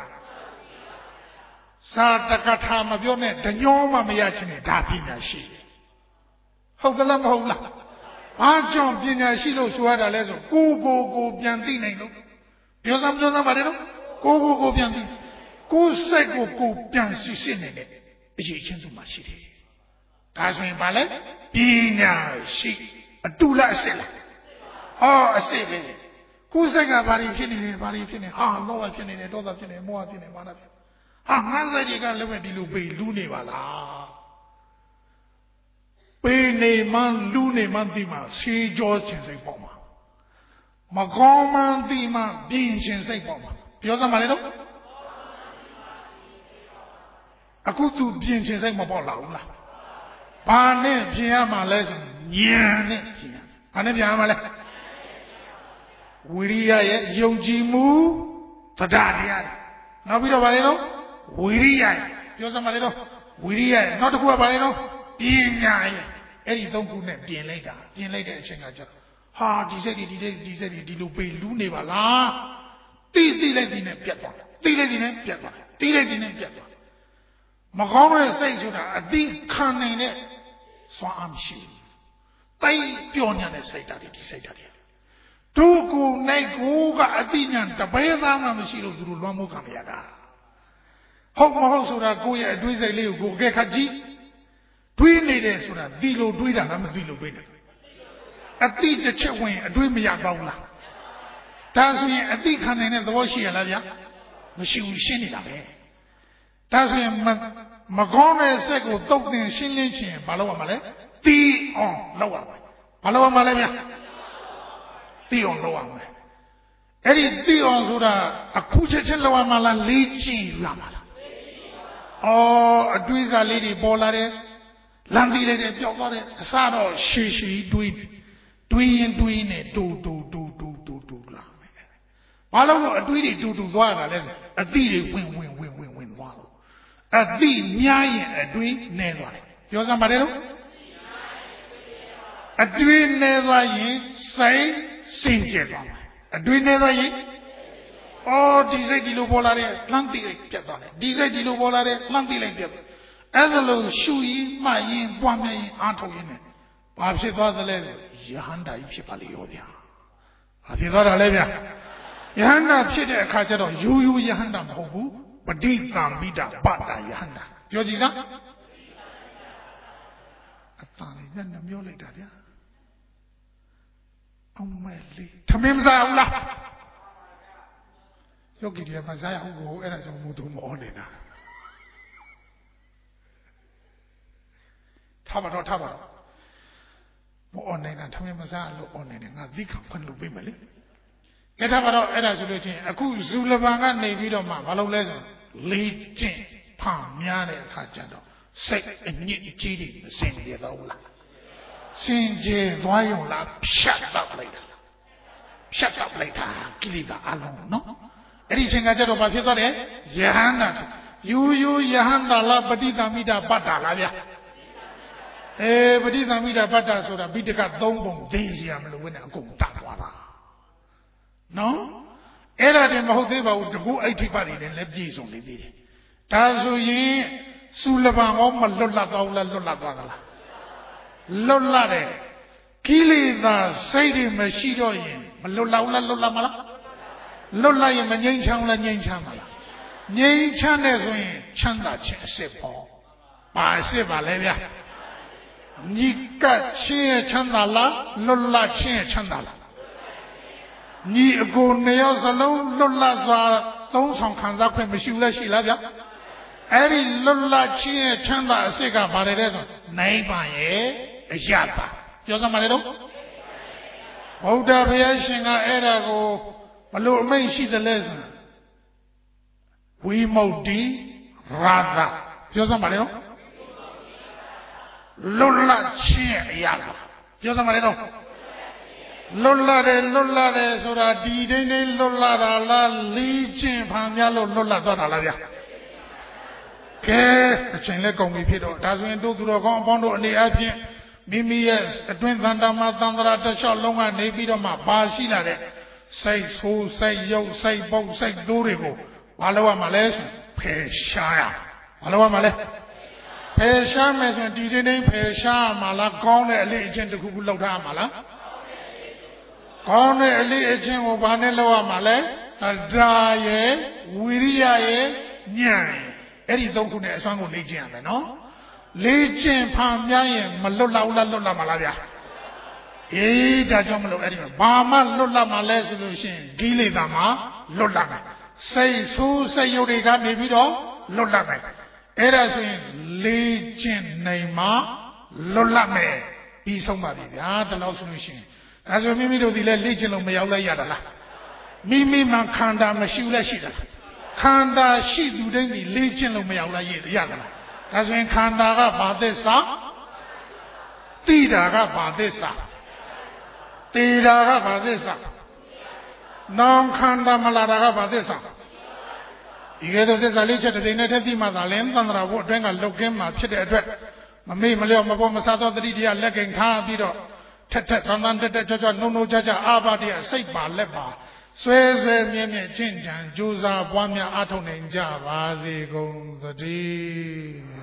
သာတကထာမပြောနဲ့တညောမှမရချင်တဲ့ဒါပညာရှိတယ်ဟုတ်သလားမဟုတ်လားဘာကြောင့်ပညာရှိလို့ဆိုရတာလဲဆိုကိုကိုကိုပြန်သိနိုင်လို့ပြောစမ်းပြောစမ်းပါတယ်နော်ကိုကိုကိုပြန်သိကိုစိတ်ကိုကိုပြန်စစ်စစ်နေတဲ့အရေးချင်းသူမှရှိတယ်ဒါဆိုရင်ဘာလဲပညာရှိအတူလားအစစ်လားဟောအစစ်ပဲကိုစိတ်ကဘာတွေဖြစ်နေလဲဘာတွေဖြစ်နေဟာလောဘဖြစ်နေတယ်ဒေါသဖြစ်နေမောဟဖြစ်နေမာနဖြစ်ဟာငါစိတ်တွေကလည်းပဲဒီလိုပေလူးနေပါလားပေနေမှလူးနေမှဒီမှာဆေးကြောခြင်းစိတ်ပေါ့မှာမကောင်းမှဒီမှာပြင်းခြင်းစိတ်ပေါ့မှာပြောစမ်းပါလေတော့အခုသူပြင်းခြင်းစိတ်မပေါ့လာဘူးလားဘာနဲ့ပြင်းရမှာလဲဆိုဉာဏ်နဲ့ပြင်းရဘာနဲ့ပြင်းရမှာလဲဝိရိယရဲ့ယုံကြည်မှုတရားတရားနောက်ပြီးတော့ဗါလေတော့ဝိရိယပြောစမ်းပါလေတော့ဝိရိယနောက်တစ်ခုကဗါလေတော့ပညာရဲ့အဲ့ဒီသုံးခုနဲ့ပြင်လိုက်တာပြင်လိုက်တဲ့အချိန်ကကျတော့ဟာဒီစိတ်ဒီဒီဒီစိတ်ဒီလိုပေလူးနေပါလားတိတိလိုက်ဒီနဲ့ပြတ်သွားတိလိုက်ဒီနဲ့ပြတ်သွားတိလိုက်ဒီနဲ့ပြတ်သွားမကောင်းတဲ့စိတ်ဆိုတာအသိခံနိုင်တဲ့စွမ်းအားမရှိဘူးတိုက်ပျော်ညံ့တဲ့စိတ်ဓာတ်ဒီစိတ်ဓာတ်တွေဒုကိုနိုင်ကိုကအသိဉာဏ်တပည့်သားမှမရှိလို့သူတို့လွှမ်းမိုးခံရတာဟုတ်မဟုတ်ဆိုတာကိုယ့်ရဲ့အတွေးစိတ်လေးကိုကိုယ်အကဲခတ်ကြည့်တွေးနေတယ်ဆိုတာဒီလိုတွေးတာလားမသိလို့တွေးတယ်အသိတစ်ချက်ဝင်အတွေးမရတော့ဘူးလားဒါဆိုရင်အသိခံနိုင်တဲ့သဘောရှိရလားဗျာမရှိဘူးရှင်းနေတာပဲဒါဆိုရင်မကောင်းတဲ့စိတ်ကိုတုတ်တင်ရှင်းလင်းခြင်းဘာလို့ရမှာလဲတီးအောင်လုပ်ရမှာဘာလို့ရမှာလဲဗျာတီးအောင်လုပ်ရမှာအဲ့ဒီတီးအောင်ဆိုတာအခုချက်ချင်းလုပ်ရမှာလားလေ့ကျင့်ယူရမှာလားအော်အတွေးစားလေးတွေပေါ်လာတယ်လမ်းတီးလိုက်တယ်ပျောက်သွားတယ်အစတော့ရှည်ရှည်တွေးတွေးရင်တွေးနေတူတူတူတူတူတူလာမယ်ဘာလို့လဲအတွေးတွေတူတူသွားတာလဲအတိတွေဝင်ဝင်ဝင်ဝင်ဝင်သွားလို့အတိများရင်အတွေးနည်းသွားတယ်ပြောစမ်းပါတယ်လို့အတွေးနည်းသွားရင်စိတ်စင်ကြယ်သွားမယ်အတွေးနည်းသွားရင်အော်ဒီစိတ်ဒီလိုပေါ်လာတယ်လှမ်းသိလိုက်ပြတ်သွားတယ်ဒီစိတ်ဒီလိုပေါ်လာတယ်လှမ်းသိလိုက်ပြတ်သွားအဲ့ဒါလို့ရှူရင်မှတ်ရင်ပွားမြရင်အားထုတ်ရင်လည်းဘာဖြစ်သွားသလဲဆိုယဟန္တာကြီးဖြစ်ပါလေရောဗျာဘာဖြစ်သွားတာလဲဗျာယဟန္တာဖြစ်တဲ့အခါကျတော့ယူယူယဟန္တာမဟုတ်ဘူးပဋိသင်္ပိတပတ္တယဟန္တာပြောကြည့်စမ်းအတန်လေးနဲ့ပြောလိုက်တာဗျာအောင်မဲ့လေးထမင်းမစားဘူးလားယောဂီတွေကမစားရဘူးကိုအဲ့ဒါကြောင့်မူသူမောနေတာထထားပါတော့ထားပါတော့မအော်နိုင်တာထမင်းမစားလို့အော်နိုင်တယ်ငါသိခံခွင့်လုပ်ပေးမယ်လေကဲထားပါတော့အဲ့ဒါဆိုလို့ချင်းအခုဇူလပန်ကနေပြီးတော့မှမလုပ်လဲဆိုလေးကျင့်ဖန်များတဲ့အခါကျတော့စိတ်အညစ်အကြေးတွေမစင်ကြတော့ဘူးလားစင်ကြသွားရုံလားဖြတ်တော့လိုက်တာဖြတ်တော့လိုက်တာကိလေသာအလုံးနော်အဲ့ဒီအချိန်ကကျတော့ဘာဖြစ်သွားတယ်ယဟန္တာယူယူယဟန္တာလားပဋိသမိတာပတ္တာလားဗျာအဲပဋိသမိတာပတ္တာဆိုတာဘိတကသုံးပုံသိစီရမလို့ဝင်နေအကုန်တတ်သွားတာနော်အဲ့ဒါတည်းမဟုတ်သေးပါဘူးတကူအိဋ္ဌိပတ်တွေလည်းပြည့်စုံနေသေးတယ်ဒါဆိုရင်စူလပံကောမလွတ်လပ်သွားဘူးလားလွတ်လပ်သွားသလားလွတ်လပ်တယ်ကိလေသာစိတ်တွေမရှိတော့ရင်မလွတ်လပ်ဘူးလားလွတ်လပ်မလားလွတ်လပ်ရင်မငြိမ်းချမ်းလားငြိမ်းချမ်းမလားငြိမ်းချမ်းတယ်ဆိုရင်ချမ်းသာခြင်းအစစ်ပေါ့ပါအစစ်ပါလေဗျာညီကချင်းရဲ့ချမ်းသာလားလွတ်လပ်ချင်းရဲ့ချမ်းသာလားညီအကိုနှစ်ယောက်စလုံးလွတ်လပ်စွာသုံးဆောင်ခံစားခွင့်မရှိဘူးလားရှိလားဗျအဲ့ဒီလွတ်လပ်ချင်းရဲ့ချမ်းသာအစစ်ကဘာတွေလဲဆိုနိုင်ပါရဲ့အရပါပြောစမ်းပါလေတော့ဗုဒ္ဓဘုရားရှင်ကအဲ့ဒါကိုဘလို့အမိန့်ရှိသလဲဆိုဝိမု ക്തി ရာသပြောစမ်းပါလေတော့လွတ်လပ်ခြင်းအရာပါပြောစမ်းပါလေတော့လွတ်လပ်တယ်လွတ်လပ်တယ်ဆိုတာဒီတိုင်းတိုင်းလွတ်လပ်တာလားလေးခြင်းဖန်များလို့လွတ်လပ်သွားတာလားဗျာကဲအချိန်လက်ကုန်ပြီဖြစ်တော့ဒါဆိုရင်တို့သူတော်ကောင်းအပေါင်းတို့အနေအချင်းမိမိရဲ့အတွင်းသန္တာမှာသံဃာတစ်လျှောက်လုံးကနေပြီးတော့မှပါရှိလာတဲ့စိတ်ဆိုးစိတ်ရုပ်စိတ်ပုတ်စိတ်သိုးတွေကိုဘာလို့ရမှာလဲဆိုဖယ်ရှားရဘာလို့ရမှာလဲဖယ်ရှားမယ်ဆိုရင်ဒီတိုင်းတိုင်းဖယ်ရှားမှာလားကောင်းတဲ့အလေးအချင်းတစ်ခုခုလောက်ထားမှာလားကောင်းတဲ့အလေးအချင်းကိုဘာနဲ့လောက်ရမှာလဲအဒါရဲ့ဝိရိယရဲ့ဉာဏ်အဲ့ဒီသုံးခုနဲ့အစွမ်းကိုလေ့ကျင့်ရမယ်နော်လေ့ကျင့်ဖန်ပြရင်မလွတ်လောက်လားလွတ်လောက်မှာလားဗျာအေးဒါကြောင့်မလို့အဲ့ဒီမှာဘာမှလွတ်လပ်မှာလဲဆိုလို့ရှိရင်ကိလေသာမှာလွတ်လပ်မယ်စိတ်ဆိုးစိတ်ယုတ်တွေကနေပြီးတော့လွတ်လပ်မယ်အဲ့ဒါဆိုရင်လေ့ကျင့်နိုင်မှလွတ်လပ်မယ်ပြီးဆုံးပါပြီဗျာဒီလောက်ဆိုလို့ရှိရင်ဒါဆိုမိမိတို့ဒီလဲလေ့ကျင့်လို့မရောက်လိုက်ရတာလားမိမိမှခန္ဓာမရှိဘူးလဲရှိတာခန္ဓာရှိသူတိုင်းဒီလေ့ကျင့်လို့မရောက်လိုက်ရရတာလားဒါဆိုရင်ခန္ဓာကဘာသစ္စာသိတာကဘာသစ္စာတေတာကဘာသစ္စာနောင်ခန္ဓာမလာတာကဘာသစ္စာဒီကဲတော့သစ္စာလေးချက်တစ်နဲ့တည်းသိမှသာလင်းသန္တရာဘုအတွင်းကလုတ်ကင်းမှာဖြစ်တဲ့အတွက်မမေ့မလျော့မပေါ်မဆသောတတိတရားလက်ကင်ထားပြီးတော့ထက်ထက်တန်တန်တက်တက်ကြွကြွနှုံနှုံကြကြအာဘတရားစိတ်ပါလက်ပါဆွဲဆွဲမြဲမြဲကျင့်ကြံကြိုးစားပွားများအားထုတ်နိုင်ကြပါစေကုန်သတည်း